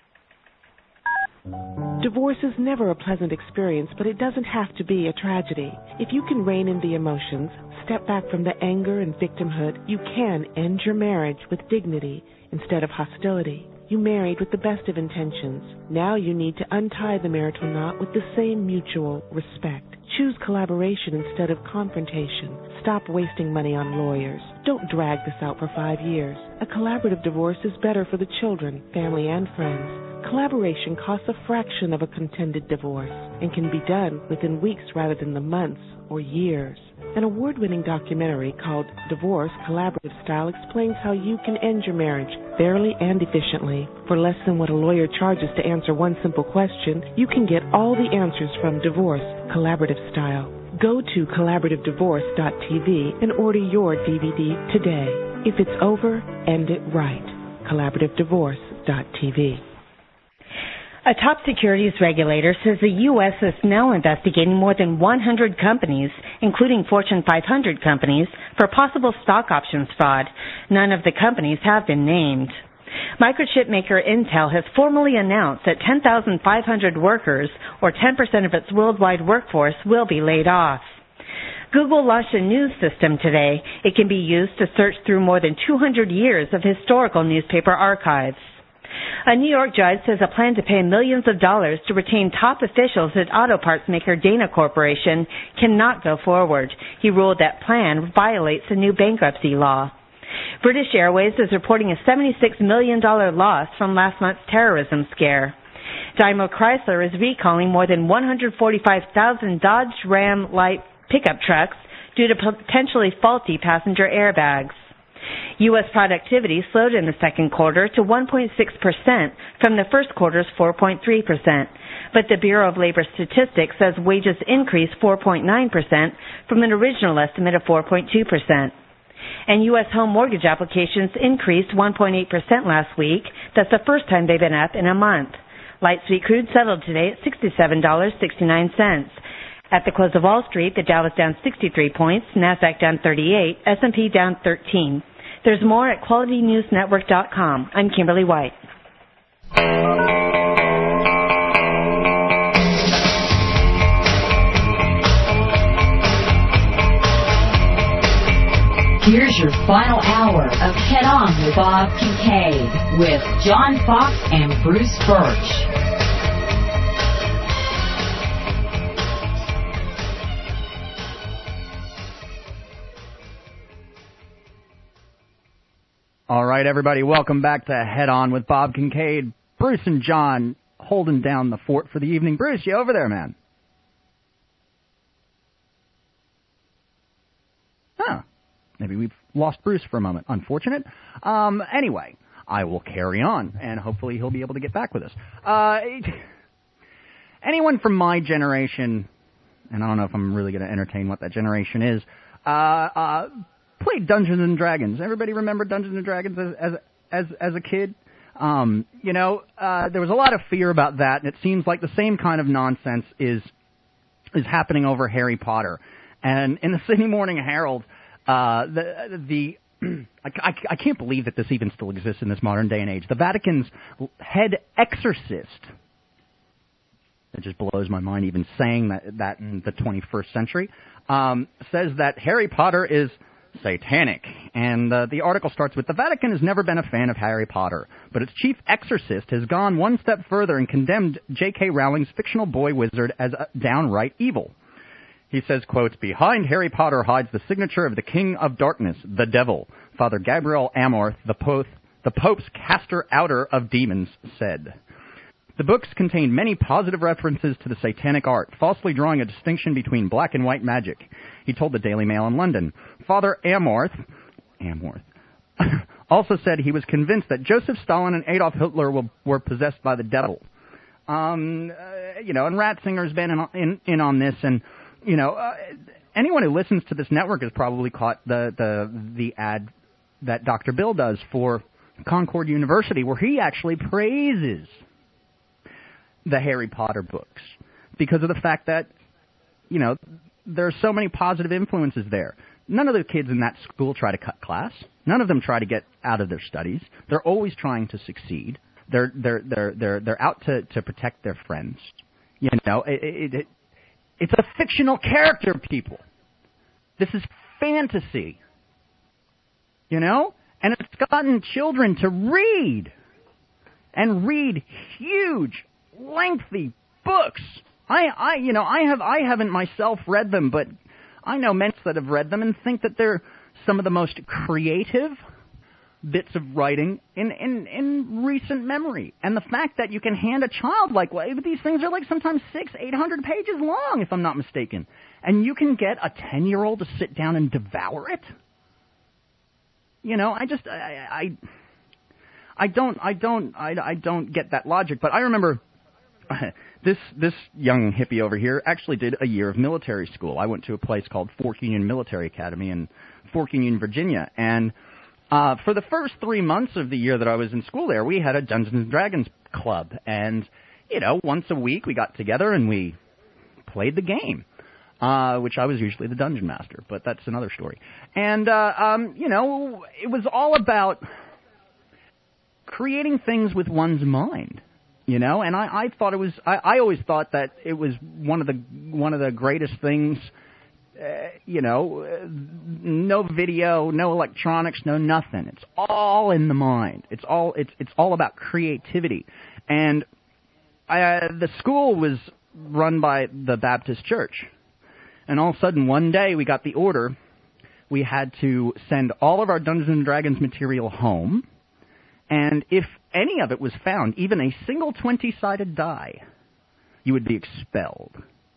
Divorce is never a pleasant experience, but it doesn't have to be a tragedy. If you can rein in the emotions, step back from the anger and victimhood, you can end your marriage with dignity instead of hostility. You married with the best of intentions. Now you need to untie the marital knot with the same mutual respect. Choose collaboration instead of confrontation. Stop wasting money on lawyers. Don't drag this out for five years. A collaborative divorce is better for the children, family, and friends. Collaboration costs a fraction of a contended divorce and can be done within weeks rather than the months or years. An award-winning documentary called Divorce Collaborative Style explains how you can end your marriage fairly and efficiently. For less than what a lawyer charges to answer one simple question, you can get all the answers from Divorce Collaborative Style. Go to collaborative divorce dot t v and order your D V D today. If it's over, end it right. collaborative divorce dot t v. A top securities regulator says the U S is now investigating more than one hundred companies, including Fortune five hundred companies, for possible stock options fraud. None of the companies have been named. Microchip maker Intel has formally announced that ten thousand five hundred workers, or ten percent of its worldwide workforce, will be laid off. Google launched a news system today. It can be used to search through more than two hundred years of historical newspaper archives. A New York judge says a plan to pay millions of dollars to retain top officials at auto parts maker Dana Corporation cannot go forward. He ruled that plan violates the new bankruptcy law. British Airways is reporting a seventy-six million dollars loss from last month's terrorism scare. Daimler Chrysler is recalling more than one hundred forty-five thousand Dodge Ram light pickup trucks due to potentially faulty passenger airbags. U S productivity slowed in the second quarter to one point six percent from the first quarter's four point three percent. But the Bureau of Labor Statistics says wages increased four point nine percent from an original estimate of four point two percent. And U S home mortgage applications increased one point eight percent last week. That's the first time they've been up in a month. Light sweet crude settled today at sixty-seven dollars and sixty-nine cents. At the close of Wall Street, the Dow was down sixty-three points, NASDAQ down thirty-eight, S and P down thirteen. There's more at quality news network dot com. I'm Kimberly White. Here's your final hour of Head On with Bob Kincaid with John Fox and Bruce Birch. All right, everybody, welcome back to Head On with Bob Kincaid. Bruce and John holding down the fort for the evening. Bruce, you over there, man? Huh. Maybe we've lost Bruce for a moment. Unfortunate. Um, anyway, I will carry on, and hopefully he'll be able to get back with us. Uh, anyone from my generation, and I don't know if I'm really going to entertain what that generation is, uh, uh, played Dungeons and Dragons. Everybody remember Dungeons and Dragons as as as, as a kid? Um, you know, uh, there was a lot of fear about that, and it seems like the same kind of nonsense is is happening over Harry Potter. And in the Sydney Morning Herald, uh, the the I, I, I can't believe that this even still exists in this modern day and age. The Vatican's head exorcist. It just blows my mind even saying that that in the twenty-first century. Um, says that Harry Potter is satanic. And uh, the article starts with, the Vatican has never been a fan of Harry Potter, but its chief exorcist has gone one step further and condemned J K Rowling's fictional boy wizard as uh, downright evil. He says, quote, behind Harry Potter hides the signature of the King of Darkness, the Devil, Father Gabriel Amorth, the, po- the Pope's caster outer of demons, said. The books contain many positive references to the satanic art, falsely drawing a distinction between black and white magic, he told the Daily Mail in London. Father Amorth, Amorth also said he was convinced that Joseph Stalin and Adolf Hitler were, were possessed by the devil. Um, uh, you know, and Ratzinger's been in, in, in on this, and, you know, uh, anyone who listens to this network has probably caught the, the, the ad that Doctor Bill does for Concord University, where he actually praises the Harry Potter books because of the fact that, you know, there are so many positive influences there. None of the kids in that school try to cut class. None of them try to get out of their studies. They're always trying to succeed. They're they're they're they're they're out to, to protect their friends. You know, it, it, it, it's a fictional character, people. This is fantasy. You know, and it's gotten children to read and read huge, lengthy books. I, I, you know, I have, I haven't myself read them, but I know men that have read them and think that they're some of the most creative bits of writing in, in, in recent memory. And the fact that you can hand a child like, well, these things are like sometimes six, eight hundred pages long, if I'm not mistaken, and you can get a ten-year-old to sit down and devour it. You know, I just, I, I, I don't, I don't, I, I don't get that logic. But I remember. This this young hippie over here actually did a year of military school. I went to a place called Fork Union Military Academy in Fork Union, Virginia. And uh, for the first three months of the year that I was in school there, we had a Dungeons and Dragons club. And, you know, once a week we got together and we played the game, uh, which I was usually the dungeon master, but that's another story. And, uh, um, you know, it was all about creating things with one's mind, you know, and I, I thought it was, I, I always thought that it was one of the, one of the greatest things, uh, you know, uh, no video, no electronics, no nothing. It's all in the mind. It's all, it's, it's all about creativity. And, uh, the school was run by the Baptist Church. And all of a sudden, one day, we got the order. We had to send all of our Dungeons and Dragons material home. And if any of it was found, even a single twenty-sided die, you would be expelled.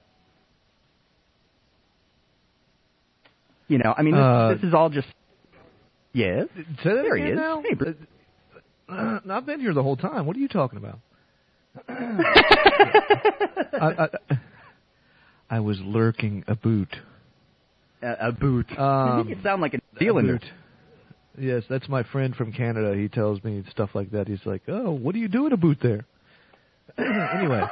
You know, I mean, this, Uh, this is all just... Yes? Say that There he again is. now? Hey, Bruce. Uh, I've been here the whole time. What are you talking about? I, I, I was lurking a boot. A, a boot. Um, you sound like a Zealander. A boot. Yes, that's my friend from Canada. He tells me stuff like that. He's like, "Oh, what do you do at a boot there?" Anyway,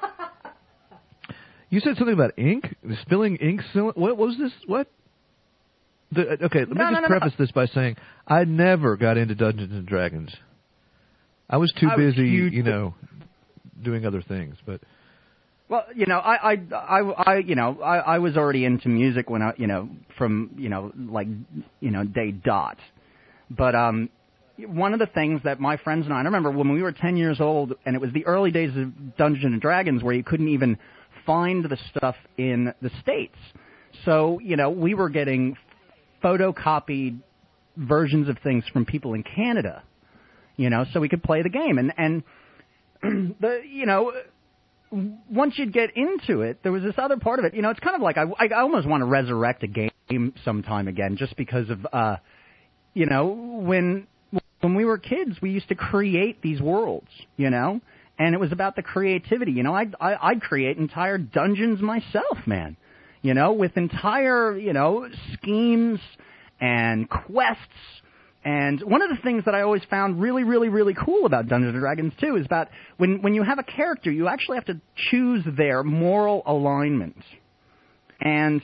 you said something about ink, spilling ink. What, what was this? What? The, okay, let me No, just no, no, preface no. this by saying I never got into Dungeons and Dragons. I was too I was busy, huge- you know, doing other things. But Well, you know, I, I, I, I you know, I, I was already into music when I, you know, from, you know, like, you know, day dot. But um, one of the things that my friends and I, I remember when we were ten years old, and it was the early days of Dungeons and Dragons, where you couldn't even find the stuff in the States. So, you know, we were getting photocopied versions of things from people in Canada, you know, so we could play the game. And, and the, you know, once you'd get into it, there was this other part of it. You know, it's kind of like I, I almost want to resurrect a game sometime again, just because of, uh, you know, when when we were kids, we used to create these worlds, you know, and it was about the creativity. You know, I'd, I, I'd create entire dungeons myself, man, you know, with entire, you know, schemes and quests. And one of the things that I always found really, really, really cool about Dungeons and Dragons, too, is that when, when you have a character, you actually have to choose their moral alignment. And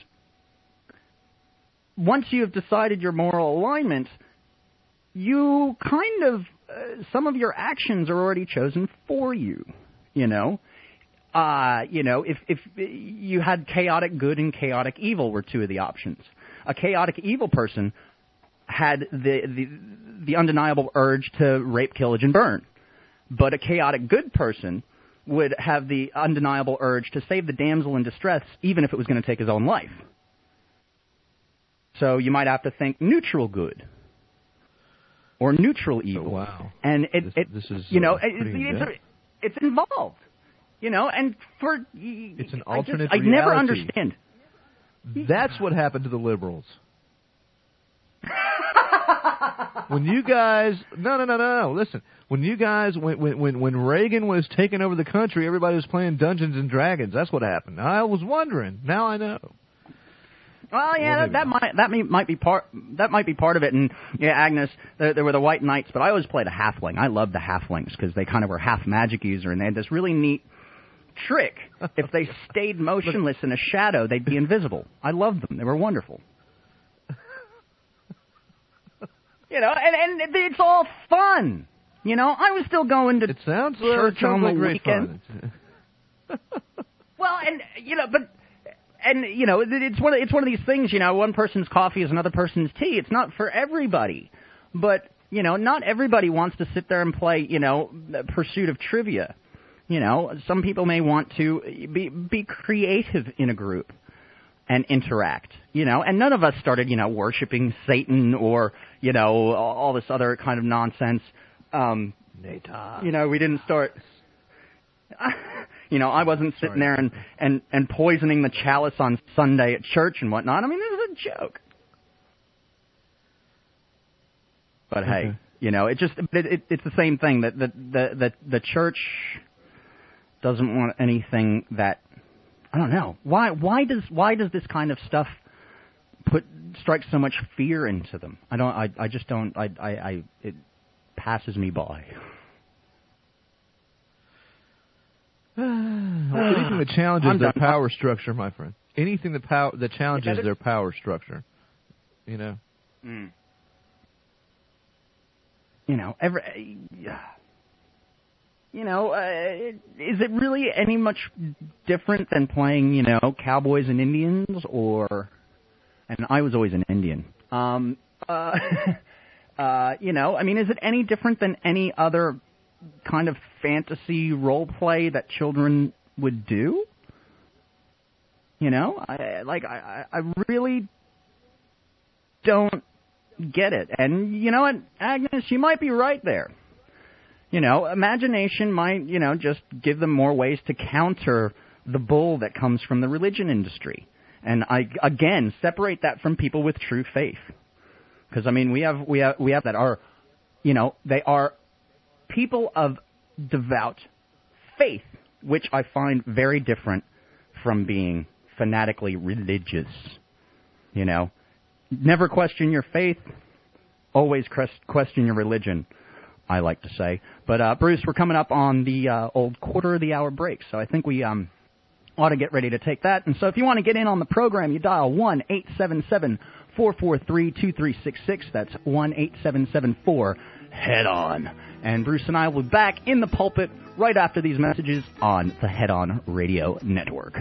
once you have decided your moral alignment, you kind of, uh, some of your actions are already chosen for you, you know. Uh, you know, if, if you had chaotic good and chaotic evil were two of the options. A chaotic evil person had the, the the undeniable urge to rape, pillage, and burn. But a chaotic good person would have the undeniable urge to save the damsel in distress, even if it was going to take his own life. So you might have to think neutral good or neutral evil. Oh, wow. And it, this, it this is, you know, uh, it, pretty it's, in-depth. it's involved. You know, and for It's an I just- alternate I reality. never understand. That's what happened to the liberals. When you guys, no, no, no, no, no, listen. When you guys, when, when, when Reagan was taking over the country, everybody was playing Dungeons and Dragons. That's what happened. I was wondering. Now I know. Well, yeah, Well, that, that might that may, might be part that might be part of it. And yeah, Agnes, there, there were the White Knights, but I always played a halfling. I loved the halflings because they kind of were half magic user, and they had this really neat trick. If they stayed motionless in a shadow, they'd be invisible. I loved them. They were wonderful. You know, and, and it's all fun. You know, I was still going to It sounds, uh, church it sounds on like the great weekend. fun. Well, and you know, but and you know, it- it's one of, it's one of these things. You know, one person's coffee is another person's tea. It's not for everybody, but you know, not everybody wants to sit there and play. You know, Pursuit of Trivia. You know, some people may want to be be creative in a group and interact, you know, and none of us started, you know, worshiping Satan or, you know, all this other kind of nonsense. Um, you know, we didn't start, you know, I wasn't sitting there and, and, and poisoning the chalice on Sunday at church and whatnot. I mean, this is a joke. But hey, Okay. you know, it just, it, it, it's the same thing that the, the, the, the church doesn't want anything that, I don't know. Why why does why does this kind of stuff put strike so much fear into them? I don't I I just don't I I, I it passes me by. Anything that challenges I'm their done. power structure, my friend. Anything that, pow- that challenges Yeah, their power structure. You know? Mm. You know, every... Uh, you know, uh, is it really any much different than playing, you know, Cowboys and Indians or... And I was always an Indian. Um, uh, uh, you know, I mean, is it any different than any other kind of fantasy role play that children would do? You know, I, like, I, I really don't get it. And you know what, Agnes, you might be right there. You know, imagination might, you know, just give them more ways to counter the bull that comes from the religion industry. And I, again, separate that from people with true faith. Because, I mean, we have, we have, we have that are, you know, they are people of devout faith, which I find very different from being fanatically religious. You know, never question your faith, always question your religion, I like to say. But, uh, Bruce, we're coming up on the uh, old quarter of the hour break, so I think we um, ought to get ready to take that. And so if you want to get in on the program, you dial one eight seven seven, four four three, two three six six. That's one eight seven seven four, head on. And Bruce and I will be back in the pulpit right after these messages on the Head On Radio Network.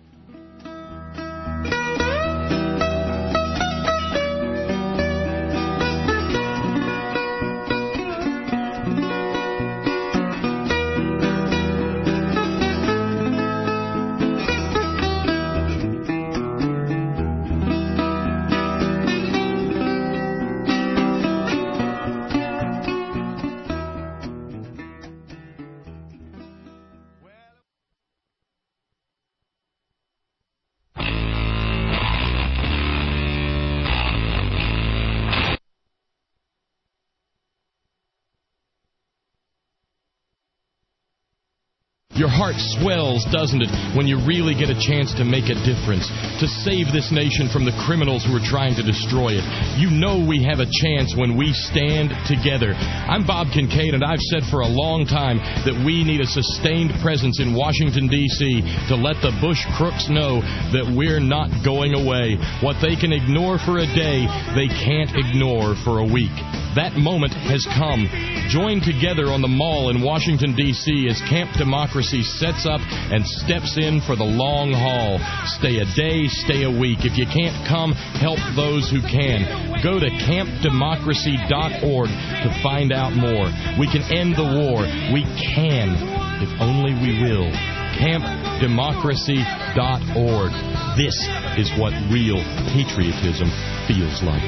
Your heart swells, doesn't it, when you really get a chance to make a difference, to save this nation from the criminals who are trying to destroy it. You know we have a chance when we stand together. I'm Bob Kincaid, and I've said for a long time that we need a sustained presence in Washington, D C to let the Bush crooks know that we're not going away. What they can ignore for a day, they can't ignore for a week. That moment has come. Join together on the Mall in Washington, D C as Camp Democracy sets up and steps in for the long haul. Stay a day, stay a week. If you can't come, help those who can. Go to camp democracy dot org to find out more. We can end the war. We can, if only we will. camp democracy dot org. This is what real patriotism feels like.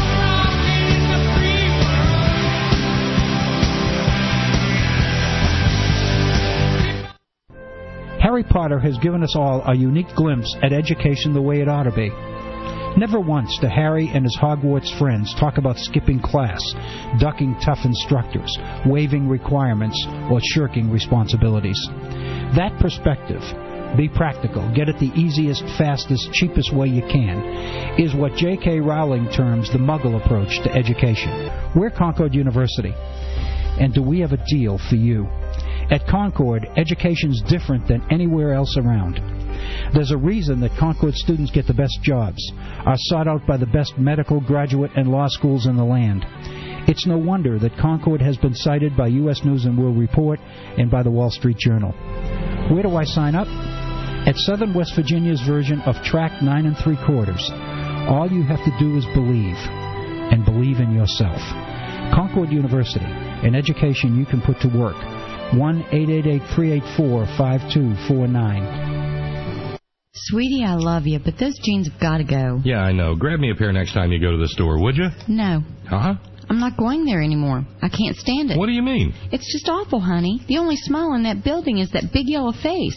Harry Potter has given us all a unique glimpse at education the way it ought to be. Never once do Harry and his Hogwarts friends talk about skipping class, ducking tough instructors, waiving requirements, or shirking responsibilities. That perspective, be practical, get it the easiest, fastest, cheapest way you can, is what J K Rowling terms the Muggle approach to education. We're Concord University, and do we have a deal for you? At Concord, education's different than anywhere else around. There's a reason that Concord students get the best jobs, are sought out by the best medical, graduate, and law schools in the land. It's no wonder that Concord has been cited by U S News and World Report and by the Wall Street Journal. Where do I sign up? At Southern West Virginia's version of Track nine and three quarters. All you have to do is believe, and believe in yourself. Concord University, an education you can put to work. one eight eight eight, three eight four, five two four nine. Sweetie, I love you, but those jeans have got to go. Yeah, I know. Grab me a pair next time you go to the store, would you? No. Uh-huh. I'm not going there anymore. I can't stand it. What do you mean? It's just awful, honey. The only smile in that building is that big yellow face.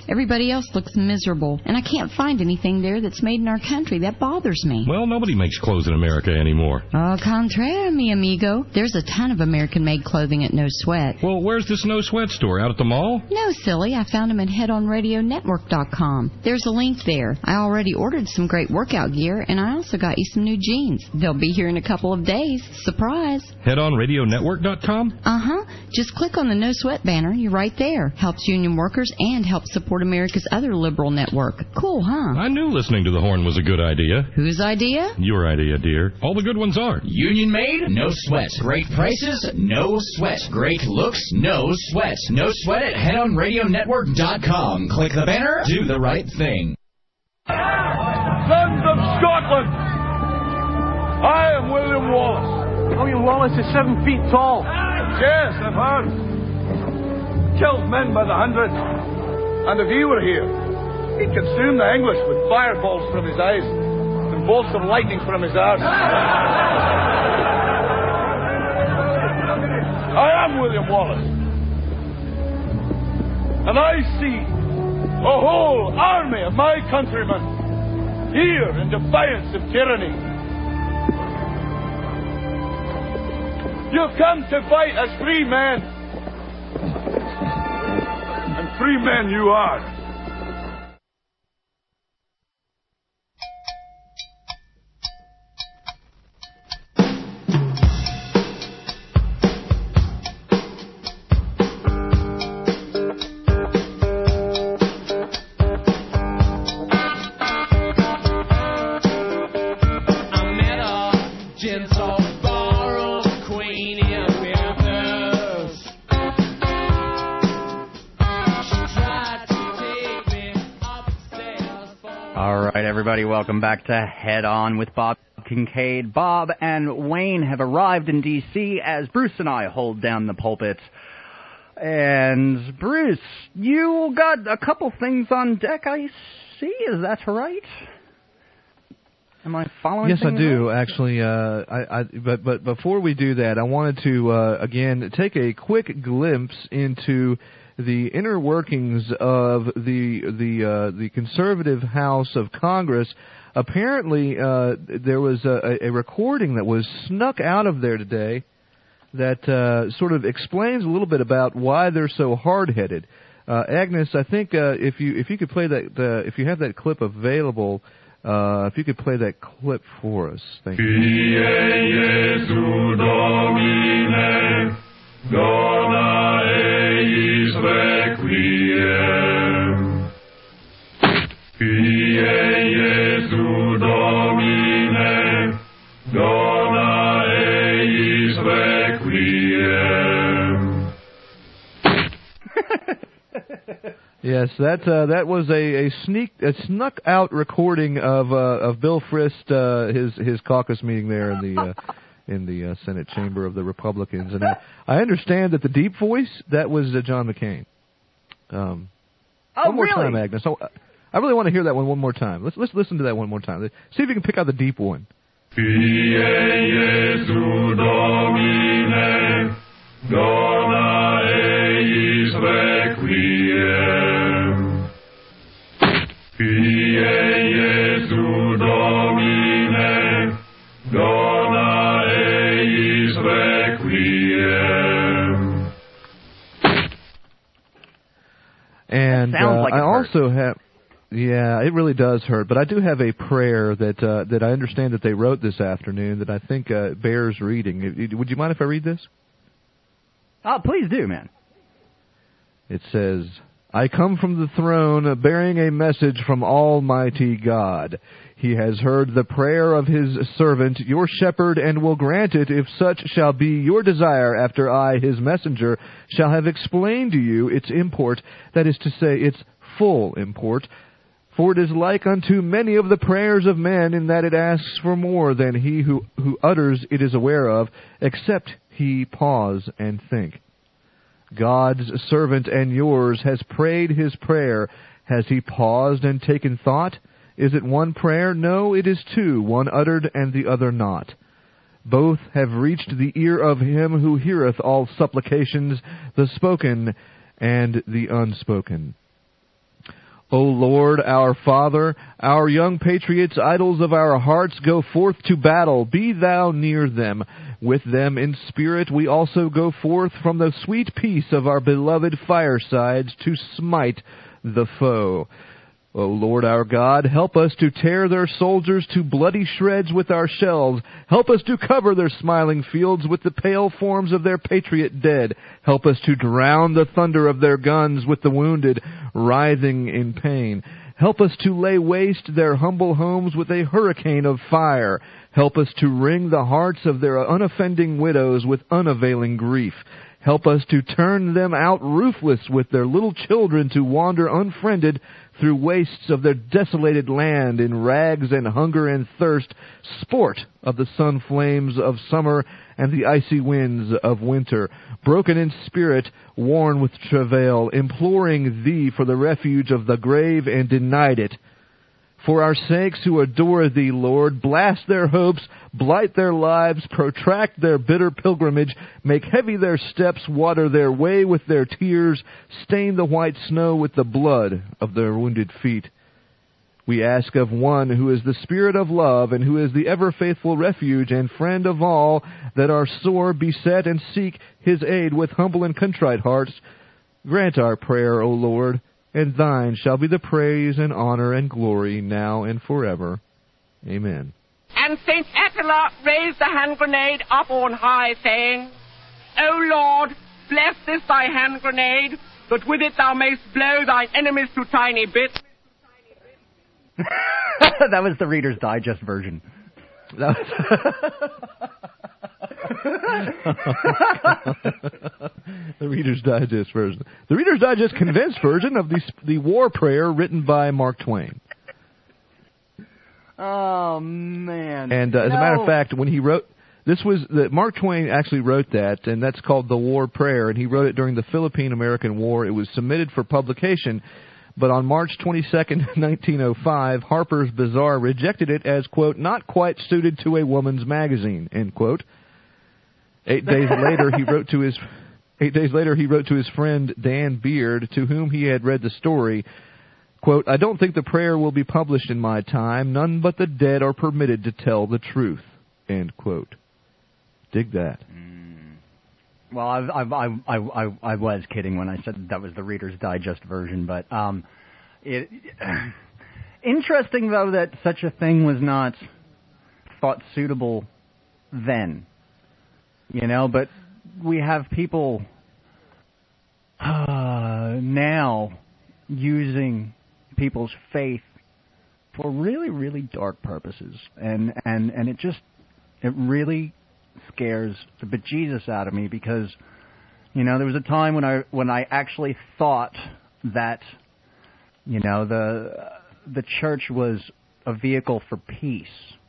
Everybody else looks miserable, and I can't find anything there that's made in our country. That bothers me. Well, nobody makes clothes in America anymore. Au contraire, mi amigo. There's a ton of American-made clothing at No Sweat. Well, where's this No Sweat store? Out at the mall? No, silly. I found them at head on radio network dot com. There's a link there. I already ordered some great workout gear, and I also got you some new jeans. They'll be here in a couple of days. Surprise. head on radio network dot com? Uh-huh. Just click on the No Sweat banner. You're right there. Helps union workers and helps support America's other liberal network. Cool, huh? I knew listening to the Horn was a good idea. Whose idea? Your idea, dear. All the good ones are. Union made? No sweat. Great prices? No sweat. Great looks? No sweat. No sweat at head on radio network dot com. Click the banner. Do the right thing. Sons of Scotland, I am William Wallace. William Wallace is seven feet tall. Yes, I've heard. Kills men by the hundred. And if he were here, he'd consume the English with fireballs from his eyes and bolts of lightning from his arse. I am William Wallace. And I see a whole army of my countrymen here in defiance of tyranny. You've come to fight as free men. And free men you are. Everybody, welcome back to Head On with Bob Kincaid. Bob and Wayne have arrived in D C as Bruce and I hold down the pulpit. And Bruce, you got a couple things on deck, I see. Is that right? Am I following? Yes, I do. Right? Actually, uh, I, I, but but before we do that, I wanted to uh, again take a quick glimpse into the inner workings of the the uh, the conservative House of Congress. Apparently, uh, there was a, a recording that was snuck out of there today that uh, sort of explains a little bit about why they're so hard-headed. Uh, Agnes, I think uh, if you if you could play that uh, if you have that clip available, uh, if you could play that clip for us, thank you. Dona eis requiem. Kyrie Jesu Domine, dona eis requiem. Yes, that uh, that was a, a sneak, a snuck out recording of uh, of Bill Frist, uh, his his caucus meeting there in the. Uh, in the uh, Senate chamber of the Republicans. And I, I understand that the deep voice, that was uh, John McCain. Um, oh, one more really? time, Agnes. So, uh, I really want to hear that one one more time. Let's let's listen to that one more time. See if you can pick out the deep one. Kyrie Jesu Domine, dona eis requiem. Kyrie Jesu Domine, dona requiem. And uh, like I hurts. also have, yeah, it really does hurt. But I do have a prayer that uh, that I understand that they wrote this afternoon that I think uh, bears reading. Would you mind if I read this? Oh, please do, man. It says, I come from the throne bearing a message from Almighty God. He has heard the prayer of his servant, your shepherd, and will grant it if such shall be your desire after I, his messenger, shall have explained to you its import, that is to say, its full import. For it is like unto many of the prayers of men in that it asks for more than he who, who utters it is aware of, except he pause and think. God's servant and yours has prayed his prayer. Has he paused and taken thought? Is it one prayer? No, it is two, one uttered and the other not. Both have reached the ear of him who heareth all supplications, the spoken and the unspoken. O Lord, our Father, our young patriots, idols of our hearts, go forth to battle. Be thou near them. With them in spirit we also go forth from the sweet peace of our beloved firesides to smite the foe. O Lord our God, help us to tear their soldiers to bloody shreds with our shells. Help us to cover their smiling fields with the pale forms of their patriot dead. Help us to drown the thunder of their guns with the wounded, writhing in pain. Help us to lay waste their humble homes with a hurricane of fire. Help us to wring the hearts of their unoffending widows with unavailing grief. Help us to turn them out roofless with their little children to wander unfriended through wastes of their desolated land in rags and hunger and thirst, sport of the sun flames of summer and the icy winds of winter, broken in spirit, worn with travail, imploring thee for the refuge of the grave and denied it. For our sakes who adore thee, Lord, blast their hopes, blight their lives, protract their bitter pilgrimage, make heavy their steps, water their way with their tears, stain the white snow with the blood of their wounded feet. We ask of one who is the Spirit of love and who is the ever-faithful refuge and friend of all that are sore beset and seek his aid with humble and contrite hearts. Grant our prayer, O Lord, and thine shall be the praise and honor and glory now and forever. Amen. And Saint Attila raised the hand grenade up on high, saying, O Lord, bless this thy hand grenade, that with it thou mayst blow thine enemies to tiny bits. That was the Reader's Digest version. That The Reader's Digest version. The Reader's Digest condensed version of the the war prayer written by Mark Twain. Oh man! And uh, as no. a matter of fact, when he wrote this was that Mark Twain actually wrote that, and that's called the War Prayer, and he wrote it during the Philippine-American War. It was submitted for publication, but on March twenty-second, nineteen oh five, Harper's Bazaar rejected it as, quote, not quite suited to a woman's magazine, end quote. Eight days later, he wrote to his eight days later he wrote to his friend Dan Beard, to whom he had read the story, quote, I don't think the prayer will be published in my time. None but the dead are permitted to tell the truth, end quote. Dig that. Mm. Well, I, I, I, I, I was kidding when I said that was the Reader's Digest version, but um, it, interesting, though, that such a thing was not thought suitable then. You know, but we have people uh, now using people's faith for really, really dark purposes, and, and, and it just, it really scares the bejesus out of me, because, you know, there was a time when I when I actually thought that, you know, the the church was a vehicle for peace,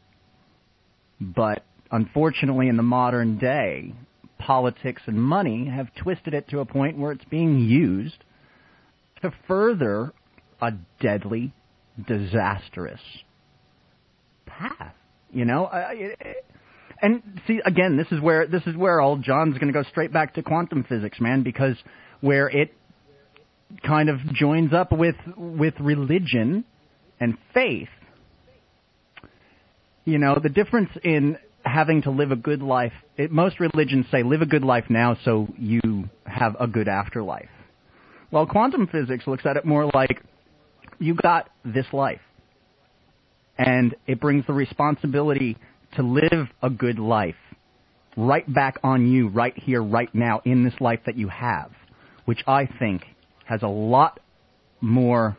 but unfortunately, in the modern day, politics and money have twisted it to a point where it's being used to further a deadly, disastrous path. You know, I, it, and see, again, this is where this is where old John's going to go straight back to quantum physics, man, because where it kind of joins up with with religion and faith. You know, the difference in having to live a good life, it, most religions say live a good life now so you have a good afterlife. Well, quantum physics looks at it more like you got this life, and it brings the responsibility to live a good life right back on you right here, right now, in this life that you have, which I think has a lot more,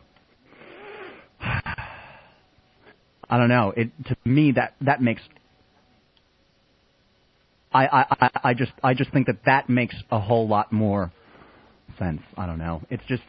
I don't know, it, to me that, that makes, I, I, I just I just think that that makes a whole lot more sense. I don't know. It's just,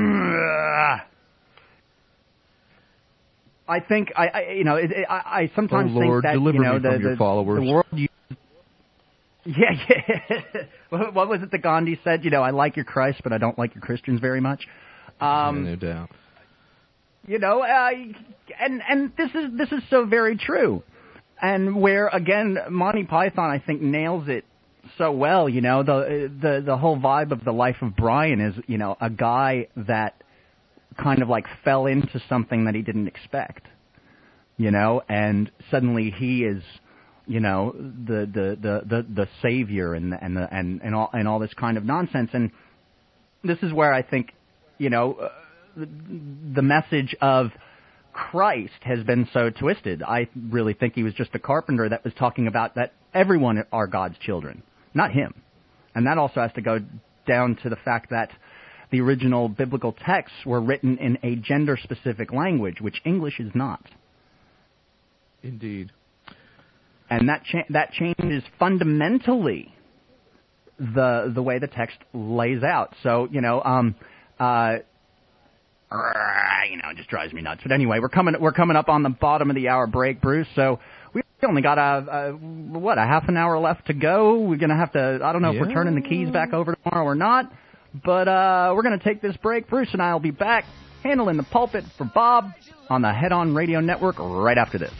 I think I, I you know it, it, I, I sometimes oh, Lord, think that deliver you know me the, from your the, followers. the world. You, yeah, yeah. what, what was it that Gandhi said? You know, I like your Christ, but I don't like your Christians very much. Um, yeah, no doubt. You know, uh, and and this is this is so very true. And where, again, Monty Python, I think, nails it so well, you know, the the the whole vibe of the life of Brian is, you know, a guy that kind of like fell into something that he didn't expect, you know, and suddenly he is, you know, the the the the, the savior and and the and and all and all this kind of nonsense. And this is where I think, you know, uh, the, the message of Christ has been so twisted. I really think he was just a carpenter that was talking about that everyone are God's children, not him. And that also has to go down to the fact that the original biblical texts were written in a gender-specific language, which English is not. Indeed. And that cha- that changes fundamentally the the way the text lays out. So, you know, um, uh, you know, it just drives me nuts. But anyway, we're coming we're coming up on the bottom of the hour break, Bruce. So we only got a, a what a half an hour left to go. We're gonna have to. I don't know yeah. if we're turning the keys back over tomorrow or not. But uh, we're gonna take this break. Bruce and I will be back handling the pulpit for Bob on the Head On Radio Network right after this.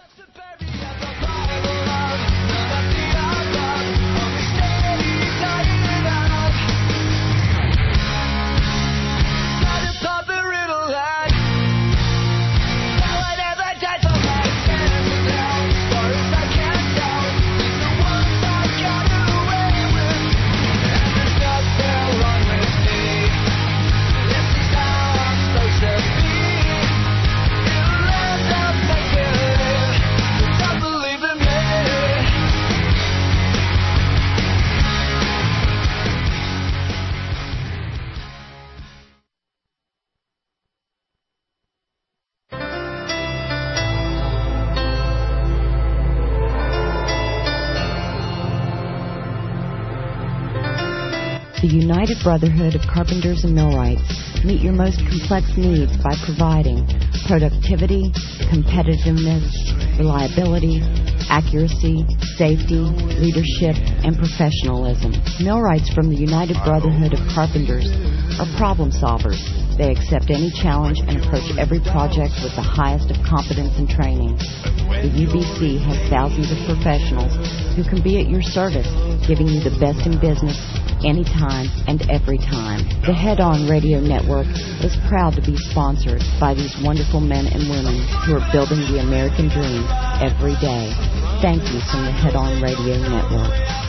The United Brotherhood of Carpenters and Millwrights meet your most complex needs by providing productivity, competitiveness, reliability, accuracy, safety, leadership, and professionalism. Millwrights from the United Brotherhood of Carpenters are problem solvers. They accept any challenge and approach every project with the highest of competence and training. The U B C has thousands of professionals who can be at your service, giving you the best in business anytime and every time. The Head On Radio Network is proud to be sponsored by these wonderful men and women who are building the American dream every day. Thank you from the Head On Radio Network.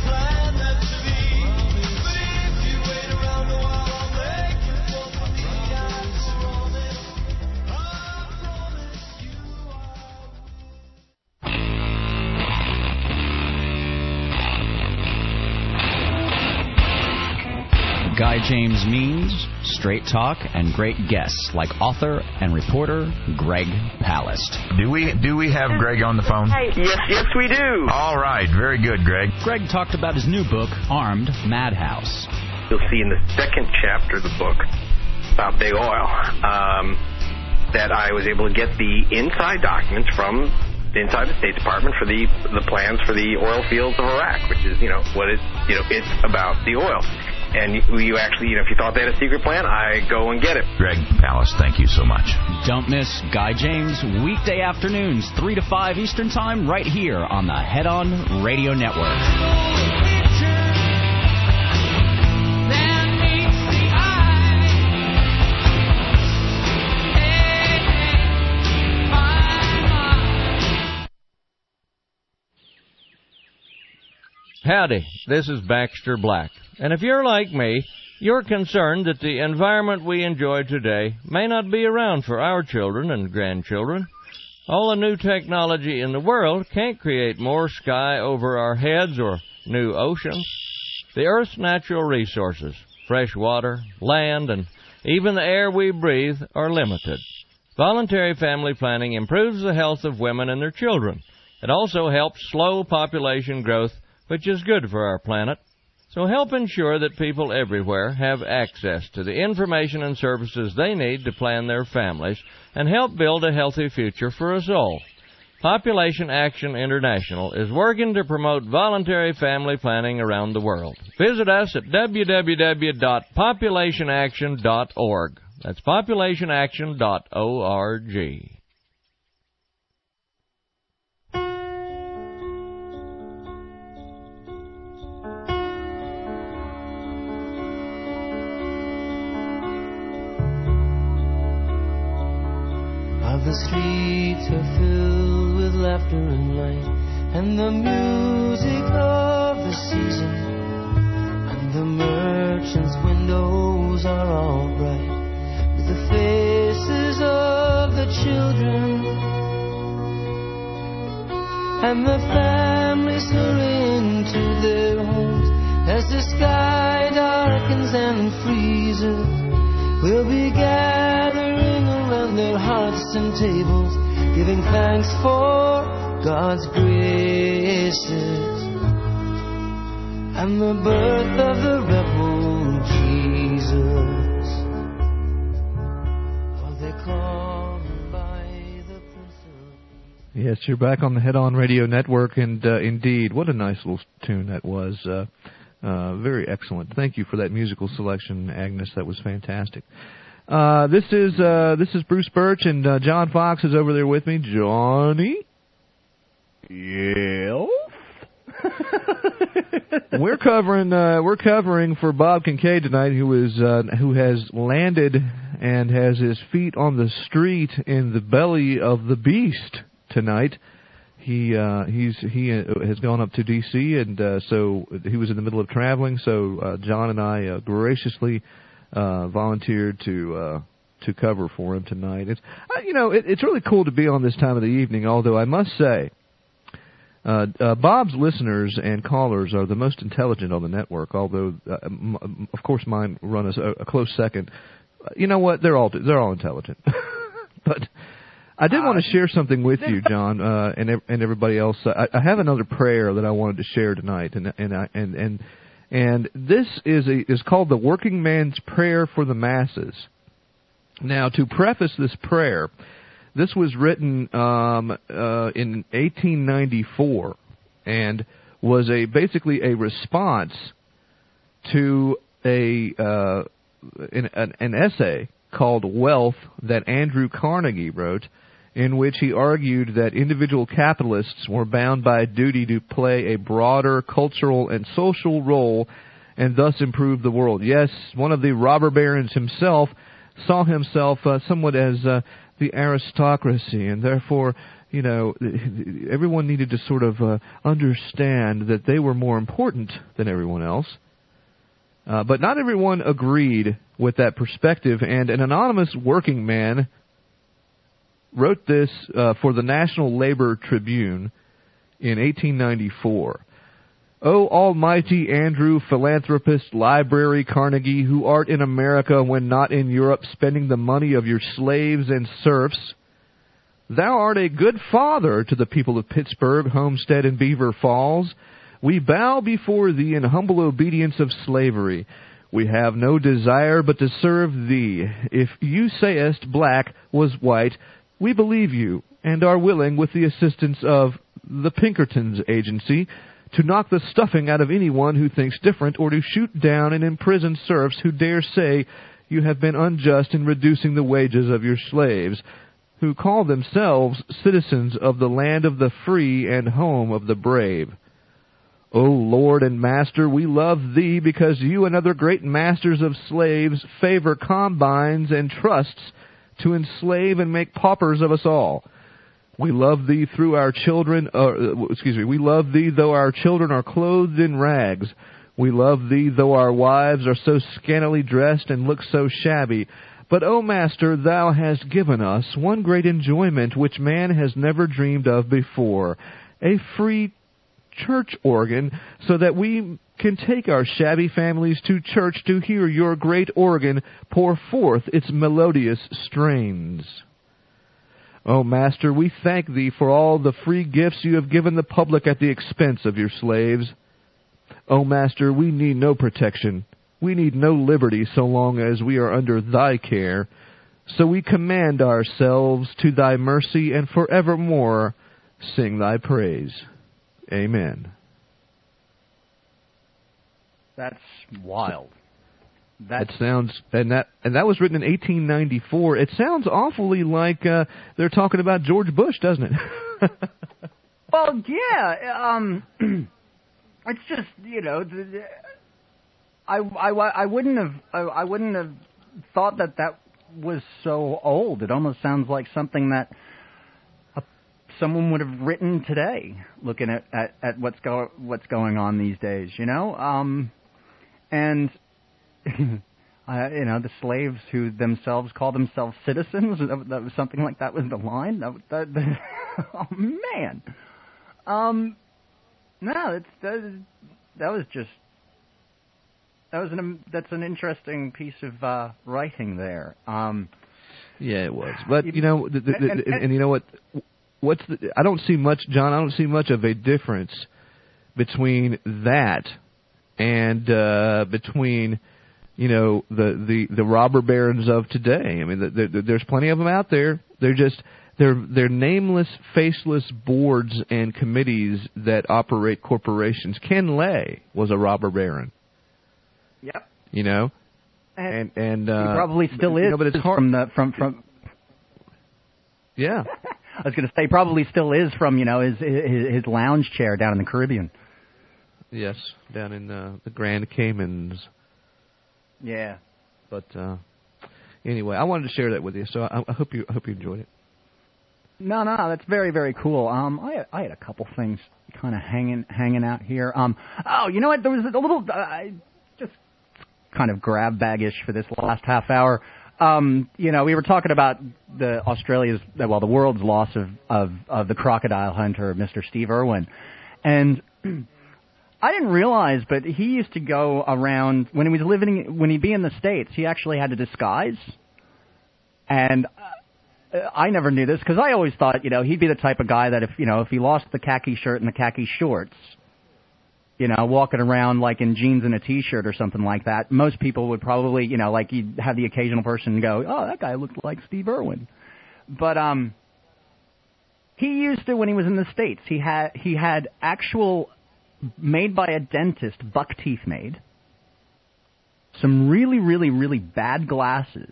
Guy James means straight talk and great guests like author and reporter Greg Palast. Do we do we have Greg on the phone? Yes, yes, we do. All right, very good, Greg. Greg talked about his new book, Armed Madhouse. You'll see in the second chapter of the book about big oil um, that I was able to get the inside documents from inside the State Department for the the plans for the oil fields of Iraq, which is, you know, what it, you know, it's about the oil. And you, you actually, you know, if you thought they had a secret plan, I go and get it. Greg Palast, thank you so much. Don't miss Guy James weekday afternoons, three to five Eastern Time, right here on the Head On Radio Network. Howdy, this is Baxter Black. And if you're like me, you're concerned that the environment we enjoy today may not be around for our children and grandchildren. All the new technology in the world can't create more sky over our heads or new oceans. The Earth's natural resources, fresh water, land, and even the air we breathe are limited. Voluntary family planning improves the health of women and their children. It also helps slow population growth, which is good for our planet. So help ensure that people everywhere have access to the information and services they need to plan their families and help build a healthy future for us all. Population Action International is working to promote voluntary family planning around the world. Visit us at w w w dot population action dot org. That's population action dot org. while the streets are filled with laughter and light, and the music of the season, and the merchants' windows are all bright with the faces of the children, and the families hurry into their homes as the sky darkens and freezes. We'll be gathering around their hearths and tables, giving thanks for God's graces and the birth of the rebel Jesus. Oh, they call him by the Prince of Peace. Yes, you're back on the Head On Radio Network, and uh, indeed, what a nice little tune that was. Uh, uh, very excellent. Thank you for that musical selection, Agnes. That was fantastic. Uh, this is uh, this is Bruce Birch, and uh, John Fox is over there with me. Johnny? Yeah. we're covering uh, we're covering for Bob Kincaid tonight, who is uh, who has landed and has his feet on the street in the belly of the beast tonight. He uh, he's he has gone up to D C, and uh, so he was in the middle of traveling. So uh, John and I uh, graciously uh, volunteered to uh, to cover for him tonight. It's uh, you know it, it's really cool to be on this time of the evening. Although I must say, uh, uh, Bob's listeners and callers are the most intelligent on the network. Although uh, m- of course mine run a, a close second. You know what? They're all they're all intelligent, but. I did want to share something with you, John, uh, and and everybody else. I, I have another prayer that I wanted to share tonight, and and I, and and and this is a is called the Working Man's Prayer for the Masses. Now, to preface this prayer, this was written um, uh, in eighteen ninety-four, and was a basically a response to a uh, an, an, an essay called Wealth that Andrew Carnegie wrote, in which he argued that individual capitalists were bound by duty to play a broader cultural and social role and thus improve the world. Yes, one of the robber barons himself saw himself uh, somewhat as uh, the aristocracy, and therefore, you know, everyone needed to sort of uh, understand that they were more important than everyone else. Uh, but not everyone agreed with that perspective, and an anonymous working man wrote this uh, for the National Labor Tribune in eighteen ninety-four. O almighty Andrew, philanthropist, library Carnegie, who art in America when not in Europe, spending the money of your slaves and serfs, thou art a good father to the people of Pittsburgh, Homestead, and Beaver Falls. We bow before thee in humble obedience of slavery. We have no desire but to serve thee. If you sayest black was white, we believe you, and are willing, with the assistance of the Pinkertons Agency, to knock the stuffing out of anyone who thinks different, or to shoot down and imprison serfs who dare say you have been unjust in reducing the wages of your slaves, who call themselves citizens of the land of the free and home of the brave. O Lord and Master, we love Thee because You and other great masters of slaves favor combines and trusts to enslave and make paupers of us all. We love Thee through our children, uh, excuse me, we love Thee though our children are clothed in rags. We love Thee though our wives are so scantily dressed and look so shabby. But, O Master, Thou hast given us one great enjoyment which man has never dreamed of before, a free church organ, so that we can take our shabby families to church to hear Your great organ pour forth its melodious strains. O Master, we thank Thee for all the free gifts You have given the public at the expense of Your slaves. O Master, we need no protection. We need no liberty so long as we are under Thy care. So we commend ourselves to Thy mercy and forevermore sing Thy praise. Amen. That's wild. That sounds, and that and that was written in eighteen ninety-four. It sounds awfully like uh, they're talking about George Bush, doesn't it? Well, yeah. Um, it's just, you know, the, the, I, I, I wouldn't have I, I wouldn't have thought that that was so old. It almost sounds like something that a, someone would have written today, looking at, at, at what's go what's going on these days. You know, um, and uh, you know the slaves who themselves call themselves citizens. That, that was something like that was the line. That, that, that, oh man, um, no, it's that, that was just. That was an that's an interesting piece of uh, writing there. Um, yeah, it was. But you know, the, the, the, and, and, and you know what? What's the, I don't see much, John. I don't see much of a difference between that and uh, between you know the, the, the robber barons of today. I mean, the, the, the, there's plenty of them out there. They're just they're they're nameless, faceless boards and committees that operate corporations. Ken Lay was a robber baron. Yep. You know, and and, and uh, he probably still is. You know, but it's hard. from the from from. Yeah. I was going to say probably still is from you know his, his his lounge chair down in the Caribbean. Yes, down in uh, the Grand Caymans. Yeah. But uh, anyway, I wanted to share that with you, so I, I hope you I hope you enjoyed it. No, no, that's very, very cool. Um, I I had a couple things kind of hanging hanging out here. Um, oh, you know what? There was a little uh, just kind of grab baggish for this last half hour. Um, you know, we were talking about the Australia's well, the world's loss of of, of the crocodile hunter, Mister Steve Irwin, and I didn't realize, but he used to go around when he was living when he'd be in the States. He actually had to disguise, and I never knew this because I always thought, you know, he'd be the type of guy that if, you know, if he lost the khaki shirt and the khaki shorts, you know, walking around like in jeans and a T-shirt or something like that, most people would probably, you know, like you'd have the occasional person go, oh, that guy looked like Steve Irwin. But um, he used to, when he was in the States, he had he had actual, made by a dentist, buck teeth made, some really, really, really bad glasses,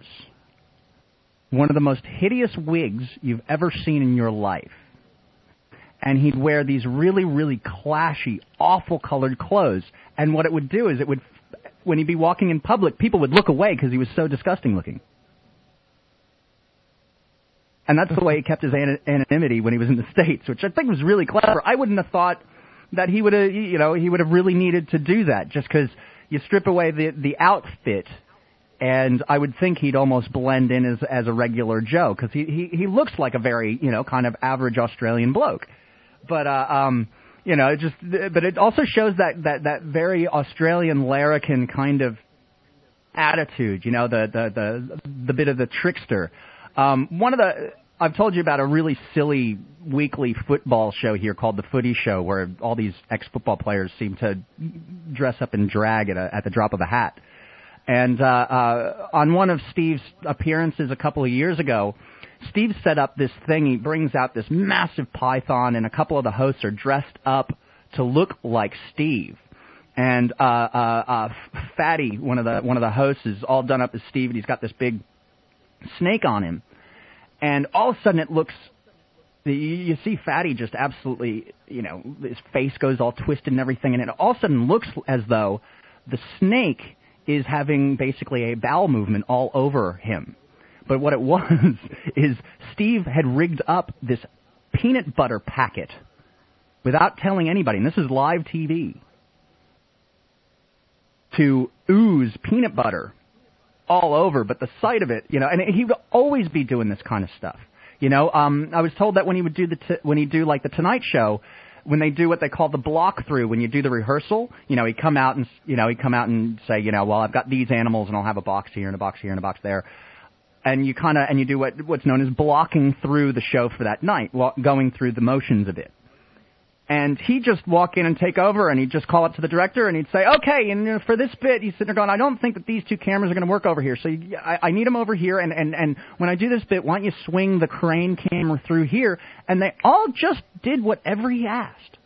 one of the most hideous wigs you've ever seen in your life. And he'd wear these really, really clashy, awful colored clothes. And what it would do is it would, when he'd be walking in public, people would look away because he was so disgusting looking. And that's the way he kept his anonymity when he was in the States, which I think was really clever. I wouldn't have thought that he would have, you know, he would have really needed to do that just because you strip away the, the outfit. And I would think he'd almost blend in as as a regular Joe because he, he he looks like a very, you know, kind of average Australian bloke. But uh, um, you know, it just but it also shows that that that very Australian larrikin kind of attitude. You know, the the the the bit of the trickster. Um, one of the I've told you about a really silly weekly football show here called the Footy Show, where all these ex-football players seem to dress up in drag at a, at the drop of a hat. And uh, uh, on one of Steve's appearances a couple of years ago, Steve set up this thing. He brings out this massive python, and a couple of the hosts are dressed up to look like Steve. And uh, uh, uh, Fatty, one of the one of the hosts, is all done up as Steve, and he's got this big snake on him. And all of a sudden, it looks. You see Fatty just absolutely, you know, his face goes all twisted and everything, and it all of a sudden looks as though the snake is having basically a bowel movement all over him. But what it was is Steve had rigged up this peanut butter packet without telling anybody, and this is live T V, to ooze peanut butter all over. But the sight of it, you know, and he would always be doing this kind of stuff. You know, um, I was told that when he would do the t- when he do like the Tonight Show, when they do what they call the block through, when you do the rehearsal, you know, he'd come out and, you know, he'd come out and say, you know, well, I've got these animals and I'll have a box here and a box here and a box there. And you kind of, and you do what, what's known as blocking through the show for that night, going through the motions of it. And he'd just walk in and take over, and he'd just call up to the director, and he'd say, okay, and you know, for this bit, he's sitting there going, I don't think that these two cameras are going to work over here, so you, I, I need them over here, and, and, and when I do this bit, why don't you swing the crane camera through here? And they all just did whatever he asked.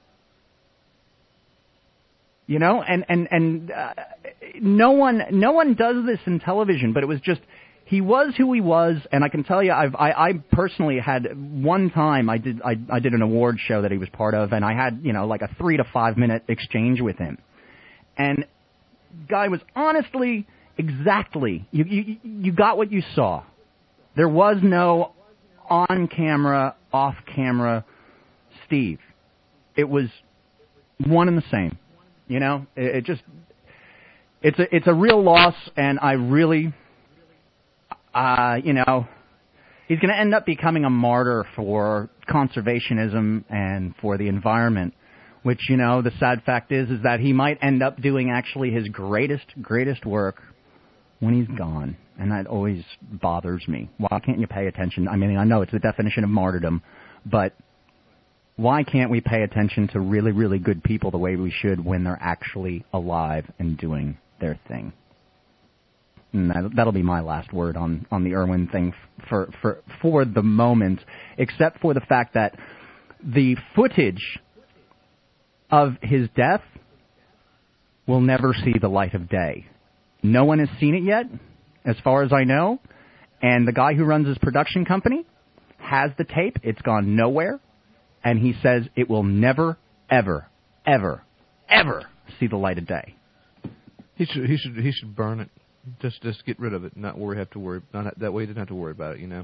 You know, and, and, and uh, no one no one does this in television, but it was just, he was who he was, and I can tell you, I've, I, I personally had one time I did I, I did an award show that he was part of, and I had, you know, like a three to five minute exchange with him. And guy was honestly, exactly. You, you you got what you saw. There was no on-camera, off-camera Steve. It was one and the same. You know, it, it just it's a it's a real loss, and I really, uh, you know, he's going to end up becoming a martyr for conservationism and for the environment. Which, you know, the sad fact is, is that he might end up doing actually his greatest, greatest work when he's gone. And that always bothers me. Why can't you pay attention? I mean, I know it's the definition of martyrdom, but why can't we pay attention to really, really good people the way we should when they're actually alive and doing their thing? And that, that'll be my last word on, on the Irwin thing for, for, for the moment, except for the fact that the footage of his death will never see the light of day. No one has seen it yet, as far as I know, and the guy who runs his production company has the tape. It's gone nowhere, and he says it will never, ever, ever, ever see the light of day. He should he should he should burn it. Just just get rid of it. Not worry. Have to worry. Not that way. He doesn't have to worry about it. You know.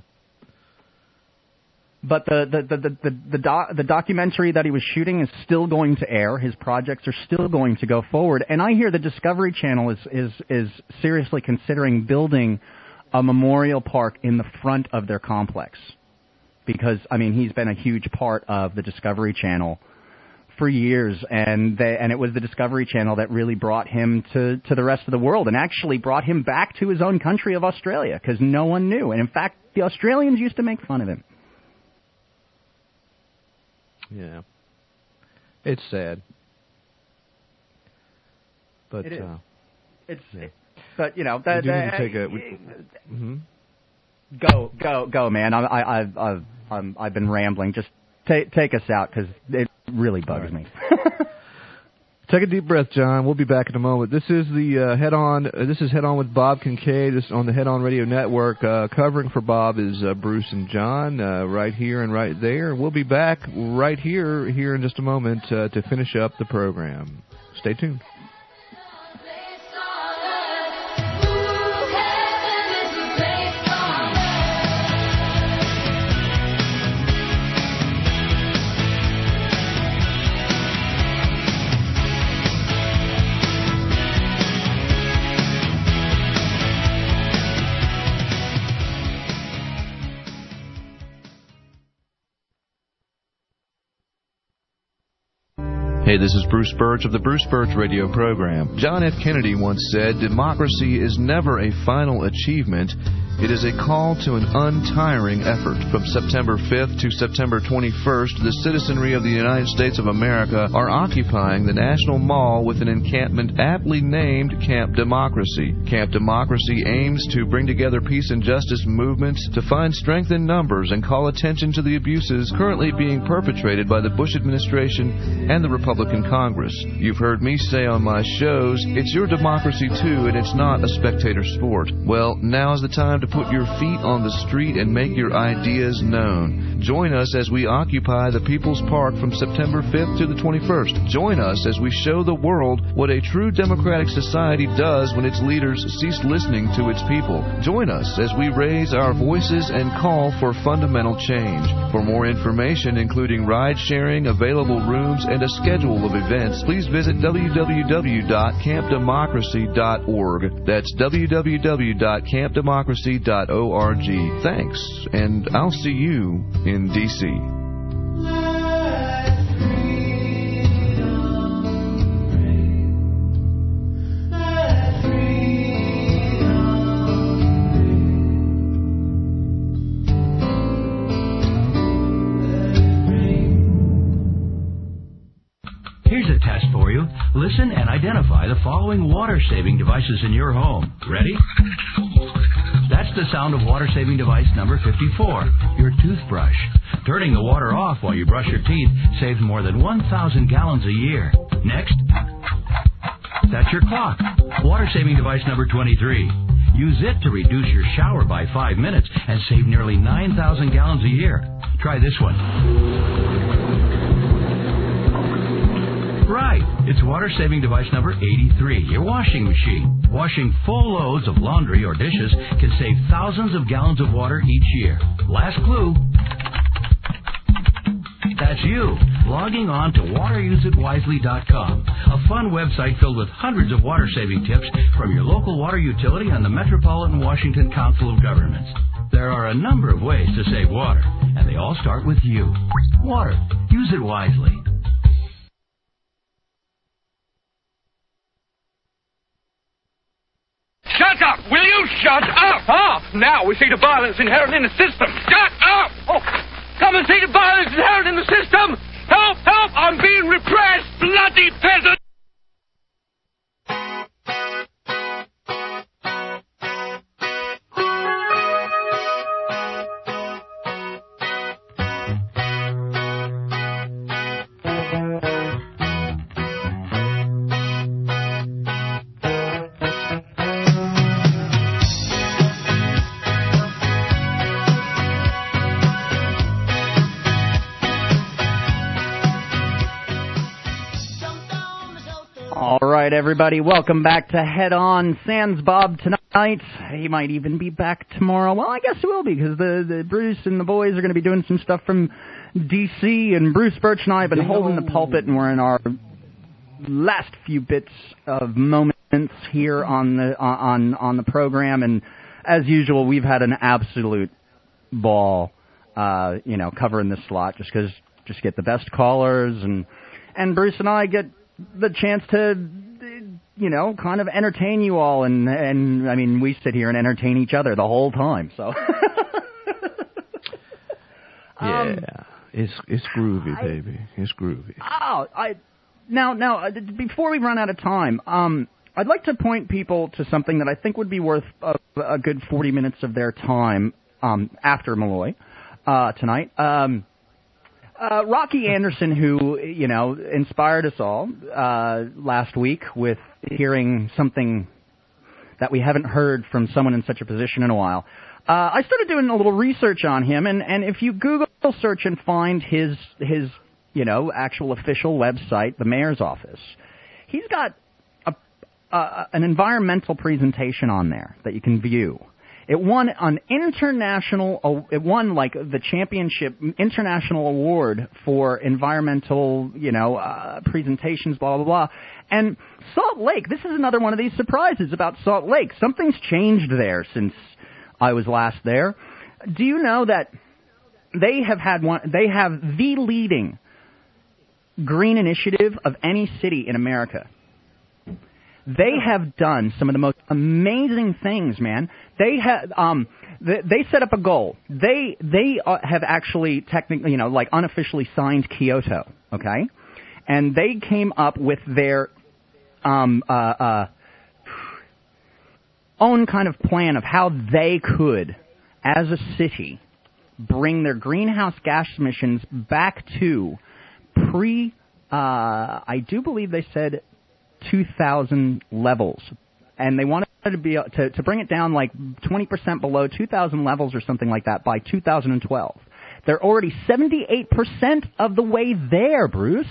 But the the the the the, the, doc, the documentary that he was shooting is still going to air. His projects are still going to go forward. And I hear the Discovery Channel is is is seriously considering building a memorial park in the front of their complex, because I mean he's been a huge part of the Discovery Channel for years, and they, and it was the Discovery Channel that really brought him to to the rest of the world, and actually brought him back to his own country of Australia, because no one knew. And in fact, the Australians used to make fun of him. Yeah, it's sad, but it is. Uh, it's yeah. But you know, we the, do the, need to take a. We, mm-hmm. Go, go, go, man! I, I, I've, I've, I'm, I've been rambling. Just take, take us out, because it really bugs right. me. Take a deep breath, John. We'll be back in a moment. This is the uh, Head On. Uh, this is Head On with Bob Kincaid. This is on the Head On Radio Network. Uh, covering for Bob is uh, Bruce and John, uh, right here and right there. We'll be back right here, here in just a moment uh, to finish up the program. Stay tuned. Hey, this is Bruce Birch of the Bruce Birch Radio Program. John F. Kennedy once said, "Democracy is never a final achievement. It is a call to an untiring effort." From September fifth to September twenty-first, the citizenry of the United States of America are occupying the National Mall with an encampment aptly named Camp Democracy. Camp Democracy aims to bring together peace and justice movements, to find strength in numbers, and call attention to the abuses currently being perpetrated by the Bush administration and the Republican Congress. You've heard me say on my shows, it's your democracy too, and it's not a spectator sport. Well, now's the time to put your feet on the street and make your ideas known. Join us as we occupy the People's Park from September fifth to the twenty-first. Join us as we show the world what a true democratic society does when its leaders cease listening to its people. Join us as we raise our voices and call for fundamental change. For more information, including ride sharing, available rooms, and a schedule of events, please visit w w w dot camp democracy dot org. That's w w w dot camp democracy dot org. Thanks, and I'll see you in D C Here's a test for you. Listen and identify the following water-saving devices in your home. Ready? That's the sound of water-saving device number fifty-four, your toothbrush. Turning the water off while you brush your teeth saves more than one thousand gallons a year. Next, that's your clock. Water-saving device number twenty-three. Use it to reduce your shower by five minutes and save nearly nine thousand gallons a year. Try this one. Right. It's water-saving device number eighty-three, your washing machine. Washing full loads of laundry or dishes can save thousands of gallons of water each year. Last clue. That's you, logging on to water use it wisely dot com, a fun website filled with hundreds of water-saving tips from your local water utility and the Metropolitan Washington Council of Governments. There are a number of ways to save water, and they all start with you. Water. Use it wisely. Shut up! Will you shut up? Ah, now we see the violence inherent in the system. Shut up! Oh, come and see the violence inherent in the system! Help! Help! I'm being repressed! Bloody peasant! All right, everybody, welcome back to Head On. Sans Bob tonight. He might even be back tomorrow. Well, I guess he will be, because the, the Bruce and the boys are going to be doing some stuff from D C, and Bruce Birch and I have been holding the pulpit, and we're in our last few bits of moments here on the on on the program, and as usual, we've had an absolute ball, uh, you know, covering this slot, just because just get the best callers, and and Bruce and I get the chance to, you know, kind of entertain you all, and and I mean, we sit here and entertain each other the whole time. So, yeah, um, it's it's groovy, I, baby. It's groovy. Oh, I now now uh, before we run out of time, um, I'd like to point people to something that I think would be worth a, a good forty minutes of their time um, after Malloy uh, tonight. Um, Uh, Rocky Anderson, who, you know, inspired us all uh, last week with hearing something that we haven't heard from someone in such a position in a while. Uh, I started doing a little research on him, and, and if you Google search and find his, his, you know, actual official website, the mayor's office, he's got a, a, an environmental presentation on there that you can view. It won an international, it won like the championship international award for environmental, you know, uh, presentations, blah, blah, blah. And Salt Lake, this is another one of these surprises about Salt Lake. Something's changed there since I was last there. Do you know that they have had one, they have the leading green initiative of any city in America? They have done some of the most amazing things, man. They have, um, they, they set up a goal. They, they uh, have actually technically, you know, like unofficially signed Kyoto, okay? And they came up with their, um, uh, uh, own kind of plan of how they could, as a city, bring their greenhouse gas emissions back to pre, uh, I do believe they said, two thousand levels, and they wanted to be to, to bring it down like twenty percent below two thousand levels or something like that by two thousand twelve. They're already seventy-eight percent of the way there, Bruce.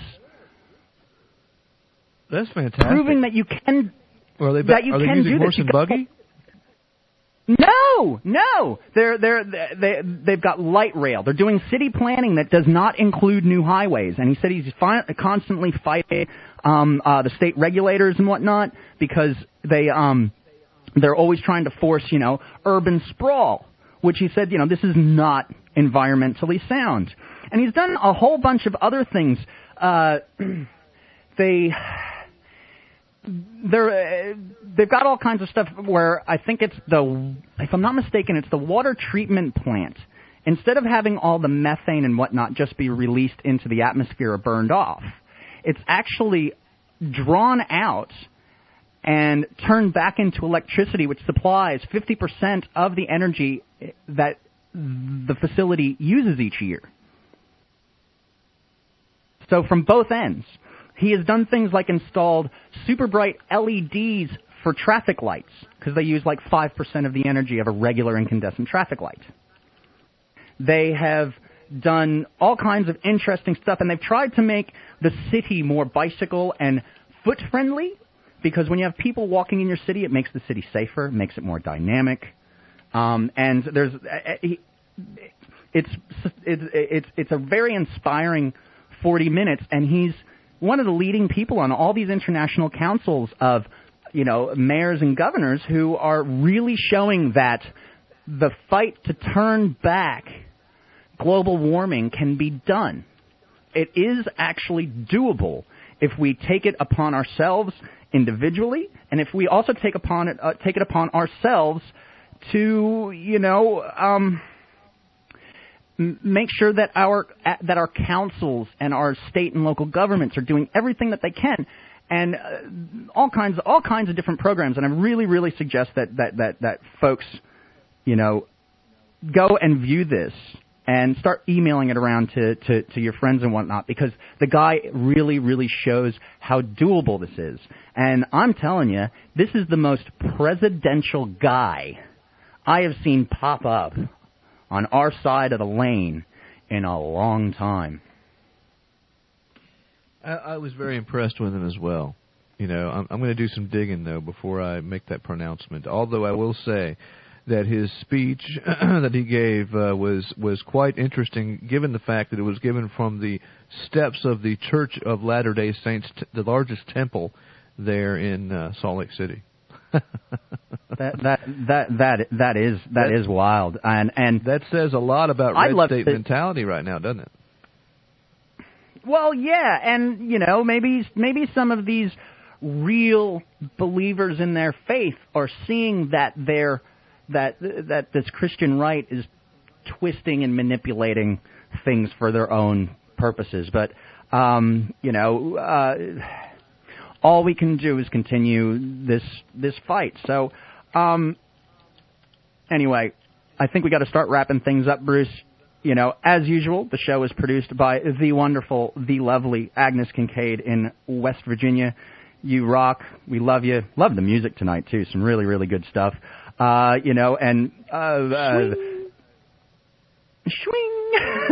That's fantastic. Proving that you can. Well, are they, that you are they can using do horse this. and buggy? No, no. They're they're they they've got light rail. They're doing city planning that does not include new highways. And he said he's fi- constantly fighting um, uh, the state regulators and whatnot because they um they're always trying to force, you know, urban sprawl, which he said, you know, this is not environmentally sound. And he's done a whole bunch of other things. Uh, they. They're, uh, they've got all kinds of stuff where I think it's the, if I'm not mistaken, it's the water treatment plant. Instead of having all the methane and whatnot just be released into the atmosphere or burned off, it's actually drawn out and turned back into electricity, which supplies fifty percent of the energy that the facility uses each year. So from both ends. He has done things like installed super bright L E Ds for traffic lights, because they use like five percent of the energy of a regular incandescent traffic light. They have done all kinds of interesting stuff, and they've tried to make the city more bicycle and foot-friendly, because when you have people walking in your city, it makes the city safer, makes it more dynamic, um, and there's it's it's it's it's a very inspiring forty minutes, and he's one of the leading people on all these international councils of, you know, mayors and governors who are really showing that the fight to turn back global warming can be done. It is actually doable if we take it upon ourselves individually, and if we also take upon it, uh, take it upon ourselves to, you know, um, m- make sure that our uh, that our councils and our state and local governments are doing everything that they can, and uh, all kinds all kinds of different programs. And I really, really suggest that that that that folks, you know, go and view this and start emailing it around to, to, to your friends and whatnot, because the guy really, really shows how doable this is. And I'm telling you, this is the most presidential guy I have seen pop up on our side of the lane in a long time. I, I was very impressed with him as well. You know, I'm, I'm going to do some digging, though, before I make that pronouncement, although I will say that his speech that he gave uh, was was quite interesting, given the fact that it was given from the steps of the Church of Latter-day Saints, t- the largest temple there in uh, Salt Lake City. that that that that that is that, that is wild, and and that says a lot about I'd red state to, mentality right now, doesn't it? Well, yeah, and you know, maybe maybe some of these real believers in their faith are seeing that they're that that this Christian right is twisting and manipulating things for their own purposes. But, um, you know, uh, all we can do is continue this this fight. So, um, anyway, I think we got to start wrapping things up, Bruce. You know, as usual, the show is produced by the wonderful, the lovely Agnes Kincaid in West Virginia. You rock. We love you. Love the music tonight, too. Some really, really good stuff. Uh, you know, and, uh, uh swing.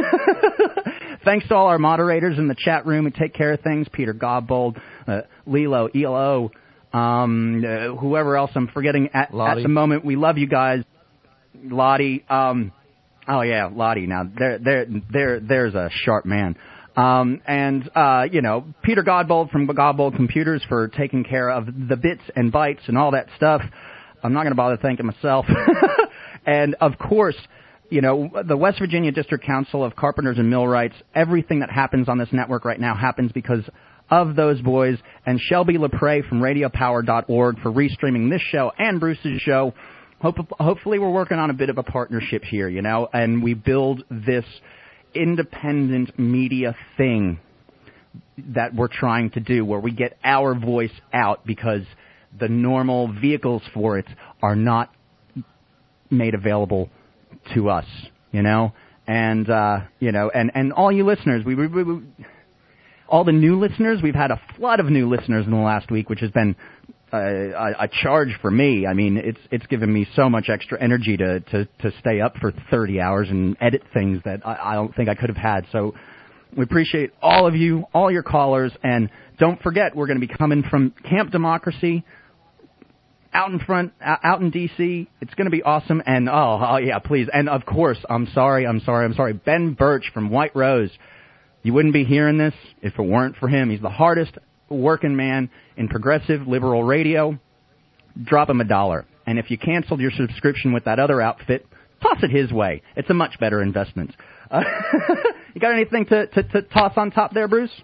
Thanks to all our moderators in the chat room who take care of things. Peter Godbold, uh, Lilo, E L O, um, uh, whoever else I'm forgetting at, at the moment. We love you guys. Lottie, um, oh yeah, Lottie. Now, there, there, there, there's a sharp man. Um, and, uh, you know, Peter Godbold from Godbold Computers for taking care of the bits and bytes and all that stuff. I'm not going to bother thanking myself. And, of course, you know, the West Virginia District Council of Carpenters and Millwrights, everything that happens on this network right now happens because of those boys. And Shelby LePray from radio power dot org for restreaming this show and Bruce's show. Hope, hopefully we're working on a bit of a partnership here, you know, and we build this independent media thing that we're trying to do where we get our voice out, because the normal vehicles for it are not made available to us, you know, and, uh, you know, and, and all you listeners, we, we, we, all the new listeners, we've had a flood of new listeners in the last week, which has been uh, a, a charge for me. I mean, it's, it's given me so much extra energy to, to, to stay up for thirty hours and edit things that I, I don't think I could have had. So we appreciate all of you, all your callers, and don't forget, we're going to be coming from Camp Democracy, out in front, out in D C. It's going to be awesome. And, oh, oh, yeah, please. And, of course, I'm sorry, I'm sorry, I'm sorry. Ben Birch from White Rose. You wouldn't be hearing this if it weren't for him. He's the hardest working man in progressive liberal radio. Drop him a dollar. And if you canceled your subscription with that other outfit, toss it his way. It's a much better investment. Uh, you got anything to, to, to toss on top there, Bruce?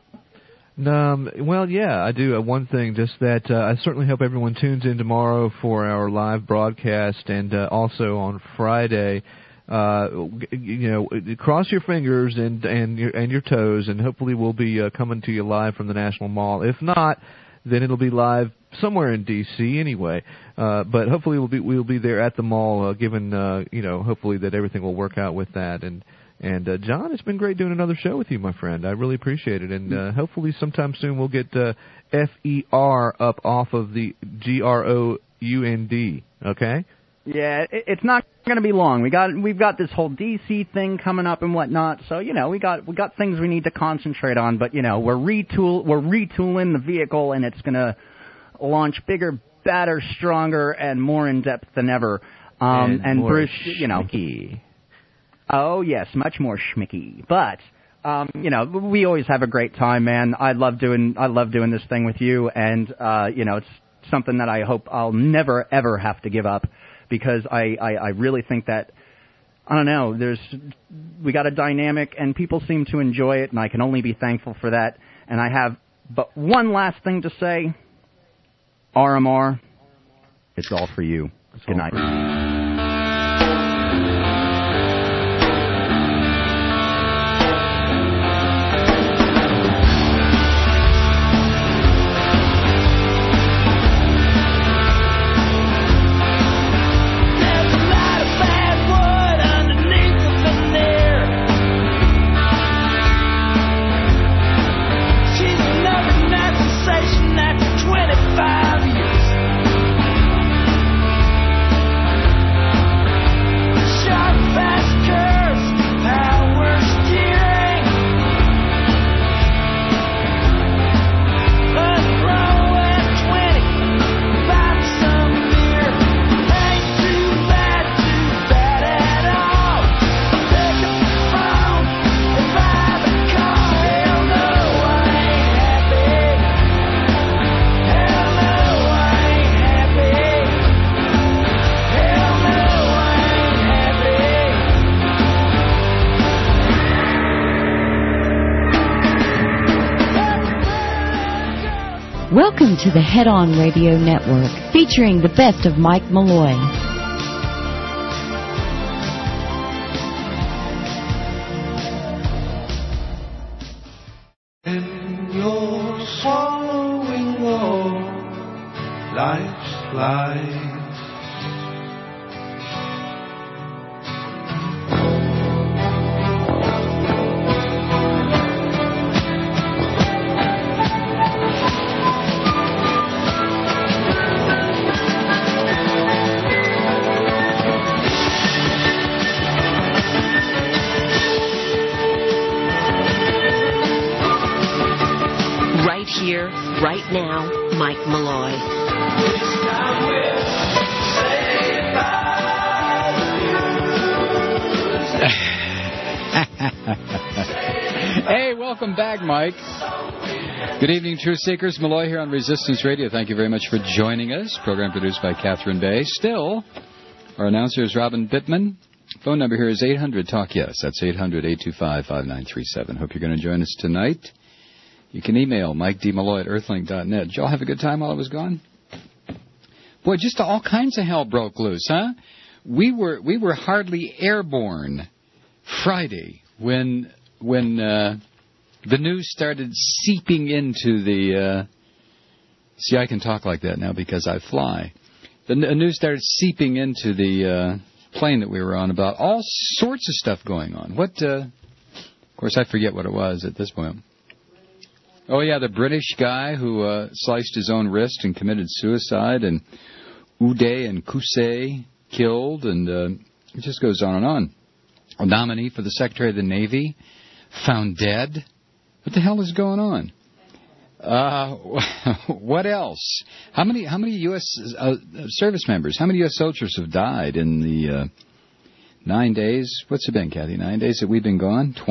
Um, well, yeah, I do. Uh, one thing, just that uh, I certainly hope everyone tunes in tomorrow for our live broadcast, and uh, also on Friday. Uh, you know, cross your fingers and and your and your toes, and hopefully we'll be uh, coming to you live from the National Mall. If not, then it'll be live somewhere in D C anyway. Uh, but hopefully we'll be we'll be there at the mall. Uh, given uh, you know, hopefully that everything will work out with that. And and uh, John, it's been great doing another show with you, my friend. I really appreciate it. And uh, hopefully sometime soon we'll get uh, F E R up off of the G R O U N D. Okay. Yeah, it, it's not going to be long. We got we've got this whole D C thing coming up and whatnot. So you know we got we got things we need to concentrate on. But you know we're retool we're retooling the vehicle, and it's going to launch bigger, better, stronger, and more in depth than ever. Um, and and more Bruce, you know, schmicky. Oh yes, much more schmicky. But um, you know we always have a great time, man. I love doing I love doing this thing with you, and uh, you know it's something that I hope I'll never ever have to give up. Because I, I, I really think that, I don't know, there's we got a dynamic and people seem to enjoy it, and I can only be thankful for that. And I have but one last thing to say. R M R, it's all for you. Good night. Welcome to the Head On Radio Network, featuring the best of Mike Malloy. And you're swallowing all life's life. Here, right now, Mike Malloy. Hey, welcome back, Mike. Good evening, Truth Seekers. Malloy here on Resistance Radio. Thank you very much for joining us. Program produced by Catherine Bay. Still, our announcer is Robin Bittman. Phone number here is eight hundred talk yes. That's eight hundred, eight two five, five nine three seven. Hope you're going to join us tonight. You can email Mike D. Malloy at earthlink dot net. Did y'all have a good time while I was gone? Boy, just all kinds of hell broke loose, huh? We were we were hardly airborne Friday when when uh, the news started seeping into the. Uh, see, I can talk like that now because I fly. The n- news started seeping into the uh, plane that we were on about all sorts of stuff going on. What? Uh, of course, I forget what it was at this point. Oh, yeah, the British guy who uh, sliced his own wrist and committed suicide, and Uday and Kusei killed, and uh, it just goes on and on. A nominee for the Secretary of the Navy found dead. What the hell is going on? Uh, what else? How many how many U S uh, service members, how many U S soldiers have died in the uh, nine days? What's it been, Kathy? Nine days that we've been gone?